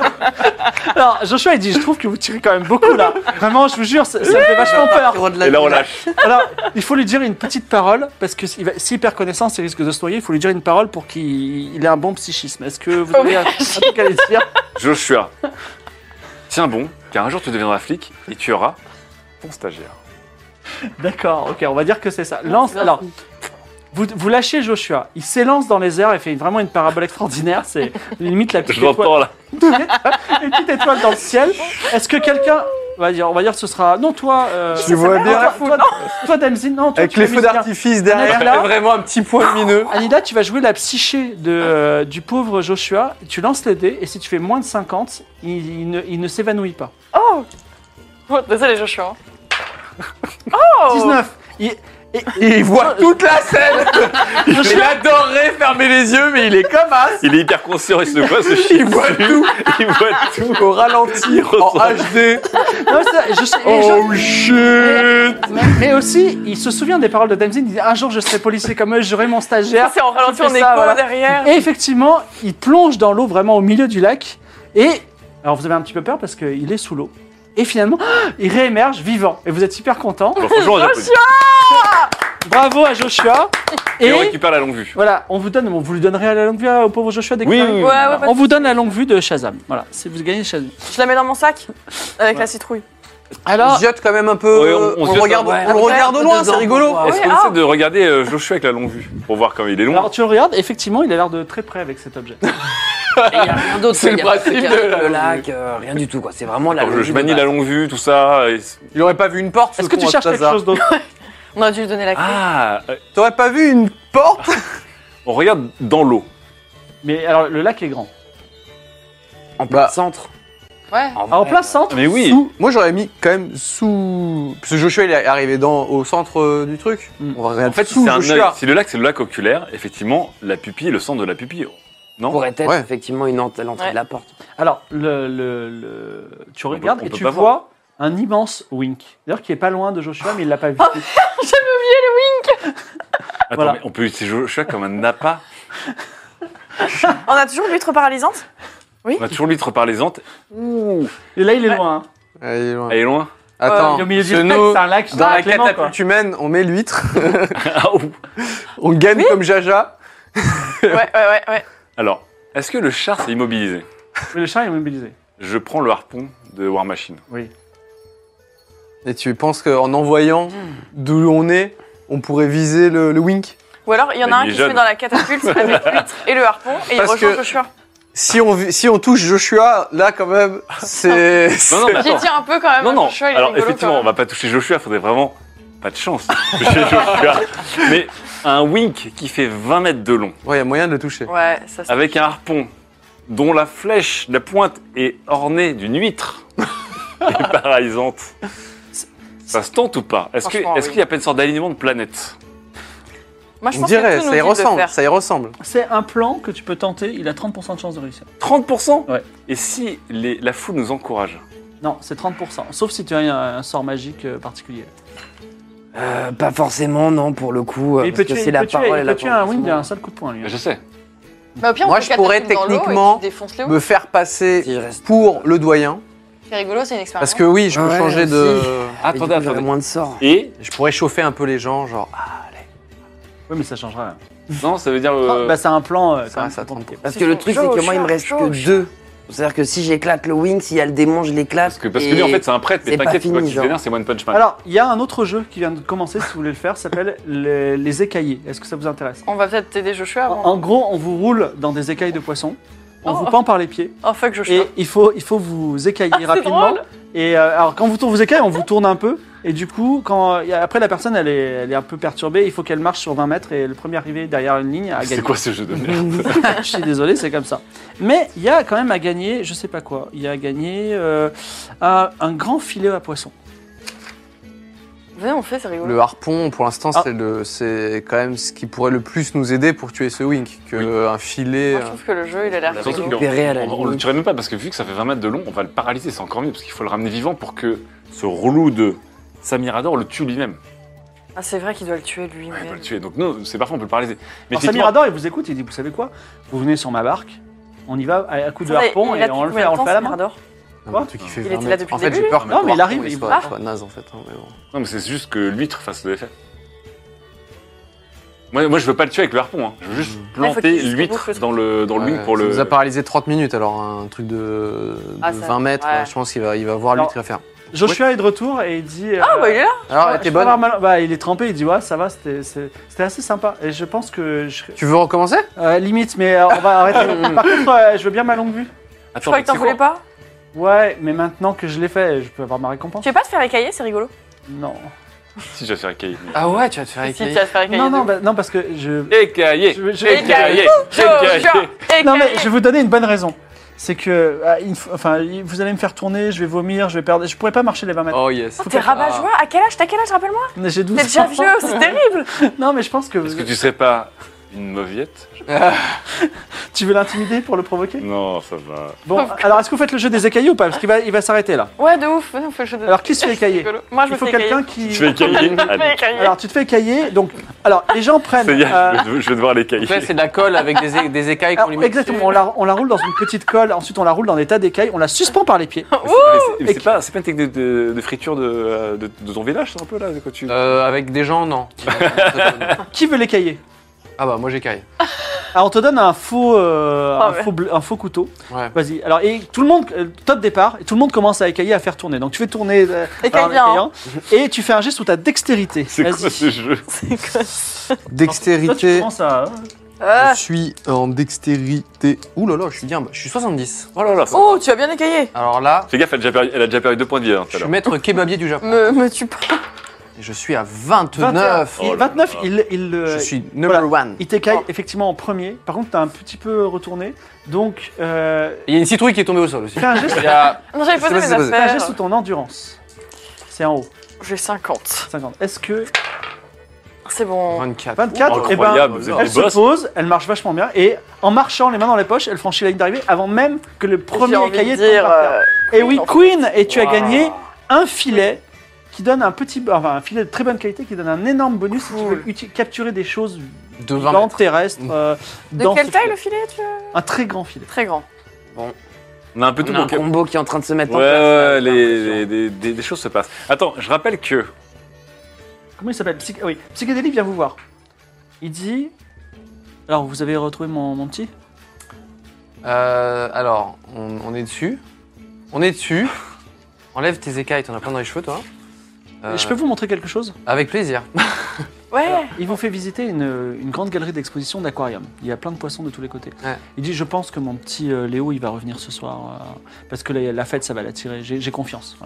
S2: Alors, Joshua, il dit, je trouve que vous tirez quand même beaucoup là. Vraiment, je vous jure, ça me fait vachement peur.
S5: Et là, on lâche.
S2: Alors, il faut lui dire une petite parole, parce que s'il perd connaissance, il risque de se noyer. Il faut lui dire une parole pour qu'il ait un bon psychisme. Est-ce que vous avez un truc à lui dire?
S5: Joshua, tiens bon, car un jour tu deviendras flic et tu auras ton stagiaire.
S2: D'accord, ok, on va dire que c'est ça. Lance, alors, vous lâchez Joshua. Il s'élance dans les airs et fait vraiment une parabole extraordinaire. C'est limite la petite
S5: Je l'entends là.
S2: une petite étoile dans le ciel. Est-ce que quelqu'un... on va dire que ce sera... Non, toi...
S4: Je le vois bien.
S2: Toi, Damzin, non, toi,
S4: Avec
S2: tu
S4: les
S2: fais
S4: feux
S2: musicien.
S4: d'artifice derrière,
S2: Là.
S4: c'est vraiment un petit point lumineux.
S2: Anida, tu vas jouer la psyché du pauvre Joshua. Tu lances les dés et si tu fais moins de 50, il ne s'évanouit pas.
S3: Oh. Oh, désolé, Joshua. Oh.
S2: 19.
S4: Il voit toute la scène. Il adorerait fermer les yeux, mais il est comme as.
S5: Il est hyper conscient, il se voit ce chien.
S4: Il voit tout.
S5: Il voit tout.
S4: Au ralenti, en HD.
S2: Non, c'est-
S4: Oh shit.
S2: mais aussi, il se souvient des paroles de Damzin. Il dit un jour je serai policier comme eux, j'aurai mon stagiaire.
S3: C'est en ralenti,
S2: Je
S3: en
S2: fais
S3: écho
S2: ça, voilà.
S3: derrière.
S2: Et effectivement, il plonge dans l'eau vraiment au milieu du lac. Et alors vous avez un petit peu peur parce qu'il est sous l'eau. Et finalement, il réémerge vivant. Et vous êtes hyper content.
S5: Bon, franchement, j'applaudis.
S2: Bravo à Joshua.
S5: Et
S2: Et
S5: on récupère la longue vue.
S2: voilà, vous lui donnerez la longue vue au pauvre Joshua dès que
S5: Oui,
S2: vous
S5: oui,
S2: arrivez.
S5: oui.
S3: Ouais, ouais, pas de
S2: On vous donne la longue vue de Shazam. Voilà, si vous gagnez Shazam.
S3: Je la mets dans mon sac avec la citrouille.
S4: On
S2: Alors,
S4: se jette quand même un peu.
S5: Ouais, on se
S4: le
S5: jette
S4: regarde,
S6: un-
S4: on le
S6: ouais,
S4: regarde
S6: un
S4: au
S6: peu
S4: loin,
S6: dedans
S4: c'est rigolo.
S6: pour voir.
S5: Est-ce
S3: Ouais,
S5: qu'on
S3: ah.
S5: essaie de regarder Joshua avec la longue vue pour voir comme il est loin?
S2: alors tu le regardes, effectivement, il a l'air de très près avec cet objet.
S6: Il n'y a rien d'autre.
S4: C'est
S6: Il
S4: le
S6: n'y a pas
S4: principe
S6: de
S4: de la
S6: le lac, rien du tout. Quoi. C'est vraiment la
S5: Alors,
S6: longue
S5: je
S6: vue
S5: manie
S6: de
S5: la
S6: base.
S5: longue vue, tout ça.
S4: Il aurait pas vu une porte.
S2: Est-ce que tu cherches quelque chose d'autre?
S3: On a dû lui donner la clé.
S5: Ah,
S4: T'aurais pas vu une porte?
S5: on regarde dans l'eau.
S2: Mais alors, le lac est grand.
S6: En plein
S4: Bah.
S6: centre.
S3: Ouais.
S2: En plein centre.
S5: Mais oui.
S2: sous-
S7: Moi, j'aurais mis quand même sous. Parce que Joshua, il est arrivé au centre du truc. On va
S5: En
S7: regarder
S5: fait,
S7: sous
S5: c'est un œil.
S7: Joshua.
S5: Si le lac, c'est le lac oculaire, effectivement, la pupille, le centre de la pupille. Non
S6: Pourrait être
S7: Ouais.
S6: effectivement l'entrée
S3: Ouais.
S6: de la porte.
S2: Alors, tu regardes
S5: on
S2: et
S5: peut
S2: tu
S5: pas
S2: vois un immense wink. D'ailleurs, qui est pas loin de Joshua, mais il l'a pas vu.
S5: Attends,
S2: Voilà.
S5: mais on peut utiliser Joshua comme un appât.
S3: On a toujours l'huître paralysante.
S5: On a toujours l'huître paralysante. Ouh,
S2: Et là, il est
S3: Ouais.
S2: loin. Hein.
S7: Elle est loin.
S5: elle est loin.
S7: Attends,
S2: Il est au milieu du
S7: parce que
S2: spectre,
S7: nous,
S2: c'est un lac.
S7: dans la
S2: Clément, quoi.
S7: catapulte humaine, on met l'huître.
S5: Ah, ouh.
S7: On gagne comme Jaja.
S3: Ouais.
S5: Alors, est-ce que le char s'est immobilisé?
S2: Mais le chat est mobilisé.
S5: Je prends le harpon de War Machine.
S2: Oui.
S7: Et tu penses qu'en envoyant d'où on est, on pourrait viser le wink?
S3: Ou alors, il y en a
S5: Mais
S3: un
S5: il est
S3: qui se met
S5: jeune.
S3: dans la catapulte avec l'huître et le harpon et il
S7: Parce
S3: rejoint
S7: que-
S3: Joshua.
S7: Si on touche Joshua, là quand même, c'est.
S5: Non, non, mais
S3: J'y
S5: attends.
S3: tiens un peu quand même.
S5: Non, non.
S3: Joshua, il est
S5: Alors,
S3: rigolo,
S5: effectivement,
S3: quand
S5: on va pas toucher Joshua, faudrait vraiment pas de chance. toucher Joshua. Mais un wink qui fait 20 mètres de long,
S7: Ouais, il y a moyen de le toucher.
S3: même. Ouais, ça se
S5: avec un harpon dont la flèche, la pointe est ornée d'une huître et paralysante. Ça se tente ou pas? Est-ce
S3: Franchement,
S5: qu'il
S3: oui.
S5: y a pas une sorte d'alignement de planètes?
S3: Moi, je
S7: On
S3: pense
S7: dirait,
S3: que tout
S7: ça
S3: nous
S7: y
S3: dit de
S7: ressemble,
S3: faire.
S7: ça y ressemble.
S2: C'est un plan que tu peux tenter. Il a 30% de chance de réussir.
S5: 30%?
S2: Ouais.
S5: Et si la foule nous encourage?
S2: Non, c'est 30%. Sauf si tu as un sort magique particulier.
S6: Pas forcément, non, pour le coup.
S2: Et il
S6: parce
S2: peut
S6: que
S2: tuer,
S6: c'est
S2: il
S6: la
S2: peut tuer,
S6: parole et
S2: il
S6: la
S2: peut tuer un wing
S6: conversation.
S2: d'un seul coup de poing, lui.
S5: Je sais.
S3: Bah, au pire, on
S7: Moi,
S3: peut
S7: je pourrais
S3: catapulter dans l'eau et
S7: techniquement
S3: tu défonces les
S7: Me faire passer
S6: Si je reste-
S7: pour le doyen.
S3: C'est rigolo, c'est une expérience.
S7: Parce que oui, je peux
S6: Ouais,
S7: changer
S6: aussi.
S7: de.
S6: Mais du
S5: Attendez,
S6: coup, j'aurais
S5: attendez.
S6: moins de sorts.
S5: Et
S7: Je pourrais chauffer un peu les gens, genre.
S2: Oui, mais ça changera rien.
S5: non, ça veut dire.
S2: Bah, c'est un plan.
S7: ça
S2: quand même
S7: reste à
S2: compliqué.
S6: Parce que le truc, c'est que moi, il me reste que 2. C'est-à-dire que si j'éclate le wing, s'il y a le démon, je l'éclate.
S5: parce que lui, en fait, c'est un prêtre, mais
S6: c'est pas
S5: t'inquiète, quoi
S6: fini,
S5: qu'il
S6: genre.
S5: vénère, c'est One Punch Man.
S2: Alors, il y a un autre jeu qui vient de commencer, si vous voulez le faire, ça s'appelle les écaillés. Est-ce que ça vous intéresse?
S3: On va peut-être t'aider Joshua avant.
S2: En gros, on vous roule dans des écailles de poisson, on
S3: Oh.
S2: vous pend par les pieds,
S3: Oh fuck Joshua.
S2: et il faut vous écailler
S3: c'est
S2: rapidement.
S3: drôle.
S2: Et alors, quand vous écaillez, on vous tourne un peu, et du coup, après la personne, elle est un peu perturbée, il faut qu'elle marche sur 20 mètres, et le premier arrivé derrière une ligne a gagné.
S5: C'est quoi ce jeu de merde?
S2: Je suis désolé, c'est comme ça. Mais il y a quand même à gagner, je sais pas quoi, il y a à gagner un grand filet à poisson.
S3: Venez, on fait, c'est rigolo.
S7: Le harpon, pour l'instant,
S2: Ah.
S7: c'est quand même ce qui pourrait le plus nous aider pour tuer ce wink. Un filet.
S3: Moi, je trouve que le jeu, il a l'air
S5: Surtout
S3: rigolo.
S6: Récupérer à la
S5: on le
S6: limite.
S5: tuerait même pas parce que vu que ça fait 20 mètres de long, on va le paralyser, c'est encore mieux parce qu'il faut le ramener vivant pour que ce relou de Samirador le tue lui-même.
S3: Ah, c'est vrai qu'il doit le tuer
S5: Ouais, il
S3: lui-même.
S5: doit le tuer. Donc nous, c'est parfait, on peut le paralyser. Mais
S2: Alors
S5: effectivement,
S2: Samirador, il vous écoute, il dit, vous savez quoi? Vous venez sur ma barque, on y va à coup de
S3: Attendez,
S2: harpon
S3: il est
S2: et
S3: là
S2: on le
S3: depuis
S2: fait,
S3: combien
S2: on
S3: de
S2: le fait à la main.
S3: Samirador
S7: Un truc qui fait
S3: Il
S7: 20
S3: était là
S7: mètres.
S3: depuis
S7: En
S3: le
S7: fait,
S3: début,
S7: j'ai peur
S3: lui
S7: que
S2: Non, mais il
S7: le
S2: arrive,
S7: harpon,
S2: il-
S7: soit naze en fait. Hein, mais bon.
S5: non, mais c'est juste que l'huître fasse l'effet. Moi, je veux pas le tuer avec le harpon. Hein. Je veux juste
S3: il faut
S5: planter
S3: qu'il se
S5: l'huître
S3: rebouche le
S5: dans le
S7: Ouais,
S5: wing pour
S7: ça
S5: le.
S7: nous a paralysé 30 minutes, alors un truc de
S3: Ah, ça-
S7: 20 mètres,
S3: ouais.
S7: je pense qu'il va voir
S2: Alors,
S7: l'huître à faire.
S2: Joshua est de retour et il dit.
S3: Ah, bah il est là.
S7: Alors, elle
S2: je
S7: était
S2: peux avoir
S7: bonne.
S2: mal- il est trempé, il dit ouais, ça va, c'était assez sympa. Et je pense que.
S7: Tu veux recommencer?
S2: Limite, mais on va arrêter. Par contre, je veux bien ma longue vue.
S3: Je crois que t'en
S5: c'est
S3: voulais
S5: quoi
S3: pas.
S2: Ouais, mais maintenant que je l'ai fait, je peux avoir ma récompense.
S3: Tu veux pas te faire écailler, c'est rigolo.
S2: Non.
S5: Si, je vais faire écailler.
S7: Ah ouais, tu vas te faire
S3: Si, tu
S7: écailler.
S3: vas te faire écailler.
S2: Non,
S3: de
S2: non,
S3: ouf.
S2: non, parce que je.
S5: Écaillé.
S2: Écaillé.
S5: Écaillé.
S3: Joshua,
S5: Écaillé.
S2: Non, mais
S3: écailler.
S2: je vais vous donner une bonne raison. C'est que, vous allez me faire tourner, je vais vomir, je vais perdre. Je pourrais pas marcher les 20 mètres.
S7: Oh yes.
S3: Oh, t'es rabat-joie. À quel âge? T'as quel âge, rappelle-moi?
S2: Mais j'ai 12
S3: T'es déjà
S2: ans.
S3: vieux, c'est terrible.
S2: Non, mais je pense que.
S5: Est-ce que tu serais pas une mauviette?
S2: Tu veux l'intimider pour le provoquer?
S5: Non, ça va.
S2: Bon, alors est-ce que vous faites le jeu des écaillés ou pas? Parce qu'il va s'arrêter là.
S3: Ouais, de ouf. Venez, on fait le jeu de.
S2: Alors qui se fait écailler?
S3: Rigolo. Moi, je
S2: Il
S3: me
S2: faut
S3: fais
S2: quelqu'un
S3: écailler.
S2: qui.
S5: Tu fais écailler?
S3: Je me fais
S5: Allez.
S3: écailler.
S2: Alors tu te fais écailler, donc. Alors les gens prennent.
S5: C'est bien, je vais devoir l'écailler.
S7: En fait, c'est de la colle avec des écailles qu'on
S2: alors,
S7: lui met
S2: exactement,
S7: dessus.
S2: on la roule dans une petite colle, ensuite on la roule dans des tas d'écailles, on la suspend par les pieds.
S5: Mais c'est pas une technique de friture de ton village, c'est un peu là quand tu.
S7: Avec des gens, non.
S2: Qui veut l'écailler?
S7: Ah bah moi j'écaille.
S2: Alors on te donne un faux,
S3: ouais.
S2: un faux couteau.
S7: Ouais.
S2: Vas-y. Alors et tout le monde, top départ, et tout le monde commence à écailler, à faire tourner. Donc tu fais tourner
S3: Écaille
S2: en
S3: bien,
S2: écaillant, et tu fais un geste sur ta dextérité.
S5: C'est quoi
S2: Vas-y.
S5: ce jeu?
S3: C'est quoi?
S2: Toi, tu
S7: Dextérité.
S2: prends ça.
S3: Ah.
S7: Je suis en dextérité. Ouh là là, je suis bien bas. Je suis 70.
S5: Oh là là.
S3: Oh, tu as bien écaillé.
S7: Alors là,
S5: Fais gaffe, elle a déjà perdu 2 points de vie hein, tout
S7: je
S5: à
S7: suis
S5: l'heure.
S7: maître kebabier du Japon.
S3: Me tue pas.
S4: Et je suis à 29.
S2: 29,
S4: Je suis number one.
S2: il t'écaille effectivement en premier. Par contre, t'as un petit peu retourné. Donc,
S4: Il y a une citrouille qui est tombée au sol aussi.
S2: fais un geste,
S4: Il y a-
S3: Non, j'avais posé
S4: Je
S3: mes
S4: sais pas si c'est
S2: fais un geste
S3: affaires.
S2: sous ton endurance. C'est en haut,
S3: J'ai 50.
S2: 50. Est-ce que
S3: C'est bon.
S4: 24.
S2: 24, eh ben,
S5: Incroyable, vous êtes
S2: elle
S5: des
S2: se
S5: boss.
S2: pose, elle marche vachement bien, et en marchant les mains dans les poches, elle franchit la ligne d'arrivée avant même que le
S3: J'ai
S2: premier
S3: envie de
S2: écaillé
S3: dire.
S2: tombe par terre. Et oui,
S3: en fait.
S2: Queen, et tu as
S4: Wow.
S2: gagné un filet qui donne un un filet de très bonne qualité qui donne un énorme bonus si tu veux capturer des choses
S4: De 20
S2: vivantes,
S4: mètres.
S2: terrestres.
S3: De
S2: dans
S3: quelle
S2: ce
S3: taille
S2: filet.
S3: le filet tu...
S2: Un très grand filet.
S3: Très grand.
S5: On a un peu tout
S6: On a un
S5: donc-
S6: combo qui est en train de se mettre en
S5: Ouais,
S6: place.
S5: ouais,
S6: là, j'ai l'impression.
S5: des choses se passent. Attends, je rappelle que.
S2: Comment il s'appelle Oui, Psychédélique vient vous voir. Il dit... Alors, vous avez retrouvé mon petit
S4: Alors, on est dessus. On est dessus. Enlève tes écailles, t'en as plein dans les cheveux, toi.
S2: Je peux vous montrer quelque chose
S4: Avec plaisir.
S3: Ouais.
S2: Il vous fait visiter une grande galerie d'exposition d'aquarium. Il y a plein de poissons de tous les côtés.
S4: Ouais.
S2: Il dit, je pense que mon petit Léo, il va revenir ce soir, parce que la fête, ça va l'attirer. J'ai confiance.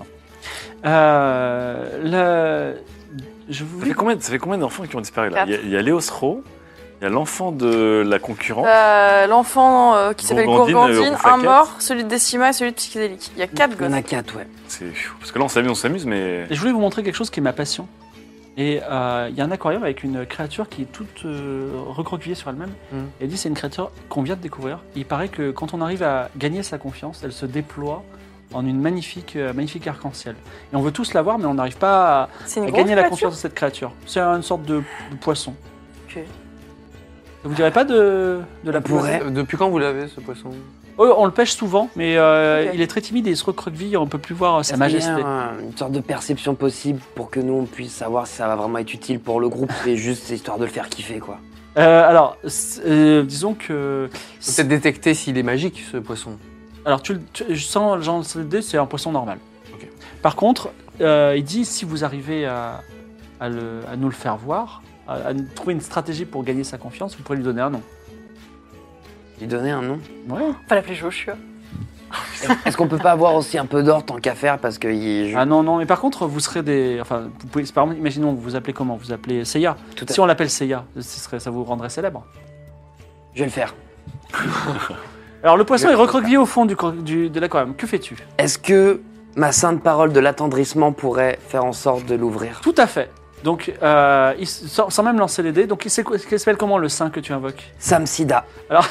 S2: Voilà. Je vous
S5: Ça fait combien d'enfants qui ont disparu là?
S3: Quatre.
S5: Il y a Léos Ro, il y a l'enfant de la concurrente.
S3: L'enfant qui s'appelle
S5: Gourgandine,
S3: Gourgandine, un
S5: Rouflaquette.
S3: mort, celui de Décima et celui de Psychédélique. Il y a 4
S6: Il y en a
S3: gosses.
S6: 4, ouais.
S5: Parce que là, on s'amuse, mais.
S2: Et je voulais vous montrer quelque chose qui est ma passion. Et il y a un aquarium avec une créature qui est toute recroquevillée sur elle-même. Et elle dit c'est une créature qu'on vient de découvrir. Il paraît que quand on arrive à gagner sa confiance, elle se déploie en une magnifique arc-en-ciel. Et on veut tous la voir, mais on n'arrive pas
S3: C'est
S2: à
S3: une
S2: gagner la
S3: grosse
S2: confiance de cette créature. C'est une sorte de poisson.
S3: Ok.
S2: Ça vous dirait pas de la
S6: pourrait.
S4: Depuis quand vous l'avez, ce poisson?
S2: Oh, on le pêche souvent, mais
S3: Ok.
S2: il est très timide et il se recroqueville, on ne peut plus voir sa
S6: Est-ce qu'il y
S2: majesté.
S6: a une sorte de perception possible pour que nous on puisse savoir si ça va vraiment être utile pour le groupe, c'est juste histoire de le faire kiffer quoi.
S2: Alors, disons que...
S4: Faut peut-être détecter s'il est magique, ce poisson.
S2: Alors, sans Jean CD, c'est un poisson normal.
S4: Ok.
S2: Par contre, il dit si vous arrivez à nous le faire voir, à trouver une stratégie pour gagner sa confiance, vous pourrez lui donner un nom.
S6: Lui donner un nom.
S2: Ouais.
S3: On va l'appeler Joshua.
S6: Est-ce qu'on peut pas avoir aussi un peu d'or tant qu'à faire parce que
S2: Ah non, mais par contre, vous serez des... Enfin, vous pouvez... Par exemple, imaginons, vous vous appelez comment? Vous appelez Seiya.
S6: Tout à
S2: Si on l'appelle Seiya, ça vous rendrait célèbre.
S6: Je vais le faire.
S2: Alors, le poisson est recroquevillé au fond de l'aquarium. Que fais-tu?
S6: Est-ce que ma sainte parole de l'attendrissement pourrait faire en sorte de l'ouvrir?
S2: Tout à fait. Donc, sans même lancer les dés, donc il s'appelle comment le saint que tu invoques?
S6: Samsida.
S2: Alors,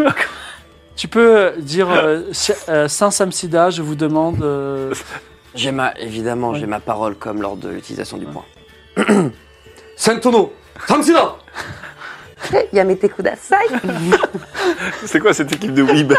S2: tu peux dire Saint Samsida, je vous demande.
S6: Évidemment,
S2: Ouais.
S6: j'ai ma parole comme lors de l'utilisation du point. Sanctono, Samsida. Yamete kudasai.
S5: C'est quoi cette équipe de Weeb?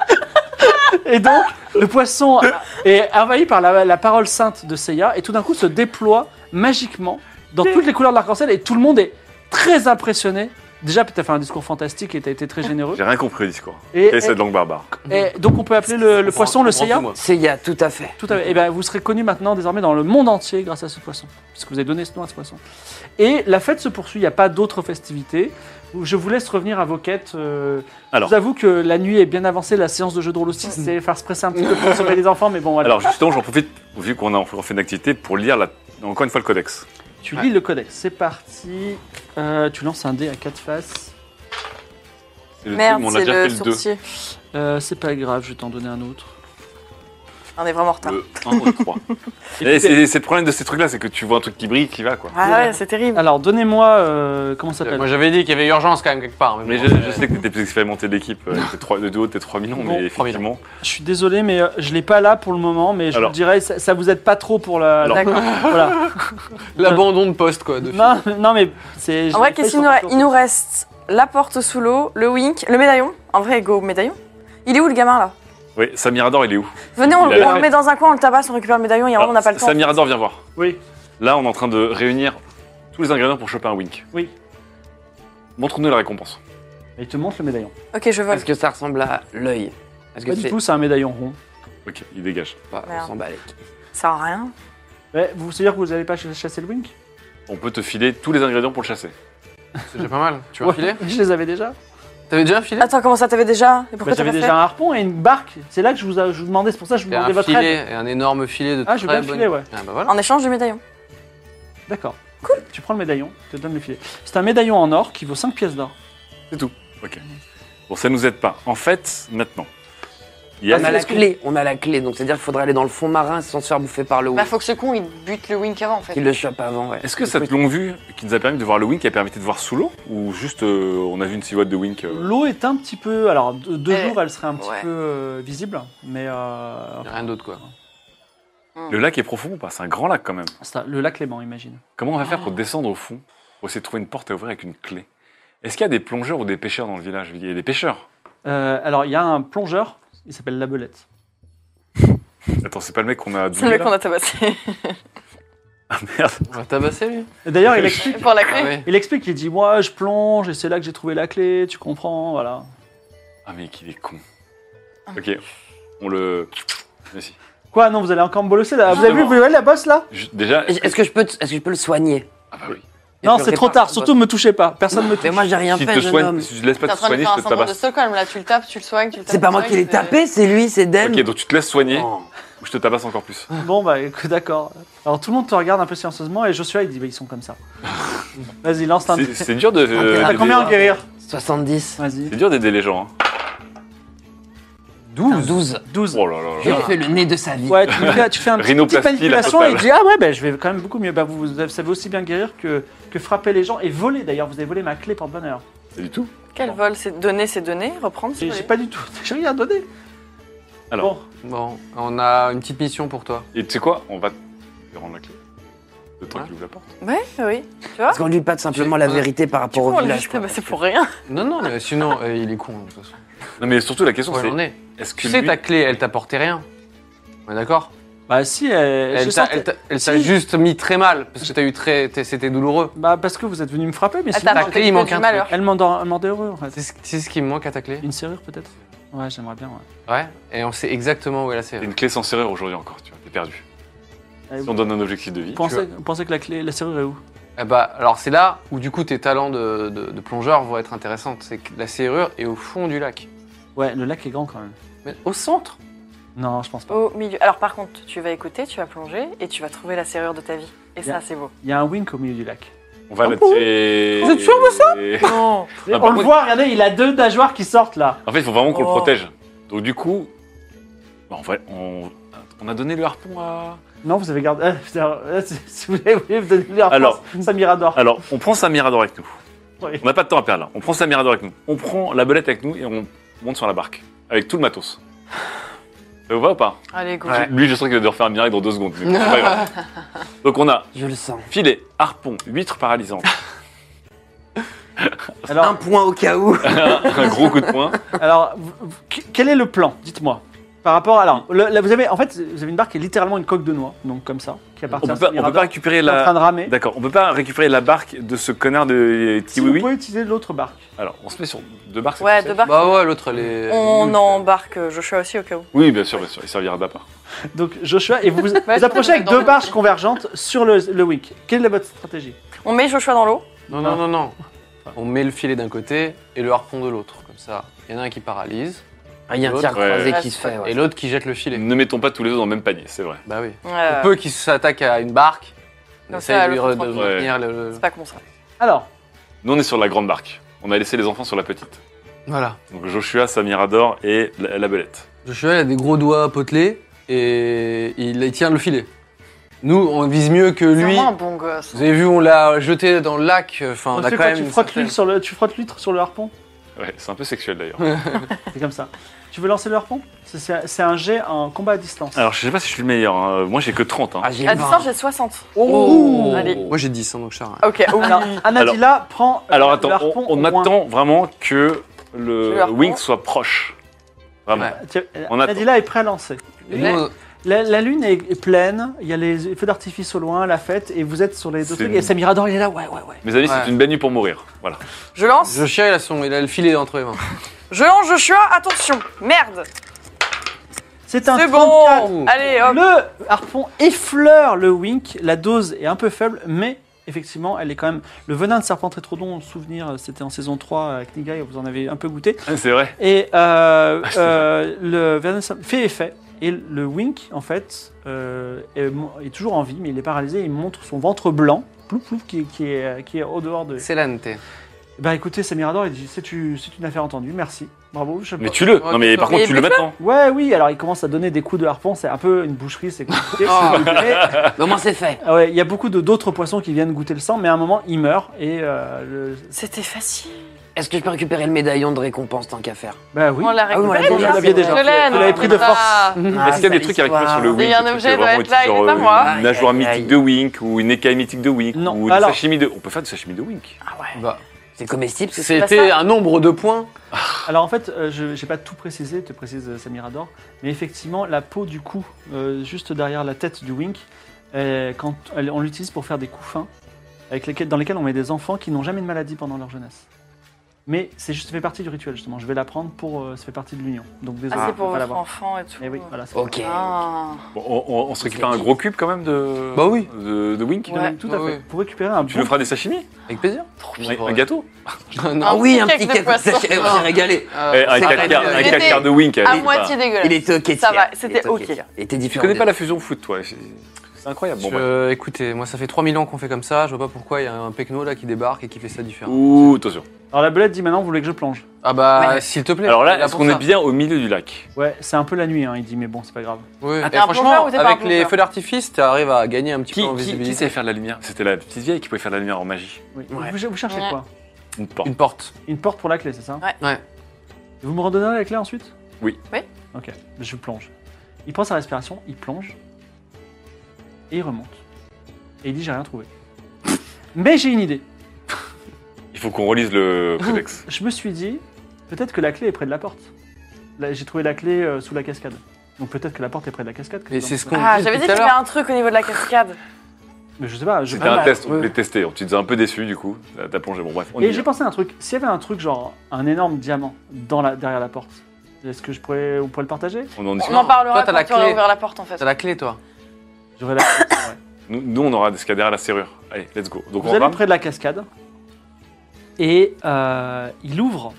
S2: Et donc, le poisson est envahi par la parole sainte de Seiya et tout d'un coup se déploie magiquement dans toutes les couleurs de l'arc-en-ciel et tout le monde est très impressionné. Déjà, tu as fait un discours fantastique et tu as été très généreux.
S5: J'ai rien compris au discours.
S2: Et,
S5: Quelle est cette langue barbare?
S2: et donc, on peut appeler le poisson le Seiya.
S6: Seiya, tout à fait.
S2: Tout à fait. Et ben, vous serez connu maintenant désormais dans le monde entier grâce à ce poisson, puisque vous avez donné ce nom à ce poisson. Et la fête se poursuit, il n'y a pas d'autres festivités. Je vous laisse revenir à vos quêtes.
S5: Alors.
S2: Je vous avoue que la nuit est bien avancée, la séance de jeu de rôle aussi, c'est faire se presser un petit peu pour sauver les enfants, mais bon, voilà.
S5: Alors justement, j'en profite, vu qu'on a fait une activité, pour lire encore une fois le codex.
S2: Tu lis le codex, c'est parti. Tu lances un dé à 4 faces.
S5: C'est le
S3: Merde,
S5: truc, mais on a
S3: c'est
S5: déjà
S3: le
S5: fait le 2.
S3: sourcier.
S2: C'est pas grave, je vais t'en donner un autre.
S3: On est vraiment en retard.
S5: Le 1 ou le 3. Et c'est le problème de ces trucs-là, c'est que tu vois un truc qui brille, qui va quoi.
S3: Ah ouais, c'est terrible.
S2: Alors, donnez-moi. Comment ça s'appelle?
S4: Moi j'avais dit qu'il y avait urgence quand même quelque part.
S5: Mais
S4: bon,
S5: je sais que t'étais plus expérimenté de l'équipe, de duo, t'es 3 millions,
S2: Bon,
S5: mais effectivement.
S2: Je suis désolé, mais je l'ai pas là pour le moment, mais je
S5: Alors.
S2: vous dirais, ça vous aide pas trop pour la.
S5: Alors.
S3: D'accord.
S2: Voilà.
S4: L'abandon de poste quoi.
S2: Non, mais c'est.
S3: En vrai, qu'est-ce qu'il nous reste? Il nous reste la porte sous l'eau, le wink, le médaillon. En vrai, go, médaillon. Il est où le gamin là?
S5: Oui, Samirador, il est où?
S3: Venez,
S5: Il a
S3: on
S5: la-
S3: le met dans un coin, on le tabasse, on récupère le médaillon et
S5: Alors,
S3: on n'a pas le temps.
S5: Samirador, viens voir.
S2: Oui.
S5: Là, on est en train de réunir tous les ingrédients pour choper un wink.
S2: Oui.
S5: Montre-nous la récompense.
S2: Il te montre le médaillon.
S3: Ok, je vole.
S6: Est-ce que ça ressemble à l'œil? Est-ce que
S2: Pas du
S6: c'est
S2: tout, c'est un médaillon rond.
S5: Ok, il dégage.
S6: pas
S3: Merde.
S6: on s'en bat les-
S3: Ça sert à rien.
S2: Ouais, vous savez dire que vous n'allez pas chasser le wink?
S5: On peut te filer tous les ingrédients pour le chasser.
S4: C'est déjà pas mal. Tu veux un filet?
S2: Je les avais déjà.
S4: T'avais déjà un filet?
S3: Attends, comment ça t'avais déjà? Et pourquoi
S2: Bah,
S3: t'as
S2: j'avais
S3: pas
S2: déjà
S3: fait
S2: un harpon et une barque. C'est là que je vous demandais, c'est pour ça que je vous
S4: Et un
S2: demandais votre
S4: filet,
S2: aide.
S4: et un énorme filet de
S2: Ah, je veux
S4: très
S2: bien le filet, ouais.
S4: Ah bah voilà.
S3: En échange du médaillon.
S2: D'accord. Cool. Tu prends le médaillon, je te donne le filet. C'est un médaillon en or qui vaut 5 pièces d'or.
S5: C'est tout. Ok. Bon, ça nous aide pas. En fait, maintenant, il y a...
S6: On a la clé, donc c'est-à-dire qu'il faudrait aller dans le fond marin sans se faire bouffer par le
S3: Bah,
S6: Wink.
S3: faut que ce con, il bute le Wink avant, en fait.
S6: Qu'il le chope avant, ouais.
S5: Est-ce que cette longue vue qui nous a permis de voir le Wink a permis de voir sous l'eau ou juste on a vu une silhouette de Wink
S2: L'eau est un petit peu... Alors, deux
S3: Eh,
S2: jours, elle serait un petit
S3: ouais.
S2: peu visible, mais...
S4: Y a rien d'autre, quoi.
S5: Le lac est profond ou pas? C'est un grand lac quand même.
S2: le lac Léman, imagine.
S5: Comment on va faire pour descendre au fond, pour essayer de trouver une porte à ouvrir avec une clé? Est-ce qu'il y a des plongeurs ou des pêcheurs dans le village? Il y a des pêcheurs.
S2: Alors, il y a un plongeur, il s'appelle La Belette.
S5: Attends, c'est pas le mec qu'on a
S3: C'est le
S5: doublé
S3: mec
S5: là
S3: qu'on a tabassé.
S5: Ah merde.
S4: On va tabasser, lui.
S2: Et d'ailleurs, il explique,
S3: Pour la clé.
S4: Ah ouais.
S2: il dit, moi, je plonge, et c'est là que j'ai trouvé la clé, tu comprends, voilà.
S5: Ah mec, il est con. Ok, on le... Merci.
S2: Quoi, non, vous allez encore me bolosser, là. Vous avez vu,
S5: Justement.
S2: vous voyez la bosse, là?
S5: Déjà...
S6: Est-ce que je peux le soigner?
S5: Ah bah oui.
S2: Non,
S6: Je
S2: c'est
S6: le
S2: trop
S6: répare,
S2: tard, surtout me touchez pas, personne me touche.
S6: Mais moi j'ai rien
S5: Si
S6: fait,
S5: tu te
S6: jeune
S5: soignes,
S6: homme.
S5: si tu te laisses
S3: T'es
S5: pas
S3: en
S5: te
S3: train de
S5: soigner,
S3: faire
S5: je
S3: un
S5: te
S3: syndrome de
S5: tabasse.
S3: Stockholm, là. Tu le tapes, tu le soignes, tu le tapes.
S6: C'est pas moi qui l'ai tapé, c'est lui, c'est Dan.
S5: Ok, donc tu te laisses soigner,
S6: Oh.
S5: ou je te tabasse encore plus.
S2: Bon, bah, écoute, d'accord. Alors, tout le monde te regarde un peu silencieusement, et Joshua, il dit, bah, ils sont comme ça. Vas-y, lance un...
S5: C'est dur de...
S6: T'as
S2: T'as
S5: d'aider-
S2: combien en guérir?
S6: 70.
S2: Vas-y.
S5: C'est dur d'aider les gens. Hein.
S6: 12.
S2: 12.
S5: Oh là là
S6: J'ai
S5: là.
S6: fait le nez de sa vie.
S2: Ouais, tu fais un petite
S5: Rhinoplastie,
S2: manipulation
S5: la
S2: et il
S5: totale.
S2: dit ah ouais, bah, je vais quand même beaucoup mieux. Bah, vous savez aussi bien guérir que frapper les gens et voler d'ailleurs. Vous avez volé ma clé porte-bonheur.
S5: Pas du tout.
S3: Quel vol? C'est donner, reprendre, c'est
S2: J'ai
S3: voler.
S2: pas du tout. J'ai rien donné.
S5: Alors.
S2: Bon,
S4: Bon, on a une petite mission pour toi.
S5: Et tu sais quoi? On va te rendre la clé. Le temps
S4: Ouais.
S5: qu'il ouvre la porte.
S3: Ouais, oui. Tu vois?
S6: Parce qu'on lui dit pas simplement la vérité par rapport au
S3: On l'a
S6: village.
S3: juste
S6: quoi.
S3: tabassé pour rien.
S4: Non, non, mais sinon, il est con, de toute façon.
S5: Non mais surtout la question
S4: Ouais,
S5: c'est...
S4: j'en ai.
S5: Est-ce que
S4: Tu sais,
S5: lui-
S4: ta clé, elle t'apportait rien. On est d'accord?
S2: bah si, je
S4: Elle t'a
S2: sentais-
S4: elle t'a
S2: Si.
S4: juste mis très mal, parce que t'as eu c'était douloureux.
S2: Bah parce que vous êtes venu me frapper, mais
S3: Elle
S2: sinon,
S3: t'a
S4: ta clé, il
S3: apporté
S4: manque
S3: que
S4: un
S3: du malheur.
S2: elle m'endait heureux en fait.
S4: Tu sais ce qui me manque à ta clé?
S2: Une serrure peut-être. Ouais, j'aimerais bien. Ouais.
S4: Ouais, et on sait exactement où est la
S5: T'as
S4: serrure.
S5: une clé sans serrure aujourd'hui encore, tu vois, t'es perdu.
S2: Et
S5: Si on donne un objectif de vie...
S2: vous pensez que la serrure est où?
S4: Eh bah, alors c'est là où du coup tes talents de plongeur vont être intéressants. C'est que la serrure est au fond du lac.
S2: Ouais, le lac est grand quand même.
S4: Mais au centre?
S2: Non, je pense pas.
S3: Au milieu. Alors par contre, tu vas écouter, tu vas plonger et tu vas trouver la serrure de ta vie. Et
S2: Bien.
S3: ça, c'est beau.
S2: Il y a un wink au milieu du lac.
S5: On va la tirer...
S2: Vous êtes sûr de ça
S3: Non.
S5: Ah,
S2: On
S5: par
S2: le
S5: contre-
S2: voit, regardez, il a 2 nageoires qui sortent là.
S5: En fait, il faut vraiment qu'on
S3: Oh.
S5: le protège. Donc du coup... Bon, on a donné le harpon à...
S2: Non, vous avez gardé. Si vous voulez vous donner l'air
S5: Alors.
S2: Samirador.
S5: Alors, on prend sa Mirador avec nous.
S2: Oui.
S5: On n'a pas de temps à perdre là. On prend sa Mirador avec nous. On prend la belette avec nous et on monte sur la barque. Avec tout le matos. Ça vous va ou pas?
S3: Allez, go.
S4: Ouais.
S5: Lui, je sens qu'il va devoir faire un miracle dans 2 secondes. mais c'est pas grave. Donc on a
S6: Je le sens.
S5: filet, harpon, huître paralysante,
S6: Un
S2: Alors,
S6: point au cas où.
S5: un gros coup de poing.
S2: alors quel est le plan? Dites-moi. Par rapport à. Alors, là, vous avez une barque qui est littéralement une coque de noix, donc comme ça, qui appartient
S5: On
S2: à
S5: peut
S2: Samirador,
S5: pas récupérer
S2: qui est en train
S5: la...
S2: de ramer.
S5: D'accord, on peut pas récupérer la barque de ce connard de
S2: Si vous
S5: Tiwiwi.
S2: pouvez utiliser l'autre barque.
S5: Alors, on se met sur 2 barques. c'est
S3: Ouais,
S5: plus
S3: deux
S5: safe.
S3: barques.
S4: Bah ouais, l'autre elle est.
S3: On embarque Joshua aussi au cas où.
S5: Oui, bien sûr, il servira d'appât.
S2: Donc, Joshua, et vous vous
S3: je
S2: approchez avec
S3: peux me
S2: 2 barges convergentes sur le wink. Quelle est votre stratégie?
S3: On met Joshua dans l'eau.
S4: Non, non, non, non. On met le filet d'un côté et le harpon de l'autre. Comme ça, il y en a un qui paralyse
S6: Il y a un tir
S5: Ouais.
S6: croisé
S3: Ouais,
S6: qui se
S3: c'est
S6: fait. ouais.
S4: et l'autre qui jette le filet.
S5: Ne mettons pas tous les deux dans le même panier, c'est vrai.
S4: Bah oui.
S3: Ouais.
S4: Pour peu qu'il s'attaque à une barque, on
S3: Comme
S4: essaye
S3: ça,
S4: de lui
S3: l'autre
S4: de
S3: tranquille.
S4: maintenir le.
S3: C'est pas con ça.
S2: Alors,
S5: Nous, on est sur la grande barque. On a laissé les enfants sur la petite.
S4: Voilà.
S5: Donc Joshua, sa Mirador et la belette.
S4: Joshua il a des gros doigts potelés et il tient le filet. Nous, on vise mieux que
S3: C'est
S4: lui.
S3: vraiment un bon gosse.
S4: Vous avez vu, on l'a jeté dans le lac. Enfin, on
S2: tu
S4: a
S2: sais
S4: quand
S2: quoi,
S4: même.
S2: tu
S4: une
S2: frottes
S4: certaine-
S2: tu frottes l'huître sur le harpon.
S5: Ouais, c'est un peu sexuel d'ailleurs.
S2: C'est comme ça. Tu veux lancer le harpon? C'est un jet en combat à distance.
S5: Alors, je sais pas si je suis le meilleur. Hein. Moi, j'ai que 30. Hein.
S6: Ah, j'ai
S3: À
S6: 20.
S3: distance, j'ai 60.
S2: Oh
S3: Allez.
S4: Moi j'ai 10, hein, donc ça.
S3: Ok, oui.
S2: Alors, Anadila prend
S5: Alors,
S2: le
S5: attends,
S2: harpon
S5: on
S2: au moins.
S5: attend vraiment que
S3: Le
S5: le
S3: harpon.
S5: wing soit proche. Vraiment.
S4: Ouais.
S2: Tiens,
S5: On attend.
S2: Anadila est prêt à lancer.
S4: Et nous,
S2: La lune est pleine, il y a les feux d'artifice au loin, la fête, et vous êtes sur les deux
S5: C'est
S2: trucs. Et Samirador, il est là, ouais.
S5: Mes amis,
S4: Ouais.
S5: c'est une belle nuit pour mourir. Voilà.
S3: Je lance.
S4: Joshua il a le filet entre les mains.
S3: Je lance Joshua. Attention. Merde.
S2: C'est un
S3: C'est
S2: 34.
S3: bon. Allez, hop.
S2: Le harpon effleure le wink, la dose est un peu faible, mais effectivement, elle est quand même... Le venin de serpent Tétrodon, souvenir, c'était en saison 3 avec Nigai, vous en avez un peu goûté.
S5: C'est vrai.
S2: Et le venin de serpent fait effet, Et le Wink, en fait, est toujours en vie, mais il est paralysé. Il montre son ventre blanc, plouf, plouf, qui est au dehors de...
S4: Excellente.
S2: Bah écoutez, Samirador, il dit c'est une affaire entendue, merci, bravo.
S5: Mais tue-le.
S4: Ouais,
S5: Non, mais
S4: c'est
S5: par
S3: ça.
S5: contre, tu le
S3: Mais
S5: maintenant.
S2: Ouais, oui, alors il commence à donner des coups de harpon, c'est un peu une boucherie, c'est compliqué.
S6: Oh.
S2: Mais,
S6: Mais au moins c'est fait.
S2: ouais, il y a beaucoup d'autres poissons qui viennent goûter le sang, mais à un moment, il meurt et
S3: C'était facile.
S6: Est-ce que je peux récupérer le médaillon de récompense tant qu'à faire?
S2: bah oui.
S3: On l'a
S6: Ah oui, on l'a
S3: récupéré.
S6: déjà,
S3: bien
S2: vous l'aviez
S3: sûr.
S2: déjà.
S3: Je l'ai,
S2: Vous l'avez pris de
S3: ça.
S2: force.
S6: Ah,
S5: Est-ce qu'il y a
S6: c'est
S5: des trucs à récupérer sur le
S3: Il y
S5: Wink
S3: a un
S5: trucs
S3: objet,
S5: qui
S3: doit
S5: vraiment
S3: être là, il est
S5: genre,
S3: pas moi.
S5: Une nageoire
S6: Aïe, aïe,
S5: mythique
S6: aïe.
S5: de Wink ou une écaille mythique de Wink
S2: Non,
S5: ou du
S2: alors-
S5: sashimi de... On peut faire du sashimi de Wink.
S3: Ah ouais.
S4: Bah,
S6: C'est comestible, c'est
S4: c'était
S3: ça.
S4: un nombre de points.
S2: Alors en fait, je n'ai pas tout précisé, te précise Samirador, mais effectivement, la peau du cou, juste derrière la tête du Wink, on l'utilise pour faire des coups fins, dans lesquels on met des enfants qui n'ont jamais de maladie pendant leur jeunesse. Mais ça fait partie du rituel justement, je vais la prendre ça fait partie de l'union. Donc désolé,
S3: Ah, c'est
S2: on
S3: pour
S2: peut pas
S3: votre
S2: l'avoir.
S3: enfant et tout.
S2: Eh oui, voilà, c'est
S6: Ok.
S3: Ah.
S5: Bon, on se récupère un gros cube quand même de...
S4: Bah oui.
S5: De Wink.
S3: Ouais.
S2: Tout à fait.
S4: Ouais.
S2: Pour récupérer un
S5: Tu
S2: bon...
S5: le feras des sashimi
S4: Avec plaisir.
S5: Un gâteau
S4: Non.
S6: Ah oui, un
S3: petit
S6: petit
S3: cake de
S6: cake,
S3: poisson.
S6: on s'est régalé.
S5: Eh, Un
S6: c'est
S5: 4
S6: pas
S5: quarts
S6: mal.
S5: un 4 quarts de Wink.
S3: À
S5: allez,
S3: moitié
S5: pas.
S3: dégueulasse.
S6: Il était ok.
S3: Ça va,
S6: tiers.
S3: c'était
S6: Il était
S3: ok.
S6: tiers. Il était
S5: Tu
S6: différent.
S5: connais pas la fusion foot, toi. C'est incroyable. Bon, bref.
S4: Écoutez, moi ça fait 3000 ans qu'on fait comme ça, je vois pas pourquoi il y a un pecno là qui débarque et qui fait ça différent.
S5: Ouh, attention.
S2: Alors la belette dit maintenant, vous voulez que je plonge?
S4: Ah bah
S3: Ouais.
S4: s'il te plaît.
S5: Alors là,
S4: il est
S5: est-ce
S4: pour
S5: qu'on est
S4: ça.
S5: bien au milieu du lac?
S2: Ouais, c'est un peu la nuit, hein, il dit, mais bon, c'est pas grave.
S4: Oui.
S3: Ah,
S4: Et
S3: t'es un
S4: franchement,
S3: plongeur ou t'es pas un
S4: avec les
S3: plongeur
S4: feux d'artifice, tu arrives à gagner un petit peu en
S5: Qui
S4: visibilité.
S5: savait faire de la lumière? C'était la petite vieille qui pouvait faire de la lumière en magie.
S2: Oui.
S6: Ouais.
S2: Vous cherchez
S3: Ouais.
S2: quoi?
S5: Une porte.
S4: Une porte.
S2: Une porte pour la clé, c'est ça?
S3: Ouais.
S2: Et vous me redonnerez la clé ensuite?
S5: Oui.
S3: Oui.
S2: Ok, je plonge. Il prend sa respiration, il plonge, et il remonte. Et il dit, j'ai rien trouvé. Mais j'ai une idée.
S5: Il faut qu'on relise le codex.
S2: Je me suis dit, peut-être que la clé est près de la porte. Là, j'ai trouvé la clé sous la cascade. Donc peut-être que la porte est près de la cascade.
S4: Mais c'est ce qu'on
S3: Ah,
S4: dit
S3: j'avais dit
S4: depuis
S3: qu'il
S4: tout
S3: y
S4: à
S3: avait
S4: l'heure.
S3: un truc au niveau de la cascade.
S2: Mais je sais pas.
S5: C'était un test, on
S2: ouais.
S5: voulait tester. Tu nous as un peu déçus du coup. T'as plongé. Bon, bref. On y
S2: Et
S5: vient.
S2: j'ai pensé à un truc. S'il y avait un truc genre un énorme diamant derrière la porte, est-ce que on pourrait le partager?
S5: On en
S3: On
S5: discute.
S3: en parlera
S4: Toi, t'as
S3: quand
S4: la
S3: tu auras
S4: clé.
S3: ouvert la porte en fait.
S4: T'as la clé toi.
S2: J'aurais la. Ouais.
S5: Nous, on aura ce qu'il y a derrière la serrure. Allez, let's go. Donc
S2: Vous
S5: on
S2: allez
S5: rame.
S2: près de la cascade et il ouvre.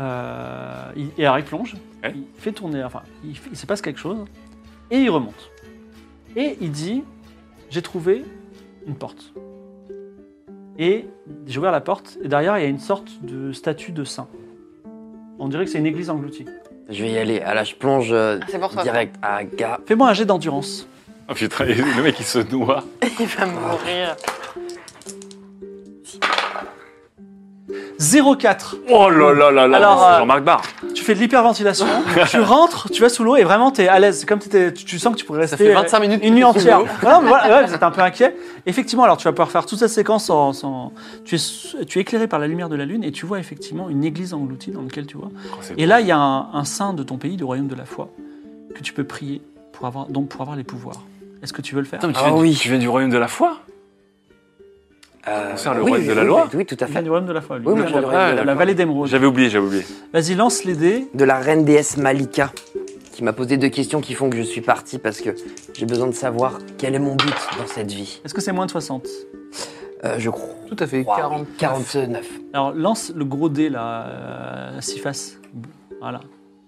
S2: Et alors il plonge,
S5: Ouais.
S2: il fait tourner, enfin il se passe quelque chose et il remonte. Et il dit, j'ai trouvé une porte. Et j'ai ouvert la porte et derrière il y a une sorte de statue de saint. On dirait que c'est une église engloutie.
S6: Je vais y aller. Ah là, je plonge
S3: C'est pour toi.
S6: direct à gars.
S2: Fais-moi un jet d'endurance.
S5: Oh putain, et le mec il se noie.
S3: Il va mourir.
S2: 0,4.
S5: Oh là là là là.
S2: Alors,
S5: c'est Jean-Marc Barr.
S2: Tu fais de l'hyperventilation, tu rentres, tu vas sous l'eau et vraiment t'es à l'aise. C'est comme tu sens que tu pourrais
S4: Ça
S2: rester
S4: fait 25 minutes.
S2: une nuit
S4: que tu es sous
S2: entière.
S4: l'eau.
S2: Voilà, mais voilà, ouais, vous êtes un peu inquiet. Effectivement, alors tu vas pouvoir faire toute cette séquence tu es éclairé par la lumière de la lune et tu vois effectivement une église engloutie dans laquelle tu vois.
S5: Oh, c'est
S2: Et là, il y a un saint de ton pays, du royaume de la foi, que tu peux prier pour avoir les pouvoirs. Est-ce que tu veux le faire?
S5: Putain, mais
S6: Ah oui.
S5: tu viens du royaume de la foi? Sert le
S6: oui,
S5: royaume de la
S6: oui,
S5: loi.
S6: Oui, tout à
S2: Il vient
S6: fait.
S2: du royaume de la foi. lui.
S6: Oui,
S2: Il
S6: moi,
S2: vient
S6: je viens du royaume de la
S2: la
S6: foi.
S2: vallée d'émeraude.
S5: J'avais oublié.
S2: Vas-y, lance les dés.
S6: De la reine déesse Malika, qui m'a posé 2 questions qui font que je suis parti parce que j'ai besoin de savoir quel est mon but dans cette vie.
S2: Est-ce que c'est moins de 60?
S6: Je crois.
S4: Tout à fait.
S6: 49.
S2: Alors lance le gros dé là, 6 faces. Voilà.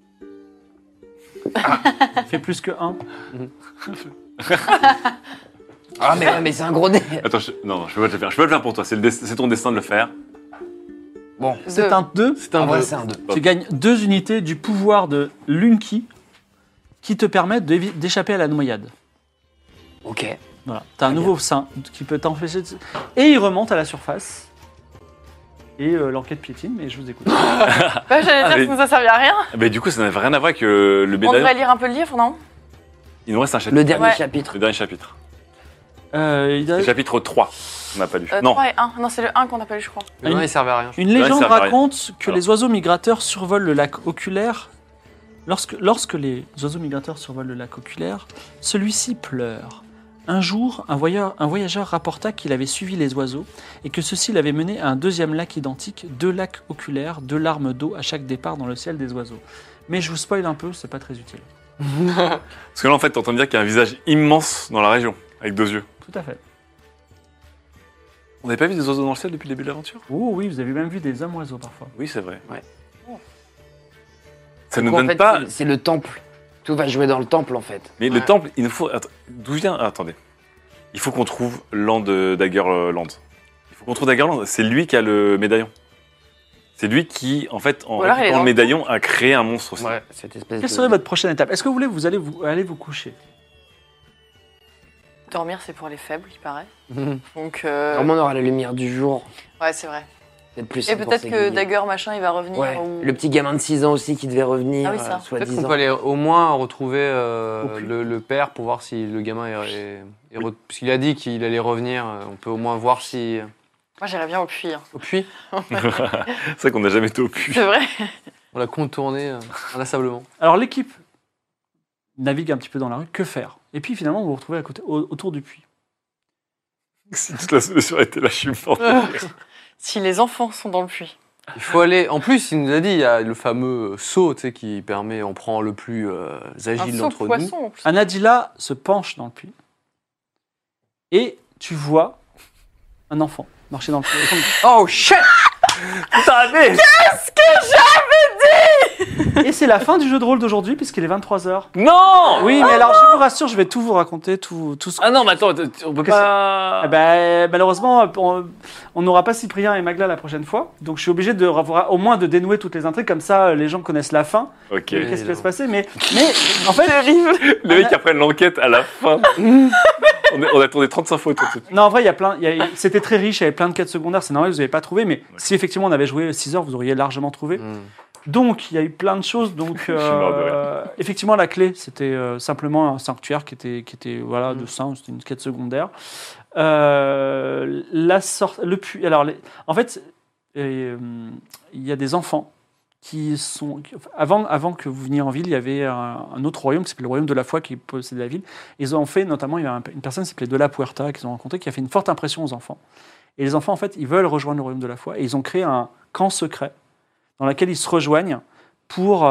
S2: Fais plus que 1.
S6: Ah, mais c'est un gros dé.
S5: Attends, non, je peux pas te le faire. Je peux pas le faire pour toi. C'est ton destin de le faire.
S6: Bon,
S2: C'est un 2.
S4: C'est
S6: en
S4: un
S6: vrai,
S4: deux.
S6: c'est un 2.
S2: Tu gagnes 2 unités du pouvoir de Lunky qui te permettent d'échapper à la noyade.
S6: Ok.
S2: Voilà. Tu as un nouveau saint qui peut t'empêcher de... Et il remonte à la surface. Et l'enquête piétine, mais je vous écoute.
S3: Ouais, j'allais dire
S5: mais-
S3: que ça nous a servi à rien.
S5: Mais du coup, ça n'avait rien à voir avec le
S3: On
S5: médaillon.
S3: devrait lire un peu le livre, non?
S5: Il nous reste un chapitre.
S6: Le dernier
S3: Ouais.
S6: chapitre.
S5: Le dernier chapitre.
S2: Il a-
S5: Le chapitre 3. On n'a pas lu. Non.
S3: 3 et 1. Non, c'est le 1 qu'on n'a pas lu, je crois.
S4: Le nom, il servait à rien.
S2: Une
S5: Ouais,
S2: légende
S5: ça va rien.
S2: raconte que
S5: Alors.
S2: les oiseaux migrateurs survolent le lac oculaire. Lorsque les oiseaux migrateurs survolent le lac oculaire, celui-ci pleure. Un jour, un voyageur rapporta qu'il avait suivi les oiseaux et que ceux-ci l'avaient mené à un deuxième lac identique, 2 lacs oculaires, 2 larmes d'eau à chaque départ dans le ciel des oiseaux. Mais je vous spoil un peu, c'est pas très utile.
S5: Parce que là, en fait, t'entends dire qu'il y a un visage immense dans la région, avec 2 yeux.
S2: Tout à fait.
S5: On n'avait pas vu des oiseaux dans le ciel depuis le début de l'aventure?
S2: Oh oui, vous avez même vu des hommes-oiseaux parfois.
S5: Oui, c'est vrai.
S6: Ouais.
S5: Ça
S6: Du
S5: nous
S6: coup, en
S5: donne
S6: fait,
S5: pas.
S6: c'est le temple Tout va jouer dans le temple, en fait.
S5: Mais le temple, il nous faut. D'où vient. Attendez. Il faut qu'on trouve Daggerland. Il faut qu'on trouve Daggerland. C'est lui qui a le médaillon. C'est lui qui, en fait, en
S3: Ou alors il est
S5: récupérant
S3: dans
S5: le
S3: le
S5: médaillon, a créé un monstre aussi.
S6: Ouais, cette espèce
S2: Quelle
S6: de...
S2: serait votre prochaine étape? Est-ce que vous voulez aller vous coucher?
S3: Dormir, c'est pour les faibles, il paraît.
S6: Mhm.
S3: Donc,
S6: Vraiment, on aura la lumière du jour.
S3: ouais, c'est vrai.
S6: C'est plus
S3: Et
S6: simple pour
S3: peut-être que
S6: s'aiguiller.
S3: Dagger, machin, il va revenir.
S6: Ouais,
S3: ou-
S6: le petit gamin de 6 ans aussi qui devait revenir,
S3: Ah oui, ça.
S6: soit
S4: Peut-être
S6: 10
S4: qu'on
S6: ans.
S4: peut aller au moins retrouver
S2: puits.
S4: le père pour voir si le gamin parce qu'il a dit qu'il allait revenir. On peut au moins voir si...
S3: Moi, j'irais bien au puits. Hein.
S4: Au puits,
S5: C'est vrai qu'on n'a jamais été au puits.
S3: C'est vrai.
S4: on l'a contourné inlassablement.
S2: Alors l'équipe navigue un petit peu dans la rue. Que faire? Et puis finalement, vous vous retrouvez à côté, autour du puits.
S5: Si toute la solution était la chute morte.
S3: Si les enfants sont dans le puits.
S4: Il faut aller... En plus, il nous a dit, il y a le fameux saut, tu sais, qui permet, on prend le plus
S3: Un
S4: agile
S3: saut
S4: d'entre nous.
S3: poisson, en plus.
S2: Anadila se penche dans le puits. Et tu vois un enfant marcher dans le puits.
S4: Oh shit!
S5: Putain, mais
S2: Et c'est la fin du jeu de rôle d'aujourd'hui, puisqu'il est 23h.
S5: non.
S2: Oui, mais alors je vous rassure, je vais tout vous raconter, tout ce
S5: Ah non, mais attends, on peut pas.
S2: Eh ben, malheureusement, on n'aura pas Cyprien et Magla la prochaine fois. Donc je suis obligé de au moins de dénouer toutes les intrigues. Comme ça, les gens connaissent la fin.
S5: Ok.
S2: Qu'est-ce qui va se passer, mais en fait,
S5: Les mecs qui apprennent l'enquête à la fin. on a tourné 35 fois autour de ce
S2: non, en vrai, c'était très riche, il y avait plein de quêtes secondaires. C'est normal, vous n'avez pas trouvé. Mais si effectivement on avait joué 6 heures, vous auriez largement trouvé. Donc, il y a eu plein de choses. Donc,
S5: mort de rire.
S2: effectivement, la clé, c'était simplement un sanctuaire qui était voilà, de saint. C'était une quête secondaire. Le puits. Alors, en fait, il y a des enfants qui sont. Avant que vous veniez en ville, il y avait un autre royaume qui s'appelait le royaume de la foi qui possédait la ville. Ils ont fait, notamment, il y a une personne qui s'appelait De la Puerta qu'ils ont rencontré qui a fait une forte impression aux enfants. Et les enfants, en fait, ils veulent rejoindre le royaume de la foi. Et ils ont créé un camp secret dans lequel ils se rejoignent pour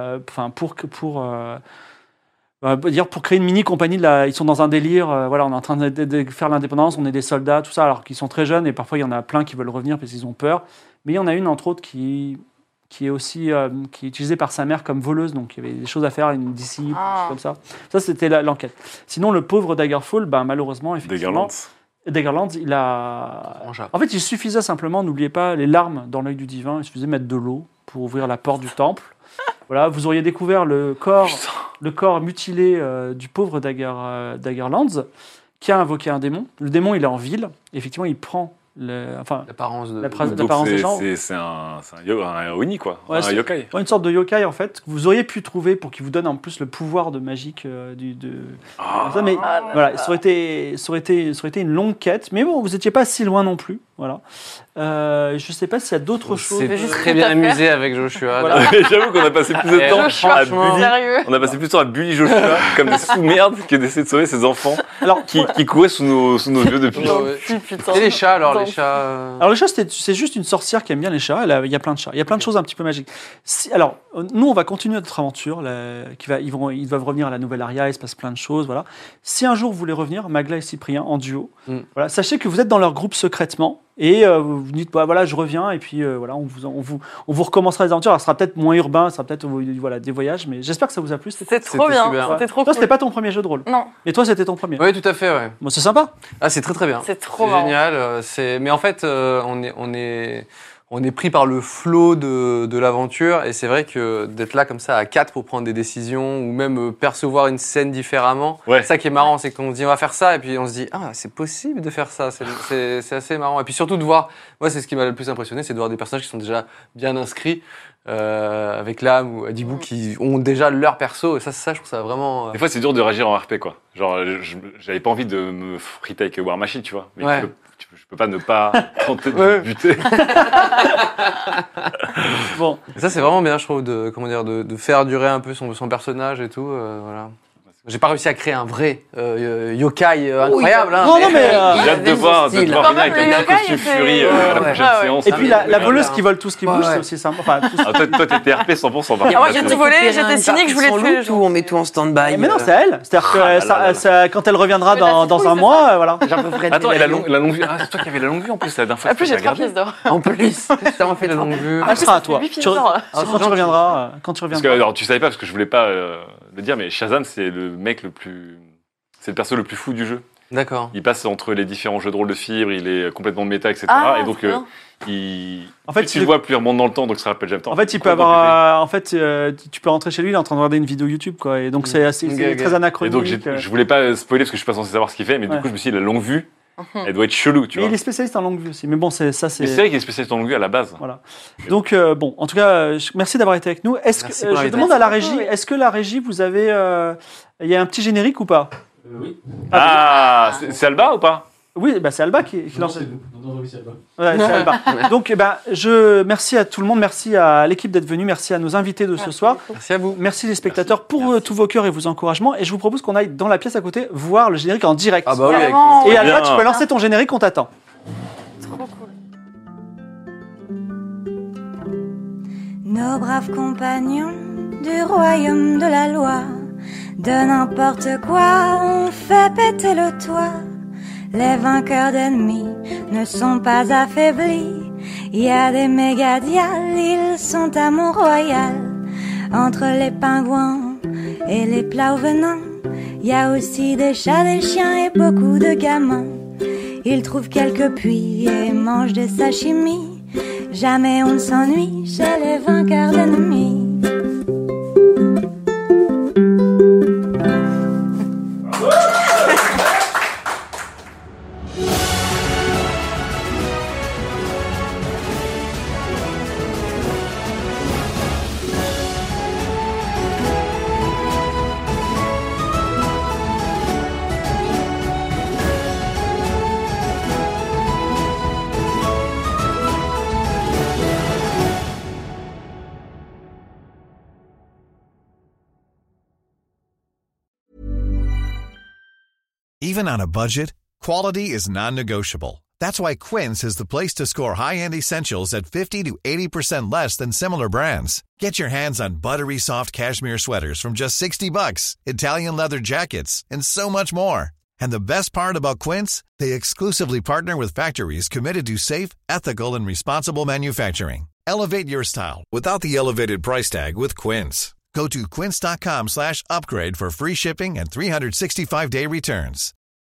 S2: créer une mini compagnie. Ils sont dans un délire. Voilà, on est en train de faire l'indépendance, on est des soldats, tout ça, alors qu'ils sont très jeunes et parfois il y en a plein qui veulent revenir parce qu'ils ont peur. Mais il y en a une entre autres qui est aussi qui est utilisée par sa mère comme voleuse, donc il y avait des choses à faire, une disciple, comme ça. Ça c'était l'enquête. Sinon le pauvre Daggerfall, malheureusement effectivement. Daggerland, il a. En fait, il suffisait simplement, n'oubliez pas, les larmes dans l'œil du divin. Il suffisait de mettre de l'eau pour ouvrir la porte du temple. Voilà, vous auriez découvert le corps mutilé du pauvre Daggerlands, qui a invoqué un démon. Le démon, il est en ville. Effectivement, il prend
S4: l'apparence
S2: des gens.
S5: C'est un Oni, quoi.
S2: Ouais,
S5: un yokai.
S2: Une sorte de yokai, en fait, que vous auriez pu trouver pour qu'il vous donne en plus le pouvoir de magique mais voilà, ça aurait été une longue quête. Mais bon, vous n'étiez pas si loin non plus. Voilà. Je ne sais pas s'il y a d'autres choses.
S4: C'est
S3: juste
S4: très
S3: tout
S4: bien
S3: à
S4: amusé avec Joshua.
S2: Voilà.
S5: J'avoue qu'on a passé plus de temps
S3: Joshua,
S5: à
S4: franchement.
S5: bully.
S3: Sérieux.
S5: On a passé plus de temps à bully Joshua comme des sous-merdes que d'essayer de sauver ses enfants
S2: Alors,
S5: qui couraient sous nos yeux depuis.
S3: Dans
S4: Ouais.
S3: le puits, putain.
S4: Et les chats alors,
S3: Dans
S4: les
S3: le
S4: chats.
S2: Alors le chat, c'est juste une sorcière qui aime bien les chats. Il y a plein de chats. Il y a plein de choses un petit peu magiques. Alors, nous, on va continuer notre aventure. Ils doivent revenir à la nouvelle Aria. Il se passe plein de choses. Voilà. Si un jour vous voulez revenir, Magla et Cyprien en duo, voilà, sachez que vous êtes dans leur groupe secrètement. Et vous dites, voilà, je reviens. Et puis, voilà, on vous recommencera les aventures. Alors, ça sera peut-être moins urbain. Ça sera peut-être des voyages. Mais j'espère que ça vous a plu.
S3: C'était trop
S4: C'était
S3: bien.
S4: super.
S3: C'était trop
S2: Toi,
S3: cool.
S2: c'était pas ton premier jeu de rôle.
S3: Non,
S2: Mais toi, c'était ton premier.
S4: Oui, tout à fait, ouais.
S2: Bon, c'est sympa.
S4: Ah, c'est très très bien.
S3: c'est trop marrant.
S4: génial. Mais en fait, on est pris par le flot de l'aventure et c'est vrai que d'être là comme ça à 4 pour prendre des décisions ou même percevoir une scène différemment,
S5: Ouais.
S4: c'est ça qui est marrant, c'est qu'on se dit on va faire ça et puis on se dit ah c'est possible de faire ça, c'est assez marrant et puis surtout de voir, moi c'est ce qui m'a le plus impressionné, c'est de voir des personnages qui sont déjà bien inscrits avec Lame ou Adibou qui ont déjà leur perso et ça je trouve ça vraiment
S5: Des fois, c'est dur de réagir en RP, quoi. Genre, j'avais pas envie de me friter avec War Machine, tu vois. Mais
S4: Ouais.
S5: je peux pas ne pas tenter de
S4: Ouais.
S5: buter.
S2: Bon.
S4: Et ça c'est vraiment bien je trouve de faire durer un peu son personnage et tout voilà. J'ai pas réussi à créer un vrai yokai incroyable. hein,
S2: Non, non, mais,
S5: J'ai hâte de voir venir
S3: Quand
S5: avec
S3: même,
S5: un
S3: le
S5: costume
S3: yokai,
S5: Fury à la
S3: ouais.
S5: prochaine
S3: Ah ouais.
S5: séance.
S2: Et puis la
S4: mais
S2: voleuse
S4: bien.
S2: qui vole tout ce qui bouge, c'est aussi sympa. Enfin, tout
S5: Ah, toi, t'étais RP 100%. par
S3: Ah, moi,
S5: contre.
S3: j'ai tout volé, j'étais cynique, je voulais tuer les gens.
S6: On met tout en stand-by.
S2: Mais non, c'est à elle. C'est-à-dire que
S5: là
S2: ça-
S5: là là.
S2: ça- quand elle reviendra
S3: Mais la
S2: dans
S3: citrouille,
S2: un
S3: c'est
S2: mois, voilà.
S5: Attends, et la longue vue. Ah, c'est toi qui avais la longue vue en plus, la dernière fois.
S3: En plus,
S5: que
S3: j'ai 3
S5: regardé.
S3: pièces d'or.
S6: En plus, ça m'en fait
S4: La
S6: trop.
S4: longue vue.
S2: Elle sera à toi.
S3: 8 pièces
S2: Tu-
S3: d'or.
S2: c'est quand tu reviendras. Quand tu
S5: Parce que,
S2: reviendras.
S5: alors, tu savais pas, parce que je voulais pas le dire, mais Shazam, c'est le mec le plus. C'est le perso le plus fou du jeu.
S4: D'accord.
S5: Il passe entre les différents jeux de rôle de fibre, il est complètement méta, etc.
S3: Ah,
S5: et donc,
S3: trop bien.
S2: En fait,
S5: tu le vois, plus il remonte dans le temps, donc ça rappelle jamais le temps.
S2: En fait, il peut avoir. En fait, tu peux rentrer chez lui, il est en train de regarder une vidéo YouTube, quoi. Et donc, c'est assez,
S4: Ok,
S2: c'est
S4: ok.
S2: très
S5: Et
S2: anachronique.
S5: donc, je voulais pas spoiler parce que je suis pas censé savoir ce qu'il fait, mais
S2: Ouais.
S5: du coup, je me suis dit, la longue vue, elle doit être chelou, tu
S2: Mais
S5: vois.
S2: il est spécialiste en longue vue aussi. Mais bon, c'est ça,
S5: Mais c'est
S2: c'est.
S5: vrai qu'il est spécialiste en longue vue à la base.
S2: Voilà. Donc, bon, en tout cas, merci d'avoir été avec nous. Est-ce que
S4: Merci pour
S2: je
S4: l'invitation.
S2: demande à la régie,
S3: Oui.
S2: est-ce que la régie, vous avez, il y a un petit générique ou pas?
S5: Ah, c'est Alba ou pas?
S2: Oui, bah c'est Alba qui lance. Ouais, c'est Alba. Donc, merci à tout le monde, merci à l'équipe d'être venu, merci à nos invités de ce soir,
S4: Merci à vous.
S2: merci les spectateurs pour tous vos cœurs et vos encouragements. Et je vous propose qu'on aille dans la pièce à côté voir le générique en direct.
S4: Ah bah oui, avec
S3: Carrément.
S2: Et
S5: Bien.
S2: Alba, tu peux lancer ton générique, on t'attend.
S3: Trop cool.
S8: Nos braves compagnons du royaume de la loi, de n'importe quoi, on fait péter le toit. Les vainqueurs d'ennemis ne sont pas affaiblis. Il y a des mégadiales, ils sont à Mont-Royal. Entre les pingouins et les plats au venin, il y a aussi des chats, des chiens et beaucoup de gamins. Ils trouvent quelques puits et mangent des sashimi. Jamais on ne s'ennuie chez les vainqueurs d'ennemis.
S9: Even on a budget, quality is non-negotiable. That's why Quince is the place to score high-end essentials at 50 to 80% less than similar brands. Get your hands on buttery soft cashmere sweaters from just $60, Italian leather jackets, and so much more. And the best part about Quince, they exclusively partner with factories committed to safe, ethical, and responsible manufacturing. Elevate your style without the elevated price tag with Quince. Go to quince.com/upgrade for free shipping and 365-day returns.